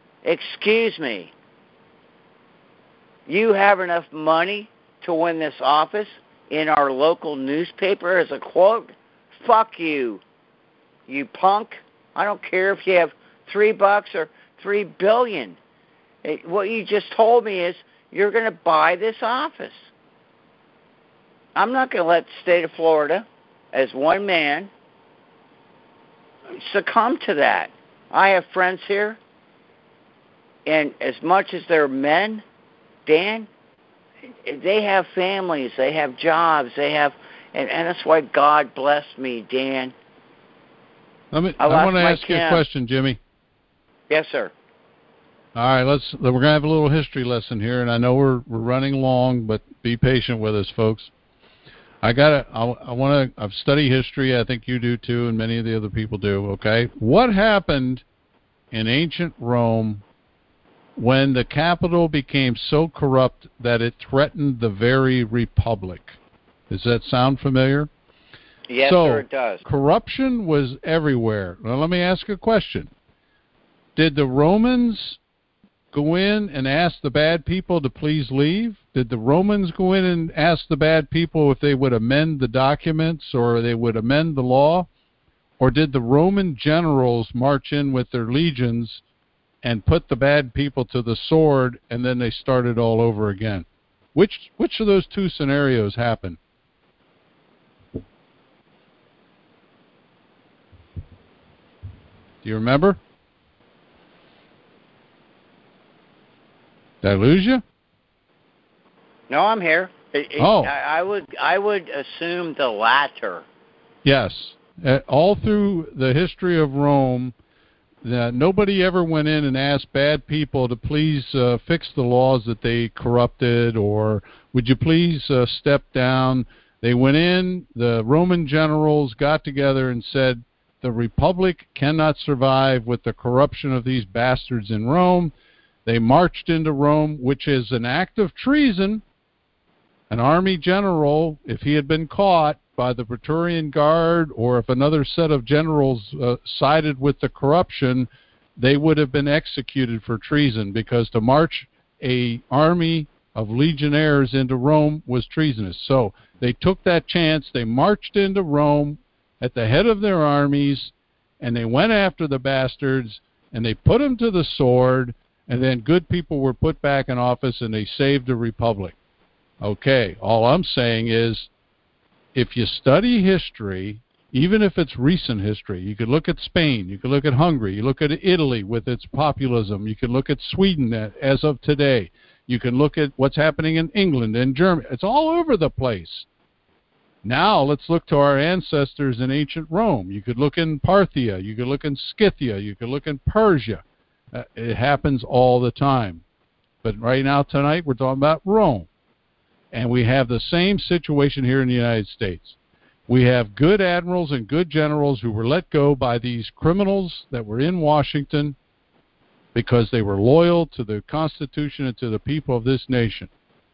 You have enough money to win this office in our local newspaper as a quote? Fuck you, you punk. I don't care if you have $3 or $3 billion. What you just told me is you're going to buy this office. I'm not going to let the state of Florida, as one man, succumb to that. I have friends here, and as much as they're men, Dan, they have families, they have jobs, and that's why God blessed me, Dan. I want to ask you a question, Jimmy. Yes, sir. All right, we're going to have a little history lesson here, and I know we're running long, but be patient with us, folks. I've studied history. I think you do too, and many of the other people do. Okay, what happened in ancient Rome when the capital became so corrupt that it threatened the very republic? Does that sound familiar? Yes, sir, it does. Corruption was everywhere. Now, let me ask a question. Did the Romans go in and ask the bad people to please leave? Did the Romans go in and ask the bad people if they would amend the documents or they would amend the law? Or did the Roman generals march in with their legions and put the bad people to the sword, and then they started all over again? Which of those two scenarios happened? Do you remember? Did I lose you? No, I'm here. Oh. I would assume the latter. Yes. All through the history of Rome, nobody ever went in and asked bad people to please fix the laws that they corrupted, or would you please step down. They went in, the Roman generals got together and said, the Republic cannot survive with the corruption of these bastards in Rome. They marched into Rome, which is an act of treason. An army general, if he had been caught by the Praetorian Guard, or if another set of generals sided with the corruption, they would have been executed for treason, because to march an army of legionnaires into Rome was treasonous. So they took that chance. They marched into Rome at the head of their armies, and they went after the bastards, and they put them to the sword, and then good people were put back in office, and they saved the Republic. Okay, all I'm saying is, if you study history, even if it's recent history, you could look at Spain, you could look at Hungary, you look at Italy with its populism, you could look at Sweden as of today, you can look at what's happening in England and Germany. It's all over the place. Now let's look to our ancestors in ancient Rome. You could look in Parthia, you could look in Scythia, you could look in Persia. It happens all the time. But right now, tonight, we're talking about Rome. And we have the same situation here in the United States. We have good admirals and good generals who were let go by these criminals that were in Washington because they were loyal to the Constitution and to the people of this nation.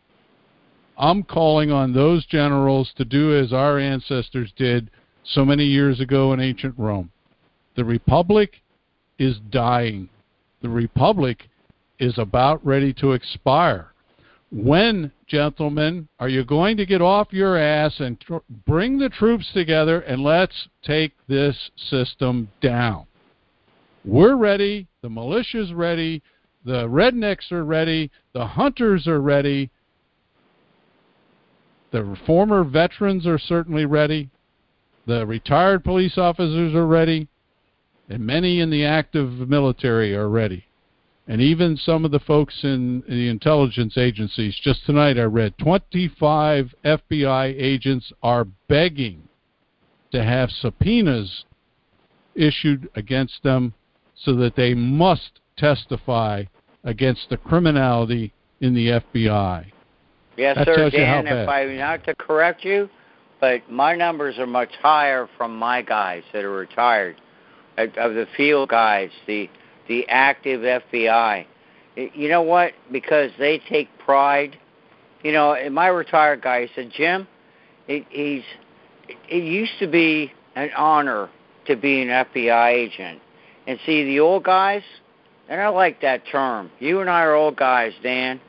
I'm calling on those generals to do as our ancestors did so many years ago in ancient Rome. The Republic is dying. The Republic is about ready to expire. When, gentlemen, are you going to get off your ass and bring the troops together and let's take this system down? We're ready. The militia's ready. The rednecks are ready. The hunters are ready. The former veterans are certainly ready. The retired police officers are ready. And many in the active military are ready. And even some of the folks in the intelligence agencies. Just tonight I read 25 FBI agents are begging to have subpoenas issued against them so that they must testify against the criminality in the FBI. Yes, that sir, Dan, if I not to correct you, but my numbers are much higher from my guys that are retired, of the field guys, the active FBI. You know what? Because they take pride. You know, and my retired guy, he said, Jim, it used to be an honor to be an FBI agent. And see, the old guys, and I like that term. You and I are old guys, Dan.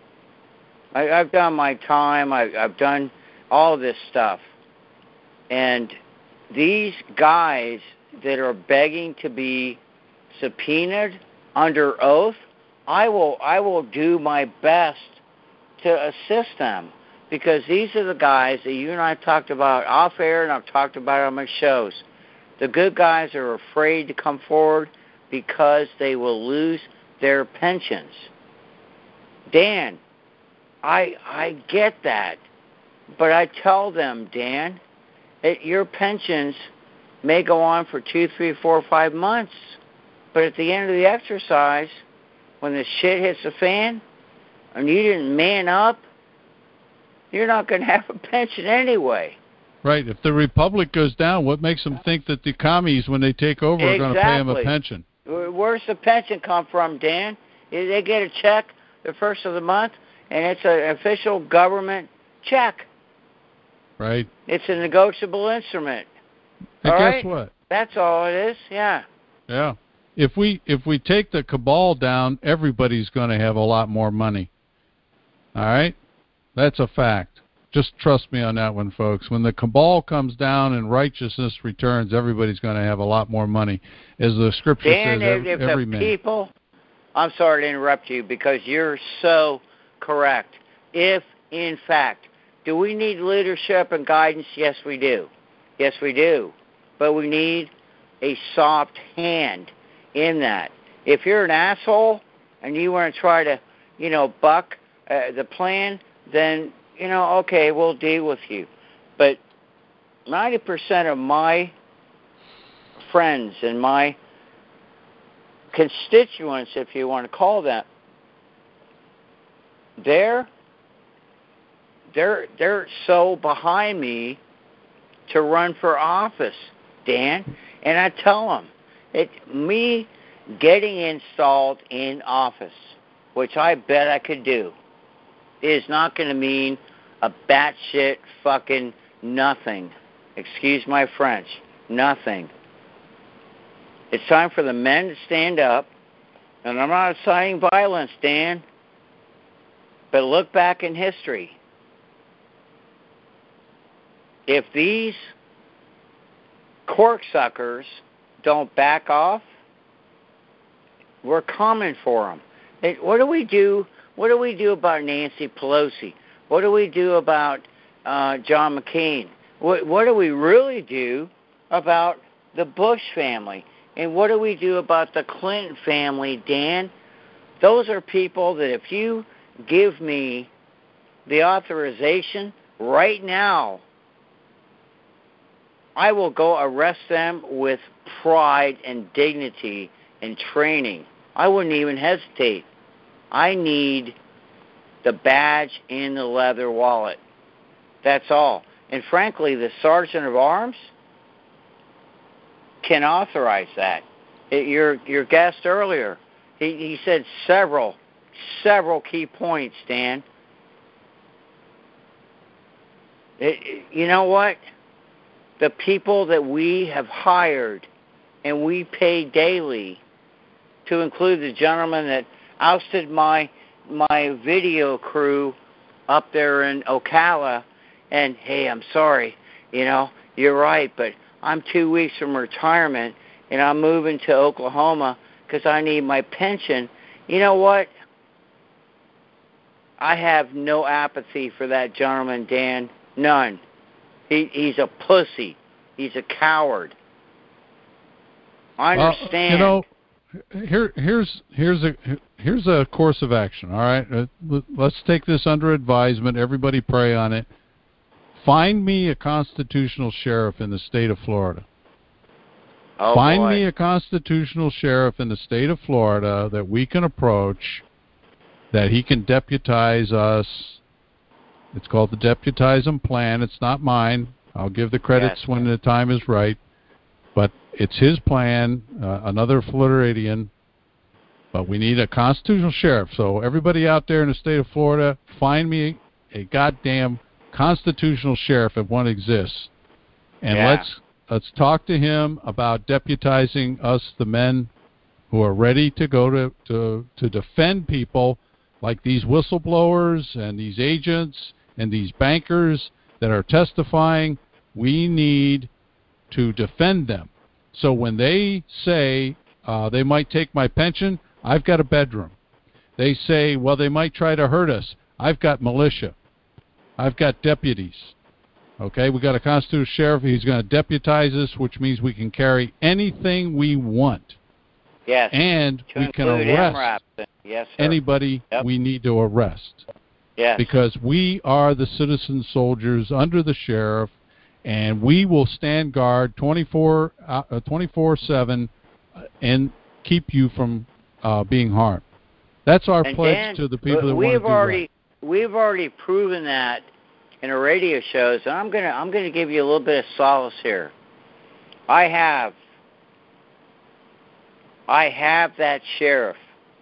I've done my time. I've done all this stuff. And these guys that are begging to be subpoenaed under oath, I will do my best to assist them, because these are the guys that you and I talked about off air, and I've talked about on my shows. The good guys are afraid to come forward because they will lose their pensions. Dan, I get that, but I tell them, Dan, that your pensions may go on for 2, 3, 4, 5 months. But at the end of the exercise, when the shit hits the fan and you didn't man up, you're not going to have a pension anyway. Right. If the Republic goes down, what makes them think that the commies, when they take over, are going to pay them a pension? Where's the pension come from, Dan? They get a check the first of the month, and it's an official government check. Right. It's a negotiable instrument. And all guess right? what? That's all it is, yeah. Yeah. if we take the cabal down, everybody's going to have a lot more money. All right? That's a fact. Just trust me on that one, folks. When the cabal comes down and righteousness returns, everybody's going to have a lot more money. As the scripture Dan, says, if every the man. people, I'm sorry to interrupt you because you're so correct. If, in fact, do we need leadership and guidance? Yes, we do. Yes, we do. But we need a soft hand in that. If you're an asshole and you want to try to, buck the plan, then, okay, we'll deal with you. But 90% of my friends and my constituents, if you want to call that, they're so behind me to run for office, Dan. And I tell them, me getting installed in office, which I bet I could do, is not going to mean a batshit fucking nothing. Excuse my French. Nothing. It's time for the men to stand up. And I'm not inciting violence, Dan. But look back in history. If these corksuckers don't back off, we're coming for them. What do we do? What do we do about Nancy Pelosi? What do we do about John McCain? What do we really do about the Bush family? And what do we do about the Clinton family, Dan? Those are people that if you give me the authorization right now, I will go arrest them with pride and dignity and training. I wouldn't even hesitate. I need the badge in the leather wallet. That's all. And frankly, the Sergeant of Arms can authorize that. Your guest earlier, he said several key points, Dan. You know what? The people that we have hired and we pay daily, to include the gentleman that ousted my video crew up there in Ocala, and hey, I'm sorry, you're right, but I'm 2 weeks from retirement and I'm moving to Oklahoma because I need my pension. You know what? I have no apathy for that gentleman, Dan. None. He's a pussy. He's a coward. I understand. Here's a course of action. All right, let's take this under advisement. Everybody, pray on it. Find me a constitutional sheriff in the state of Florida. Find me a constitutional sheriff in the state of Florida that we can approach, that he can deputize us. It's called the Deputizing Plan. It's not mine. I'll give the credits when the time is right. But it's his plan, another Floridian. But we need a constitutional sheriff. So everybody out there in the state of Florida, find me a goddamn constitutional sheriff if one exists. And let's talk to him about deputizing us, the men who are ready to go to defend people like these whistleblowers and these agents and these bankers that are testifying. We need to defend them. So when they say they might take my pension, I've got a bedroom. They say, well, they might try to hurt us. I've got militia. I've got deputies. Okay, we got a constitutional sheriff. He's going to deputize us, which means we can carry anything we want. Yes. And we can arrest anybody we need to arrest. Yes. Because we are the citizen soldiers under the sheriff, and we will stand guard 24/7 and keep you from being harmed. That's our pledge to the people that want to do right. We've already proven that in our radio shows, and I'm gonna give you a little bit of solace here. I have that sheriff.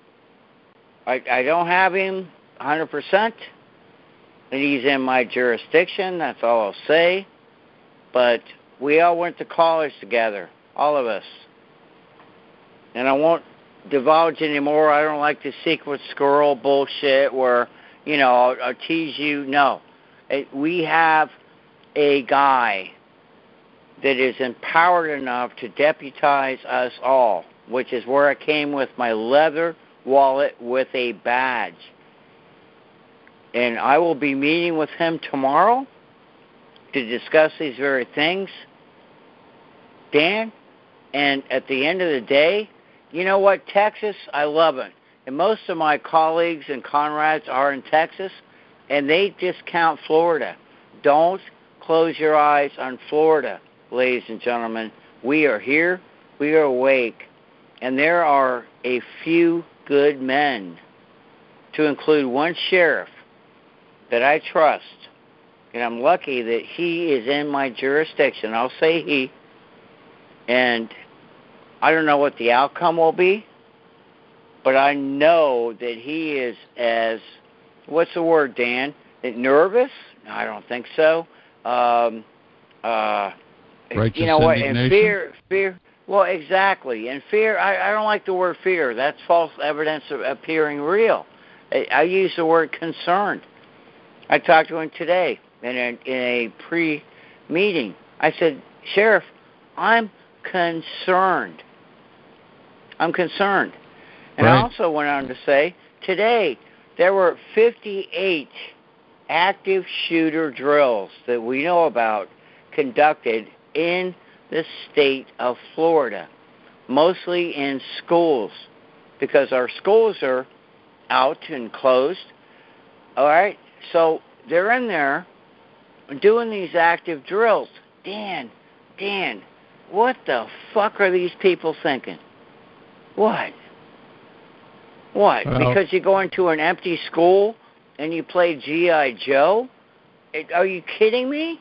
I don't have him 100%, and he's in my jurisdiction. That's all I'll say. But we all went to college together, all of us. and I won't divulge anymore. I don't like the secret squirrel bullshit where, I'll tease you. No. We have a guy that is empowered enough to deputize us all, which is where I came with my leather wallet with a badge. And I will be meeting with him tomorrow to discuss these very things, Dan. And at the end of the day, you know what? Texas, I love it. And most of my colleagues and comrades are in Texas, and they discount Florida. Don't close your eyes on Florida, ladies and gentlemen. We are here. We are awake. And there are a few good men, to include one sheriff that I trust. And I'm lucky that he is in my jurisdiction. I'll say he. And I don't know what the outcome will be, but I know that he is as, what's the word, Dan? Nervous? No, I don't think so. Righteous you know what? indignation? And fear. Well, exactly. And fear, I don't like the word fear. That's false evidence of appearing real. I use the word concerned. I talked to him today in a pre-meeting. I said, Sheriff, I'm concerned. I'm concerned. And right. I also went on to say, today there were 58 active shooter drills that we know about conducted in the state of Florida, mostly in schools, because our schools are out and closed. All right? So they're in there doing these active drills. Dan, what the fuck are these people thinking? What? Well, Because you go into an empty school and you play G.I. Joe? Are you kidding me?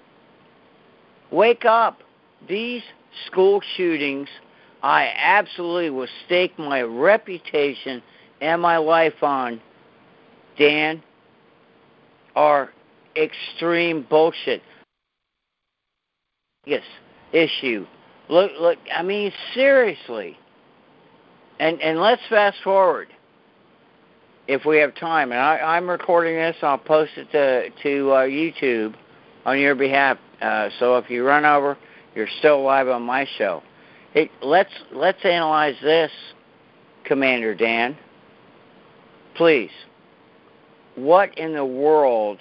Wake up. These school shootings, I absolutely will stake my reputation and my life on, Dan, are extreme bullshit. Yes, issue. Look, I mean, seriously. And let's fast forward, if we have time. And I'm recording this. I'll post it to YouTube on your behalf. So if you run over, you're still live on my show. Hey, let's analyze this, Commander Dan. Please. What in the world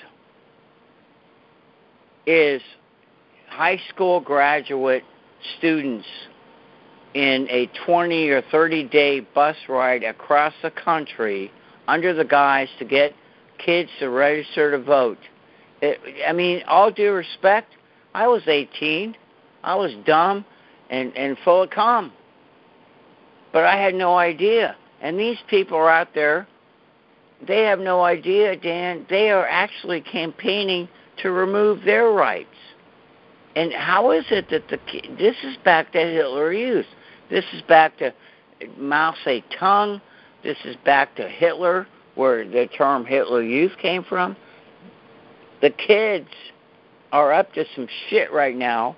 is high school graduate students in a 20 or 30-day bus ride across the country under the guise to get kids to register to vote? I mean, all due respect, I was 18. I was dumb and full of cum. But I had no idea. And these people are out there, they have no idea, Dan. They are actually campaigning to remove their rights. And how is it that this is back to Hitler Youth? This is back to Mao Zedong. This is back to Hitler, where the term Hitler Youth came from. The kids are up to some shit right now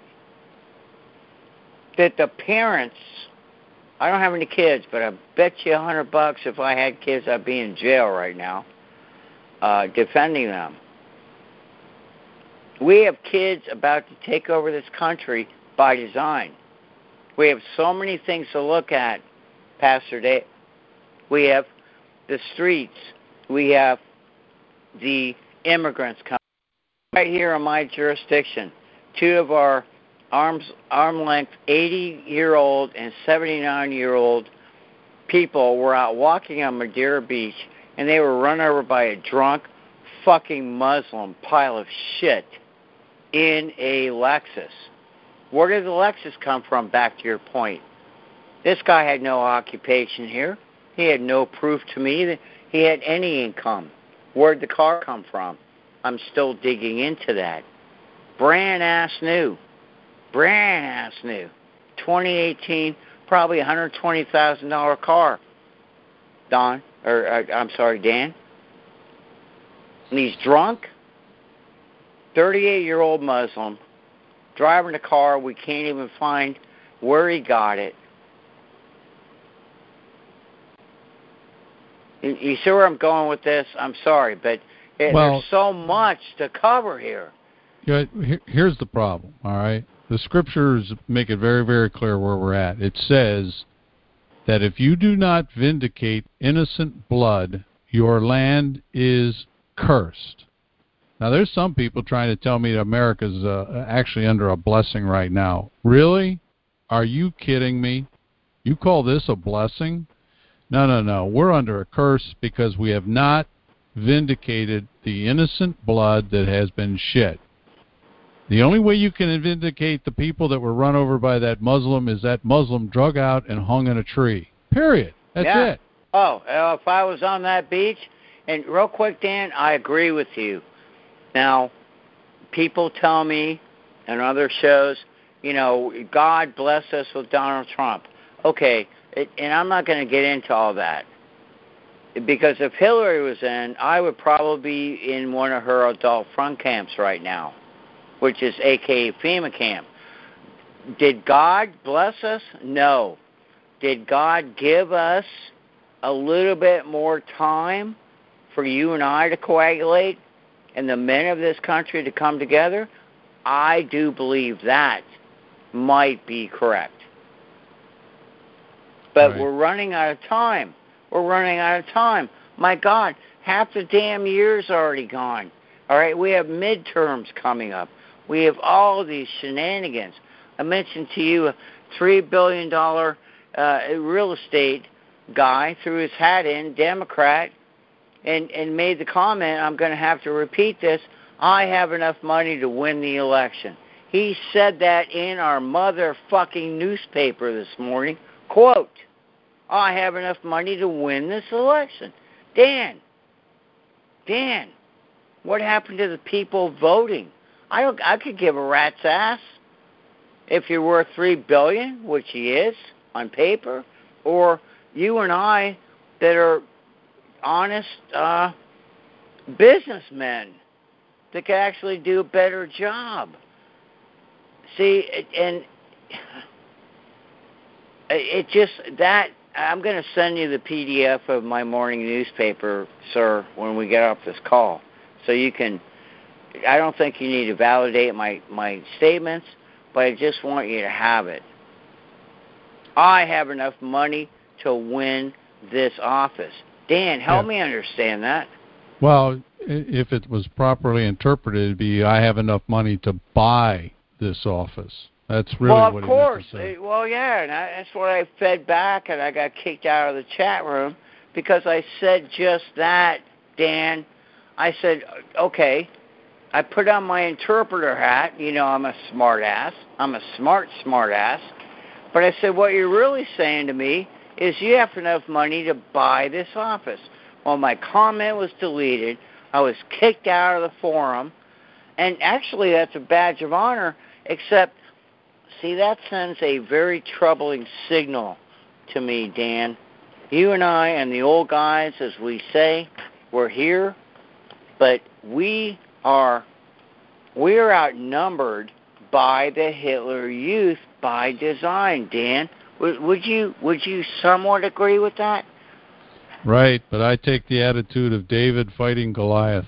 that the parents, I don't have any kids, but I bet you $100 if I had kids, I'd be in jail right now defending them. We have kids about to take over this country by design. We have so many things to look at, Pastor Dave. We have the streets. We have the immigrants coming. Right here in my jurisdiction, two of our arm length 80-year-old and 79-year-old people were out walking on Madeira Beach, and they were run over by a drunk fucking Muslim pile of shit in a Lexus. Where did the Lexus come from, back to your point? This guy had no occupation here. He had no proof to me that he had any income. Where'd the car come from? I'm still digging into that. Brand new. 2018, probably $120,000 car. Dan. And he's drunk. 38-year-old Muslim. Driving the car. We can't even find where he got it. You see where I'm going with this? I'm sorry, but there's so much to cover here. Here's the problem, all right? The scriptures make it very, very clear where we're at. It says that if you do not vindicate innocent blood, your land is cursed. Now, there's some people trying to tell me that America's actually under a blessing right now. Really? Are you kidding me? You call this a blessing? No. We're under a curse because we have not vindicated the innocent blood that has been shed. The only way you can vindicate the people that were run over by that Muslim is that Muslim drug out and hung in a tree. Period. That's it. Oh, if I was on that beach, and real quick, Dan, I agree with you. Now, people tell me in other shows, God bless us with Donald Trump. Okay, and I'm not going to get into all that. Because if Hillary was in, I would probably be in one of her adult front camps right now, which is a.k.a. FEMA camp. Did God bless us? No. Did God give us a little bit more time for you and I to coagulate and the men of this country to come together? I do believe that might be correct. But We're running out of time. My God, half the damn year's already gone. All right, we have midterms coming up. We have all of these shenanigans. I mentioned to you a $3 billion real estate guy threw his hat in, Democrat, and made the comment, I'm going to have to repeat this, I have enough money to win the election. He said that in our motherfucking newspaper this morning. Quote, I have enough money to win this election. Dan, what happened to the people voting? I could give a rat's ass if you're worth $3 billion, which he is on paper, or you and I that are honest businessmen that could actually do a better job. See, and it just that I'm going to send you the PDF of my morning newspaper, sir, when we get off this call, so you can. I don't think you need to validate my statements, but I just want you to have it. I have enough money to win this office. Dan, help me understand that. Well, if it was properly interpreted, it'd be I have enough money to buy this office. That's really what it meant to say. Well, of course. Well, yeah, and that's what I fed back, and I got kicked out of the chat room because I said just that, Dan. I said, okay, I put on my interpreter hat. I'm a smart ass. I'm a smart ass. But I said, what you're really saying to me is you have enough money to buy this office. Well, my comment was deleted. I was kicked out of the forum. And actually, that's a badge of honor, except, see, that sends a very troubling signal to me, Dan. You and I and the old guys, as we say, we're here, but we are outnumbered by the Hitler Youth by design, Dan. Would you somewhat agree with that? Right, but I take the attitude of David fighting Goliath.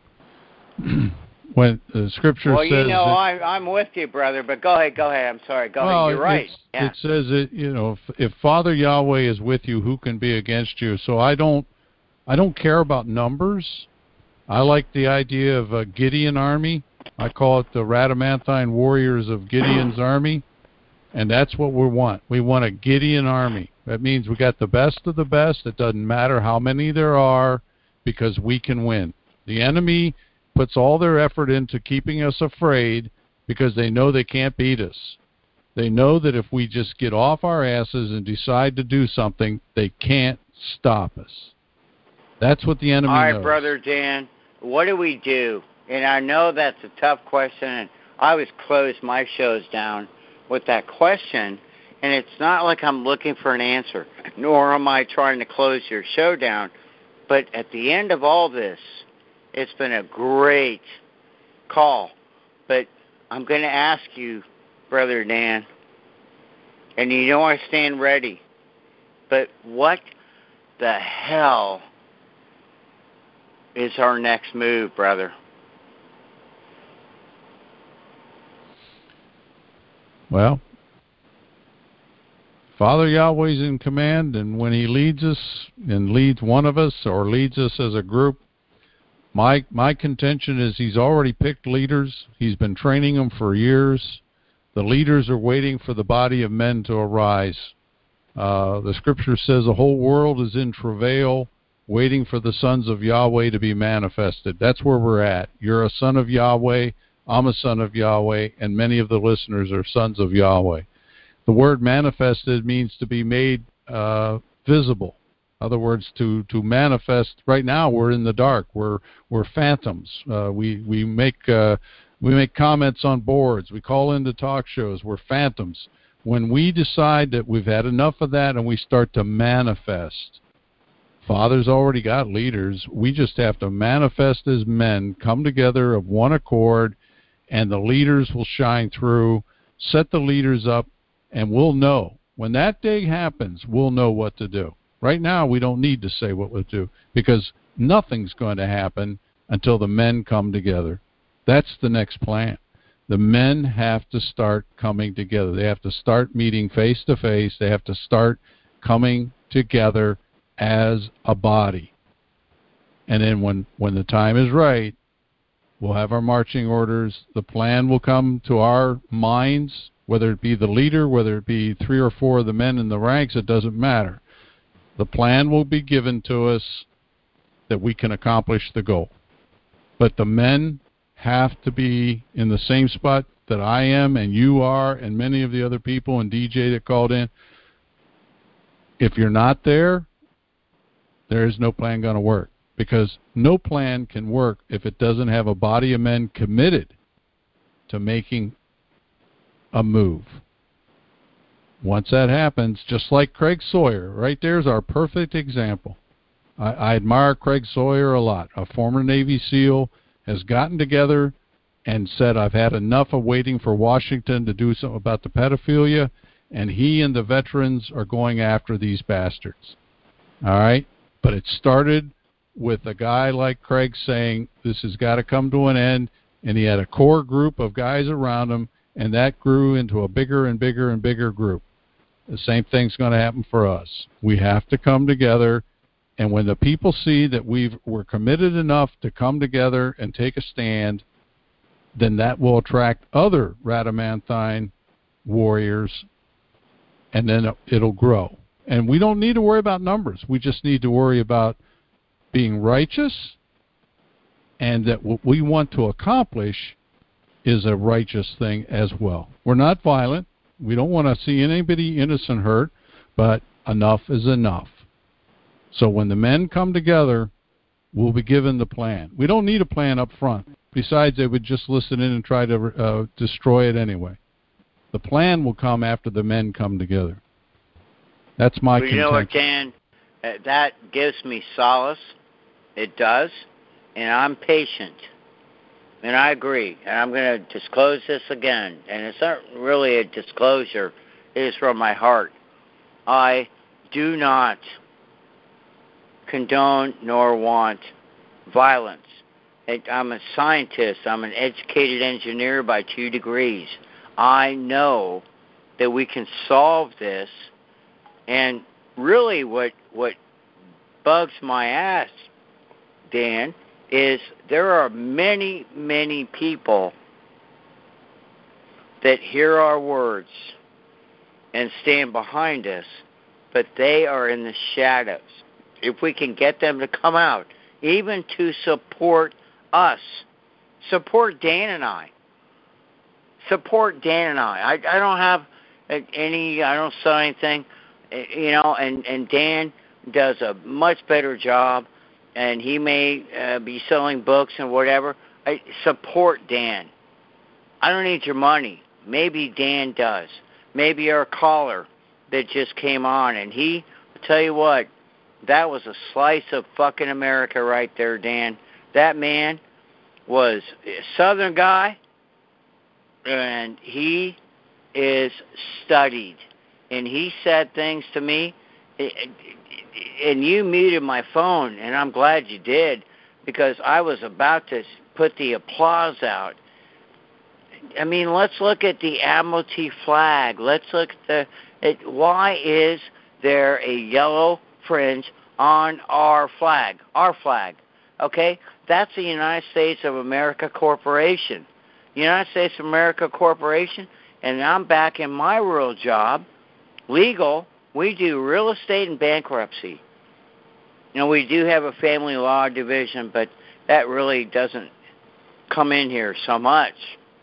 When the scripture says... Well, I'm with you, brother, but go ahead. I'm sorry. Go ahead. You're right. It says that, if Father Yahweh is with you, who can be against you? So I don't care about numbers. I like the idea of a Gideon army. I call it the Rhadamanthine warriors of Gideon's army, and that's what we want. We want a Gideon army. That means we got the best of the best. It doesn't matter how many there are because we can win. The enemy puts all their effort into keeping us afraid because they know they can't beat us. They know that if we just get off our asses and decide to do something, they can't stop us. That's what the enemy knows. All right, Brother Dan, what do we do? And I know that's a tough question, and I always close my shows down with that question, and it's not like I'm looking for an answer, nor am I trying to close your show down. But at the end of all this, it's been a great call. But I'm going to ask you, Brother Dan, and you know I stand ready, but what the hell is our next move, brother? Well, Father Yahweh's in command, and when he leads us and leads one of us or leads us as a group, my contention is he's already picked leaders. He's been training them for years. The leaders are waiting for the body of men to arise. The scripture says the whole world is in travail, waiting for the sons of Yahweh to be manifested. That's where we're at. You're a son of Yahweh, I'm a son of Yahweh, and many of the listeners are sons of Yahweh. The word manifested means to be made visible. In other words, to manifest. Right now, we're in the dark. We're phantoms. We make comments on boards. We call into talk shows. We're phantoms. When we decide that we've had enough of that and we start to manifest, Father's already got leaders. We just have to manifest as men, come together of one accord, and the leaders will shine through, set the leaders up, and we'll know. When that day happens, we'll know what to do. Right now, we don't need to say what we'll do because nothing's going to happen until the men come together. That's the next plan. The men have to start coming together. They have to start meeting face to face. They have to start coming together as a body. And then when the time is right, we'll have our marching orders. The plan will come to our minds, whether it be the leader, whether it be 3 or 4 of the men in the ranks, it doesn't matter. The plan will be given to us that we can accomplish the goal. But the men have to be in the same spot that I am and you are and many of the other people and DJ that called in. If you're not there, there is no plan going to work, because no plan can work if it doesn't have a body of men committed to making a move. Once that happens, just like Craig Sawyer, right there's our perfect example. I admire Craig Sawyer a lot. A former Navy SEAL has gotten together and said, I've had enough of waiting for Washington to do something about the pedophilia, and he and the veterans are going after these bastards. All right? But it started with a guy like Craig saying, this has got to come to an end, and he had a core group of guys around him, and that grew into a bigger and bigger and bigger group. The same thing's going to happen for us. We have to come together, and when the people see that we're committed enough to come together and take a stand, then that will attract other Radamanthine warriors, and then it'll grow. And we don't need to worry about numbers. We just need to worry about being righteous, and that what we want to accomplish is a righteous thing as well. We're not violent. We don't want to see anybody innocent hurt, but enough is enough. So when the men come together, we'll be given the plan. We don't need a plan up front. Besides, they would just listen in and try to destroy it anyway. The plan will come after the men come together. That's my contention. You know what, Dan? That gives me solace. It does. And I'm patient. And I agree. And I'm going to disclose this again. And it's not really a disclosure. It is from my heart. I do not condone nor want violence. I'm a scientist. I'm an educated engineer by 2 degrees. I know that we can solve this. And really what bugs my ass, Dan, is there are many, many people that hear our words and stand behind us, but they are in the shadows. If we can get them to come out, even to support us, support Dan and I. Support Dan and I. I don't have I don't sell anything, and Dan does a much better job, and he may be selling books and whatever. I support Dan. I don't need your money. Maybe Dan does. Maybe our caller that just came on, and I'll tell you what, that was a slice of fucking America right there, Dan. That man was a Southern guy, and he is studied. And he said things to me, and you muted my phone, and I'm glad you did, because I was about to put the applause out. I mean, let's look at the Admiralty flag. Let's look at why is there a yellow fringe on our flag? Our flag, okay? That's the United States of America Corporation. United States of America Corporation, and I'm back in my real job, legal. We do real estate and bankruptcy. We do have a family law division, but that really doesn't come in here so much.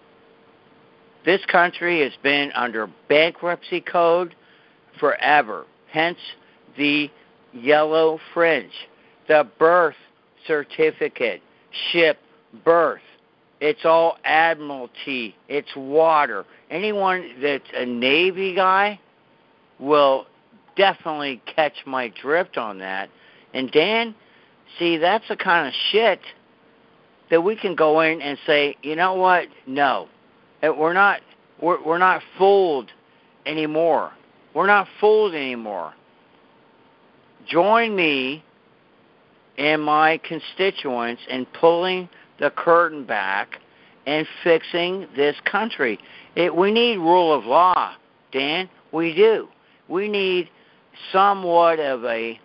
This country has been under bankruptcy code forever, hence the yellow fringe. The birth certificate, ship, birth, it's all Admiralty, it's water. Anyone that's a Navy guy will definitely catch my drift on that. And Dan, see, that's the kind of shit that we can go in and say, you know what? No, we're not fooled anymore. We're not fooled anymore. Join me and my constituents in pulling the curtain back and fixing this country. We need rule of law, Dan. We do. We need somewhat of a,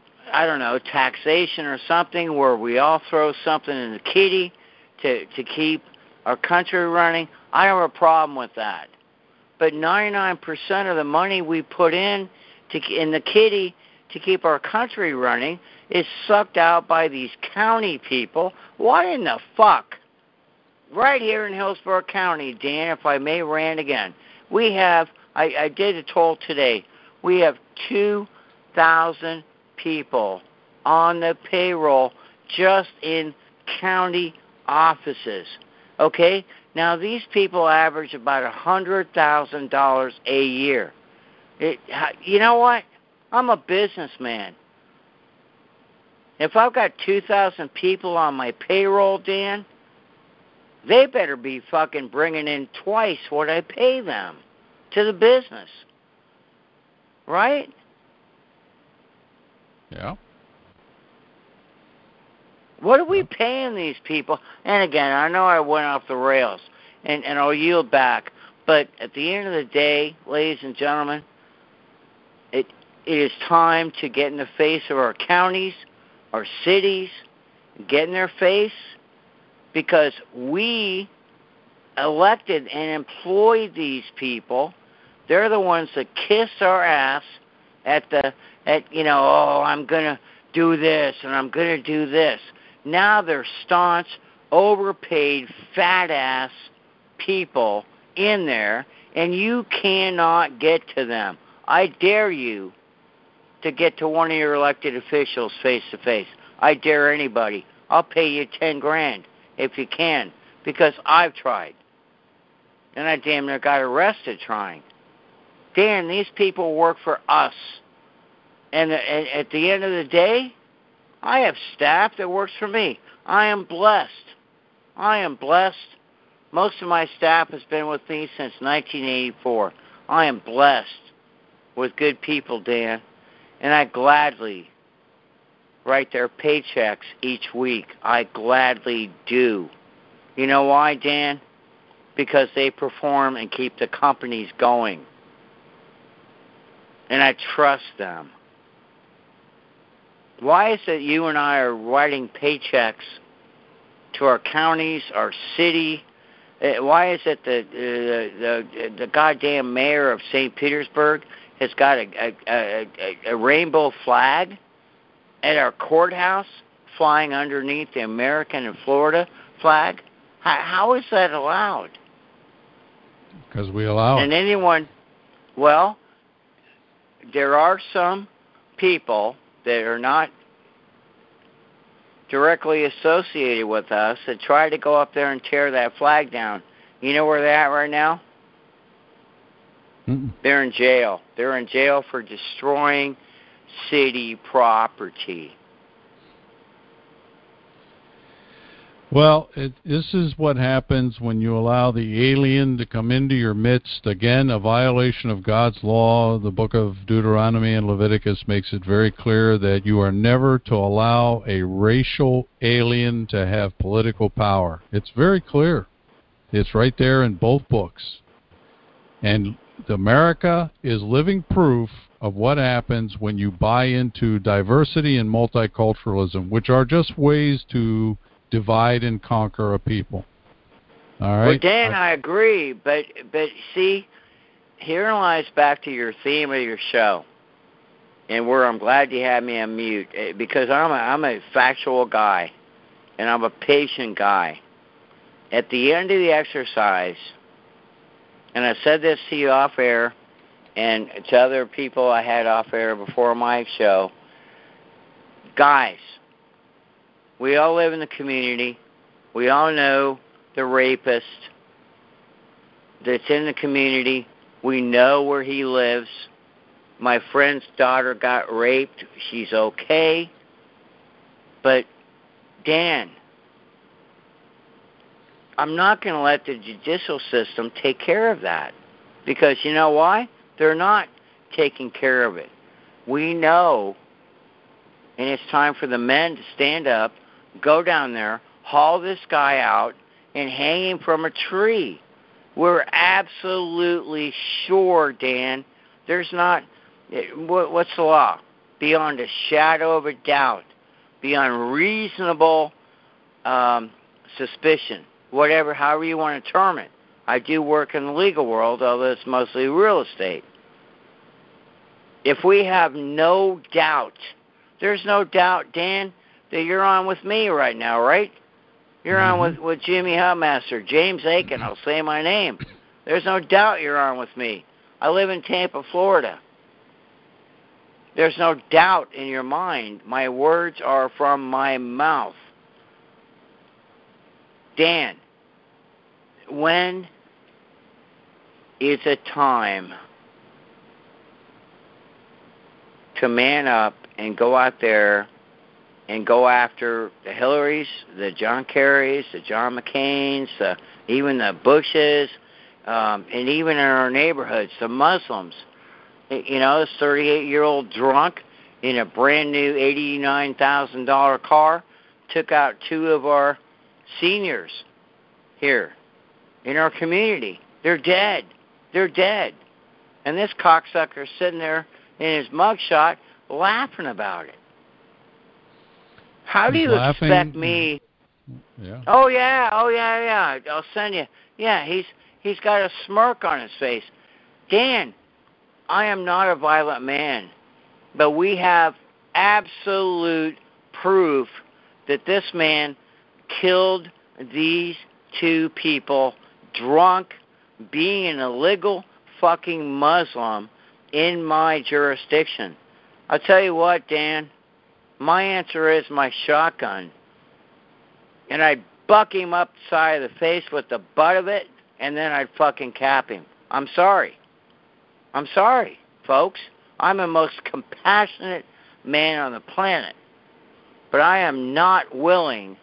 taxation or something where we all throw something in the kitty to keep our country running. I don't have a problem with that. But 99% of the money we put in the kitty to keep our country running is sucked out by these county people. What in the fuck? Right here in Hillsborough County, Dan, if I may rant again, we have, I did a toll today, we have 2,000 people on the payroll just in county offices. Okay? Now, these people average about $100,000 a year. You know what? I'm a businessman. If I've got 2,000 people on my payroll, Dan, they better be fucking bringing in twice what I pay them to the business. Right? Yeah. What are we paying these people? And again, I know I went off the rails, and I'll yield back. But at the end of the day, ladies and gentlemen, it is time to get in the face of our counties, our cities, get in their face, because we elected and employed these people. They're the ones that kiss our ass I'm going to do this and I'm going to do this. Now they're staunch, overpaid, fat-ass people in there, and you cannot get to them. I dare you to get to one of your elected officials face-to-face. I dare anybody. I'll pay you $10,000 if you can, because I've tried. And I damn near got arrested trying. Dan, these people work for us. And at the end of the day, I have staff that works for me. I am blessed. Most of my staff has been with me since 1984. I am blessed with good people, Dan. And I gladly write their paychecks each week. I gladly do. You know why, Dan? Because they perform and keep the companies going. And I trust them. Why is it you and I are writing paychecks to our counties, our city? Why is it that the goddamn mayor of St. Petersburg has got a rainbow flag at our courthouse flying underneath the American and Florida flag? How is that allowed? Because we allow it. And anyone, well, there are some people that are not directly associated with us that try to go up there and tear that flag down. You know where they're at right now? Mm-mm. They're in jail. They're in jail for destroying city property. Well, this is what happens when you allow the alien to come into your midst. Again, a violation of God's law. The book of Deuteronomy and Leviticus makes it very clear that you are never to allow a racial alien to have political power. It's very clear. It's right there in both books. And America is living proof of what happens when you buy into diversity and multiculturalism, which are just ways to divide and conquer a people. All right. Well, Dan, I agree, but see, herein lies back to your theme of your show, and where I'm glad you had me on mute, because I'm a factual guy, and I'm a patient guy. At the end of the exercise, and I said this to you off air, and to other people I had off air before my show, guys, we all live in the community. We all know the rapist that's in the community. We know where he lives. My friend's daughter got raped. She's okay. But, Dan, I'm not going to let the judicial system take care of that. Because you know why? They're not taking care of it. We know, and it's time for the men to stand up, go down there, haul this guy out, and hang him from a tree. We're absolutely sure, Dan, there's not, what's the law? Beyond a shadow of a doubt, beyond reasonable suspicion, whatever, however you want to term it. I do work in the legal world, although it's mostly real estate. If we have no doubt, there's no doubt, Dan, that you're on with me right now, right? You're on with Jimmy Hubmaster, James Aiken, I'll say my name. There's no doubt you're on with me. I live in Tampa, Florida. There's no doubt in your mind. My words are from my mouth. Dan, when is it time to man up and go out there and go after the Hillarys, the John Kerrys, the John McCains, even the Bushes, and even in our neighborhoods, the Muslims? You know, this 38-year-old drunk in a brand new $89,000 car took out two of our seniors here in our community. They're dead. They're dead. And this cocksucker's sitting there in his mugshot laughing about it. How do you expect me? Yeah. Oh yeah. I'll send you. Yeah, he's got a smirk on his face. Dan, I am not a violent man, but we have absolute proof that this man killed these two people, drunk, being an illegal fucking Muslim in my jurisdiction. I'll tell you what, Dan, my answer is my shotgun. And I'd buck him up the side of the face with the butt of it, and then I'd fucking cap him. I'm sorry, folks. I'm the most compassionate man on the planet. But I am not willing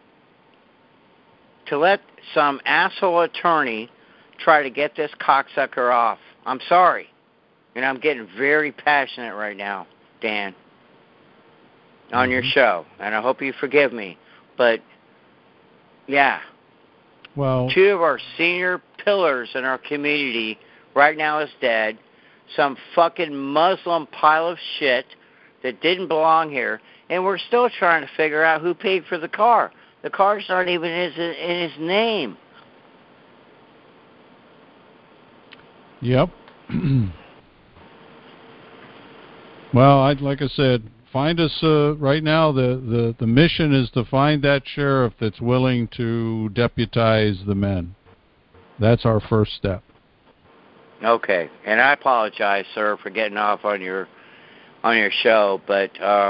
to let some asshole attorney try to get this cocksucker off. I'm sorry. And I'm getting very passionate right now, Dan, on your show. And I hope you forgive me. But, yeah. Well, two of our senior pillars in our community right now is dead. Some fucking Muslim pile of shit that didn't belong here. And we're still trying to figure out who paid for the car. The car's not even in his name. Yep. Well, like I said, find us right now. The mission is to find that sheriff that's willing to deputize the men. That's our first step. Okay, and I apologize, sir, for getting off on your show, but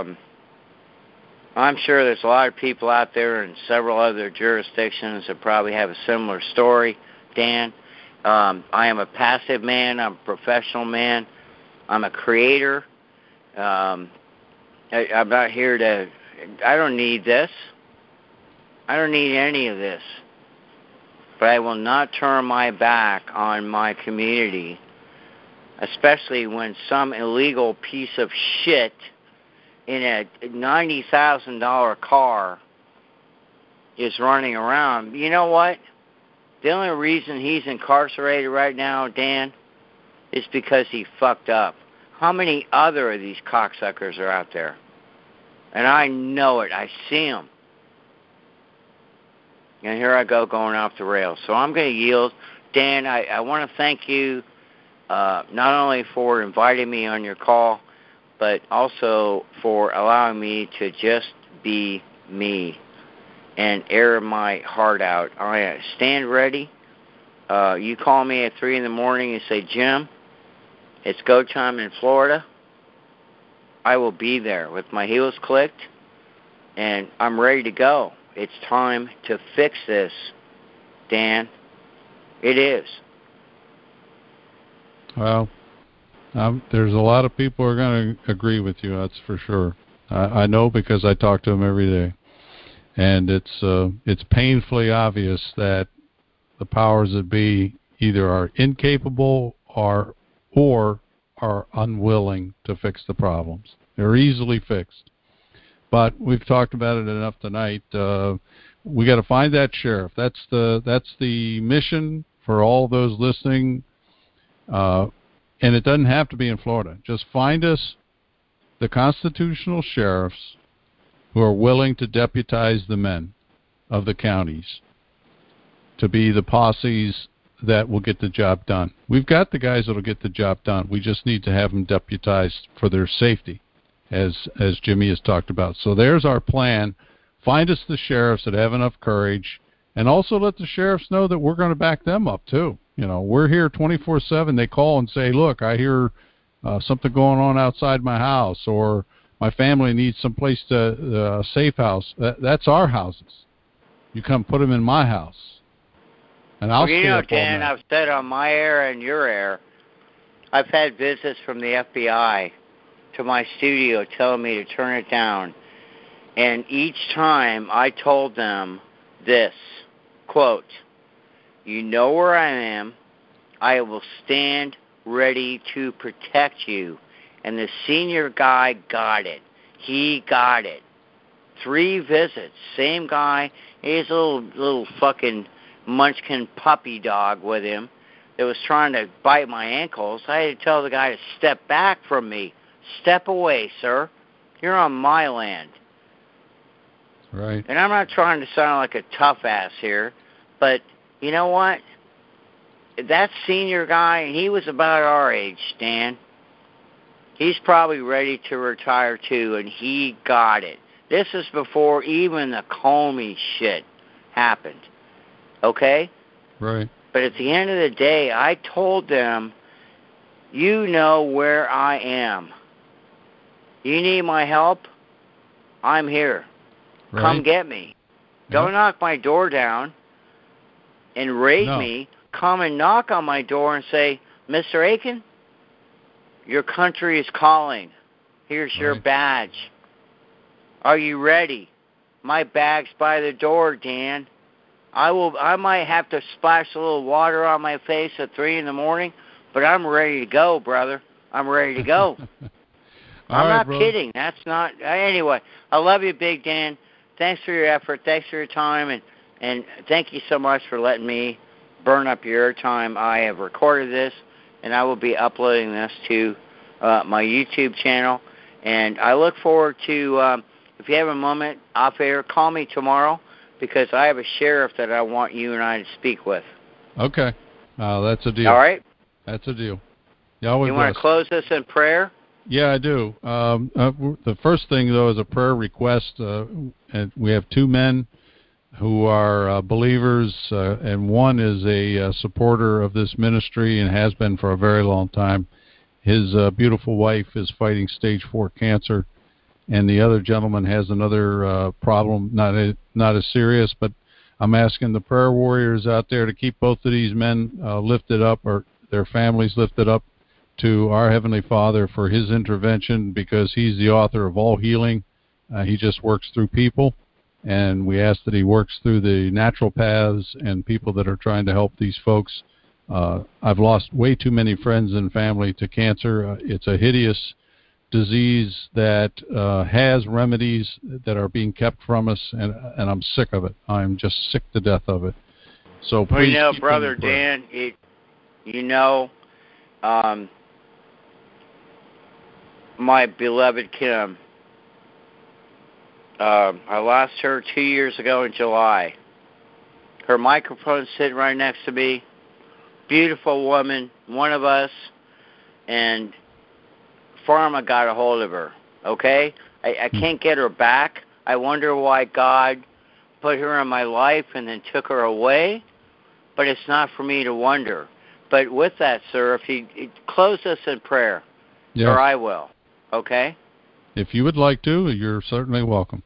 I'm sure there's a lot of people out there in several other jurisdictions that probably have a similar story, Dan. I am a passive man. I'm a professional man. I'm a creator. I'm not here to... I don't need this. I don't need any of this. But I will not turn my back on my community, especially when some illegal piece of shit in a $90,000 car is running around. You know what? The only reason he's incarcerated right now, Dan, is because he fucked up. How many other of these cocksuckers are out there? And I know it. I see them. And here I go going off the rails. So I'm going to yield. Dan, I want to thank you not only for inviting me on your call, but also for allowing me to just be me and air my heart out. I stand ready. You call me at 3 in the morning and say, Jim, it's go time in Florida. I will be there with my heels clicked, and I'm ready to go. It's time to fix this, Dan. It is. Well, there's a lot of people who are going to agree with you, that's for sure. I know because I talk to them every day. And it's painfully obvious that the powers that be either are incapable or are unwilling to fix the problems. They're easily fixed. But we've talked about it enough tonight. We got to find that sheriff. That's the mission for all those listening. And it doesn't have to be in Florida. Just find us the constitutional sheriffs who are willing to deputize the men of the counties to be the posses that will get the job done. We've got the guys that will get the job done. We just need to have them deputized for their safety, as Jimmy has talked about. So there's our plan. Find us the sheriffs that have enough courage, and also let the sheriffs know that we're going to back them up too. You know, we're here 24/7. They call and say, look, I hear something going on outside my house, or my family needs some place to, safe house. That's our houses. You come put them in my house. And I'll stay up all Dan, night. I've said on my air and your air, I've had visits from the FBI to my studio telling me to turn it down. And each time I told them this, quote, you know where I am. I will stand ready to protect you. And the senior guy got it. He got it. 3 visits. Same guy. He's a little fucking munchkin puppy dog with him that was trying to bite my ankles. I had to tell the guy to step back from me. Step away, sir. You're on my land. Right. And I'm not trying to sound like a tough ass here, but you know what? That senior guy, he was about our age, Dan. He's probably ready to retire too, and he got it. This is before even the Comey shit happened. Okay? Right. But at the end of the day, I told them, you know where I am. You need my help? I'm here. Right. Come get me. Don't knock my door down and raid me. Come and knock on my door and say, Mr. Aiken, your country is calling. Here's your badge. Are you ready? My bag's by the door, Dan. I might have to splash a little water on my face at 3 in the morning, but I'm ready to go, brother. I'm ready to go. I'm not kidding. That's not... Anyway, I love you, Big Dan. Thanks for your effort. Thanks for your time. And thank you so much for letting me burn up your time. I have recorded this, and I will be uploading this to my YouTube channel. And I look forward to, if you have a moment off air, call me tomorrow, because I have a sheriff that I want you and I to speak with. Okay. That's a deal. All right? That's a deal. You want to close this in prayer? Yeah, I do. The first thing, though, is a prayer request. And we have 2 men who are believers, and one is a supporter of this ministry and has been for a very long time. His beautiful wife is fighting stage 4 cancer, and the other gentleman has another problem, not as serious, but I'm asking the prayer warriors out there to keep both of these men lifted up, or their families lifted up to our Heavenly Father for His intervention, because He's the author of all healing. He just works through people, and we ask that he works through the natural paths and people that are trying to help these folks. I've lost way too many friends and family to cancer. It's a hideous disease that has remedies that are being kept from us, and I'm sick of it. I'm just sick to death of it. So please, keep Brother Dan, my beloved Kim, I lost her 2 years ago in July. Her microphone's sitting right next to me. Beautiful woman, one of us, and Pharma got a hold of her, okay? I can't get her back. I wonder why God put her in my life and then took her away, but it's not for me to wonder. But with that, sir, if you close us in prayer, yes, or I will, okay? If you would like to, you're certainly welcome.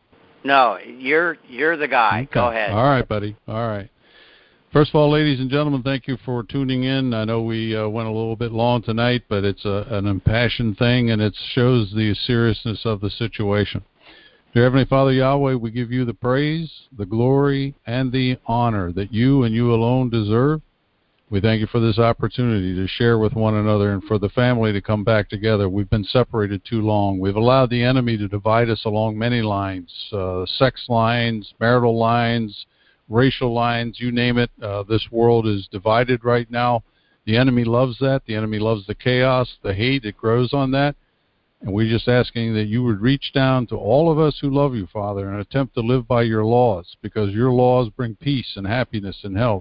No, you're the guy. Okay. Go ahead. All right, buddy. All right. First of all, ladies and gentlemen, thank you for tuning in. I know we went a little bit long tonight, but it's an impassioned thing, and it shows the seriousness of the situation. Dear Heavenly Father Yahweh, we give you the praise, the glory, and the honor that you and you alone deserve. We thank you for this opportunity to share with one another and for the family to come back together. We've been separated too long. We've allowed the enemy to divide us along many lines, sex lines, marital lines, racial lines, you name it. This world is divided right now. The enemy loves that. The enemy loves the chaos, the hate. It grows on that. And we're just asking that you would reach down to all of us who love you, Father, and attempt to live by your laws, because your laws bring peace and happiness and health.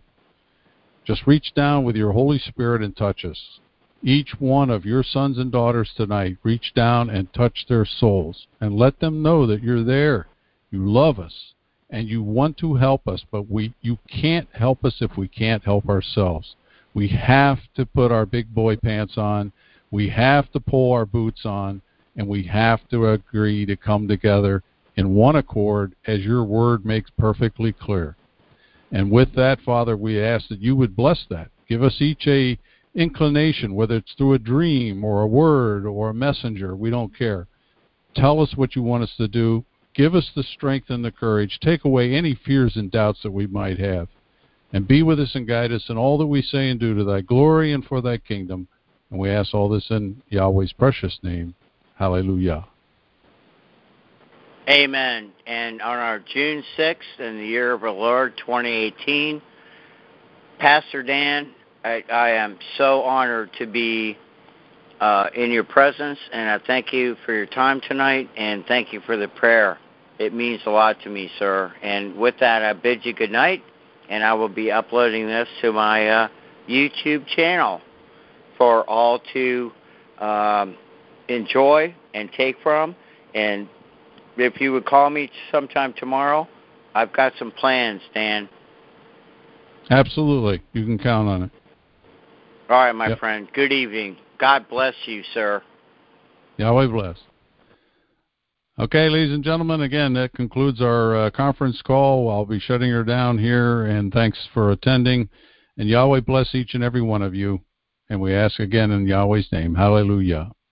Just reach down with your Holy Spirit and touch us. Each one of your sons and daughters tonight, reach down and touch their souls and let them know that you're there. You love us and you want to help us, but you can't help us if we can't help ourselves. We have to put our big boy pants on. We have to pull our boots on, and we have to agree to come together in one accord as your word makes perfectly clear. And with that, Father, we ask that you would bless that. Give us each a inclination, whether it's through a dream or a word or a messenger. We don't care. Tell us what you want us to do. Give us the strength and the courage. Take away any fears and doubts that we might have. And be with us and guide us in all that we say and do to thy glory and for thy kingdom. And we ask all this in Yahweh's precious name. Hallelujah. Amen. And on our June 6th, in the year of our Lord 2018, Pastor Dan, I am so honored to be in your presence, and I thank you for your time tonight, and thank you for the prayer. It means a lot to me, sir. And with that, I bid you good night, and I will be uploading this to my YouTube channel for all to enjoy and take from. And if you would call me sometime tomorrow, I've got some plans, Dan. Absolutely. You can count on it. All right, my friend. Good evening. God bless you, sir. Yahweh bless. Okay, ladies and gentlemen, again, that concludes our conference call. I'll be shutting her down here, and thanks for attending. And Yahweh bless each and every one of you. And we ask again in Yahweh's name. Hallelujah.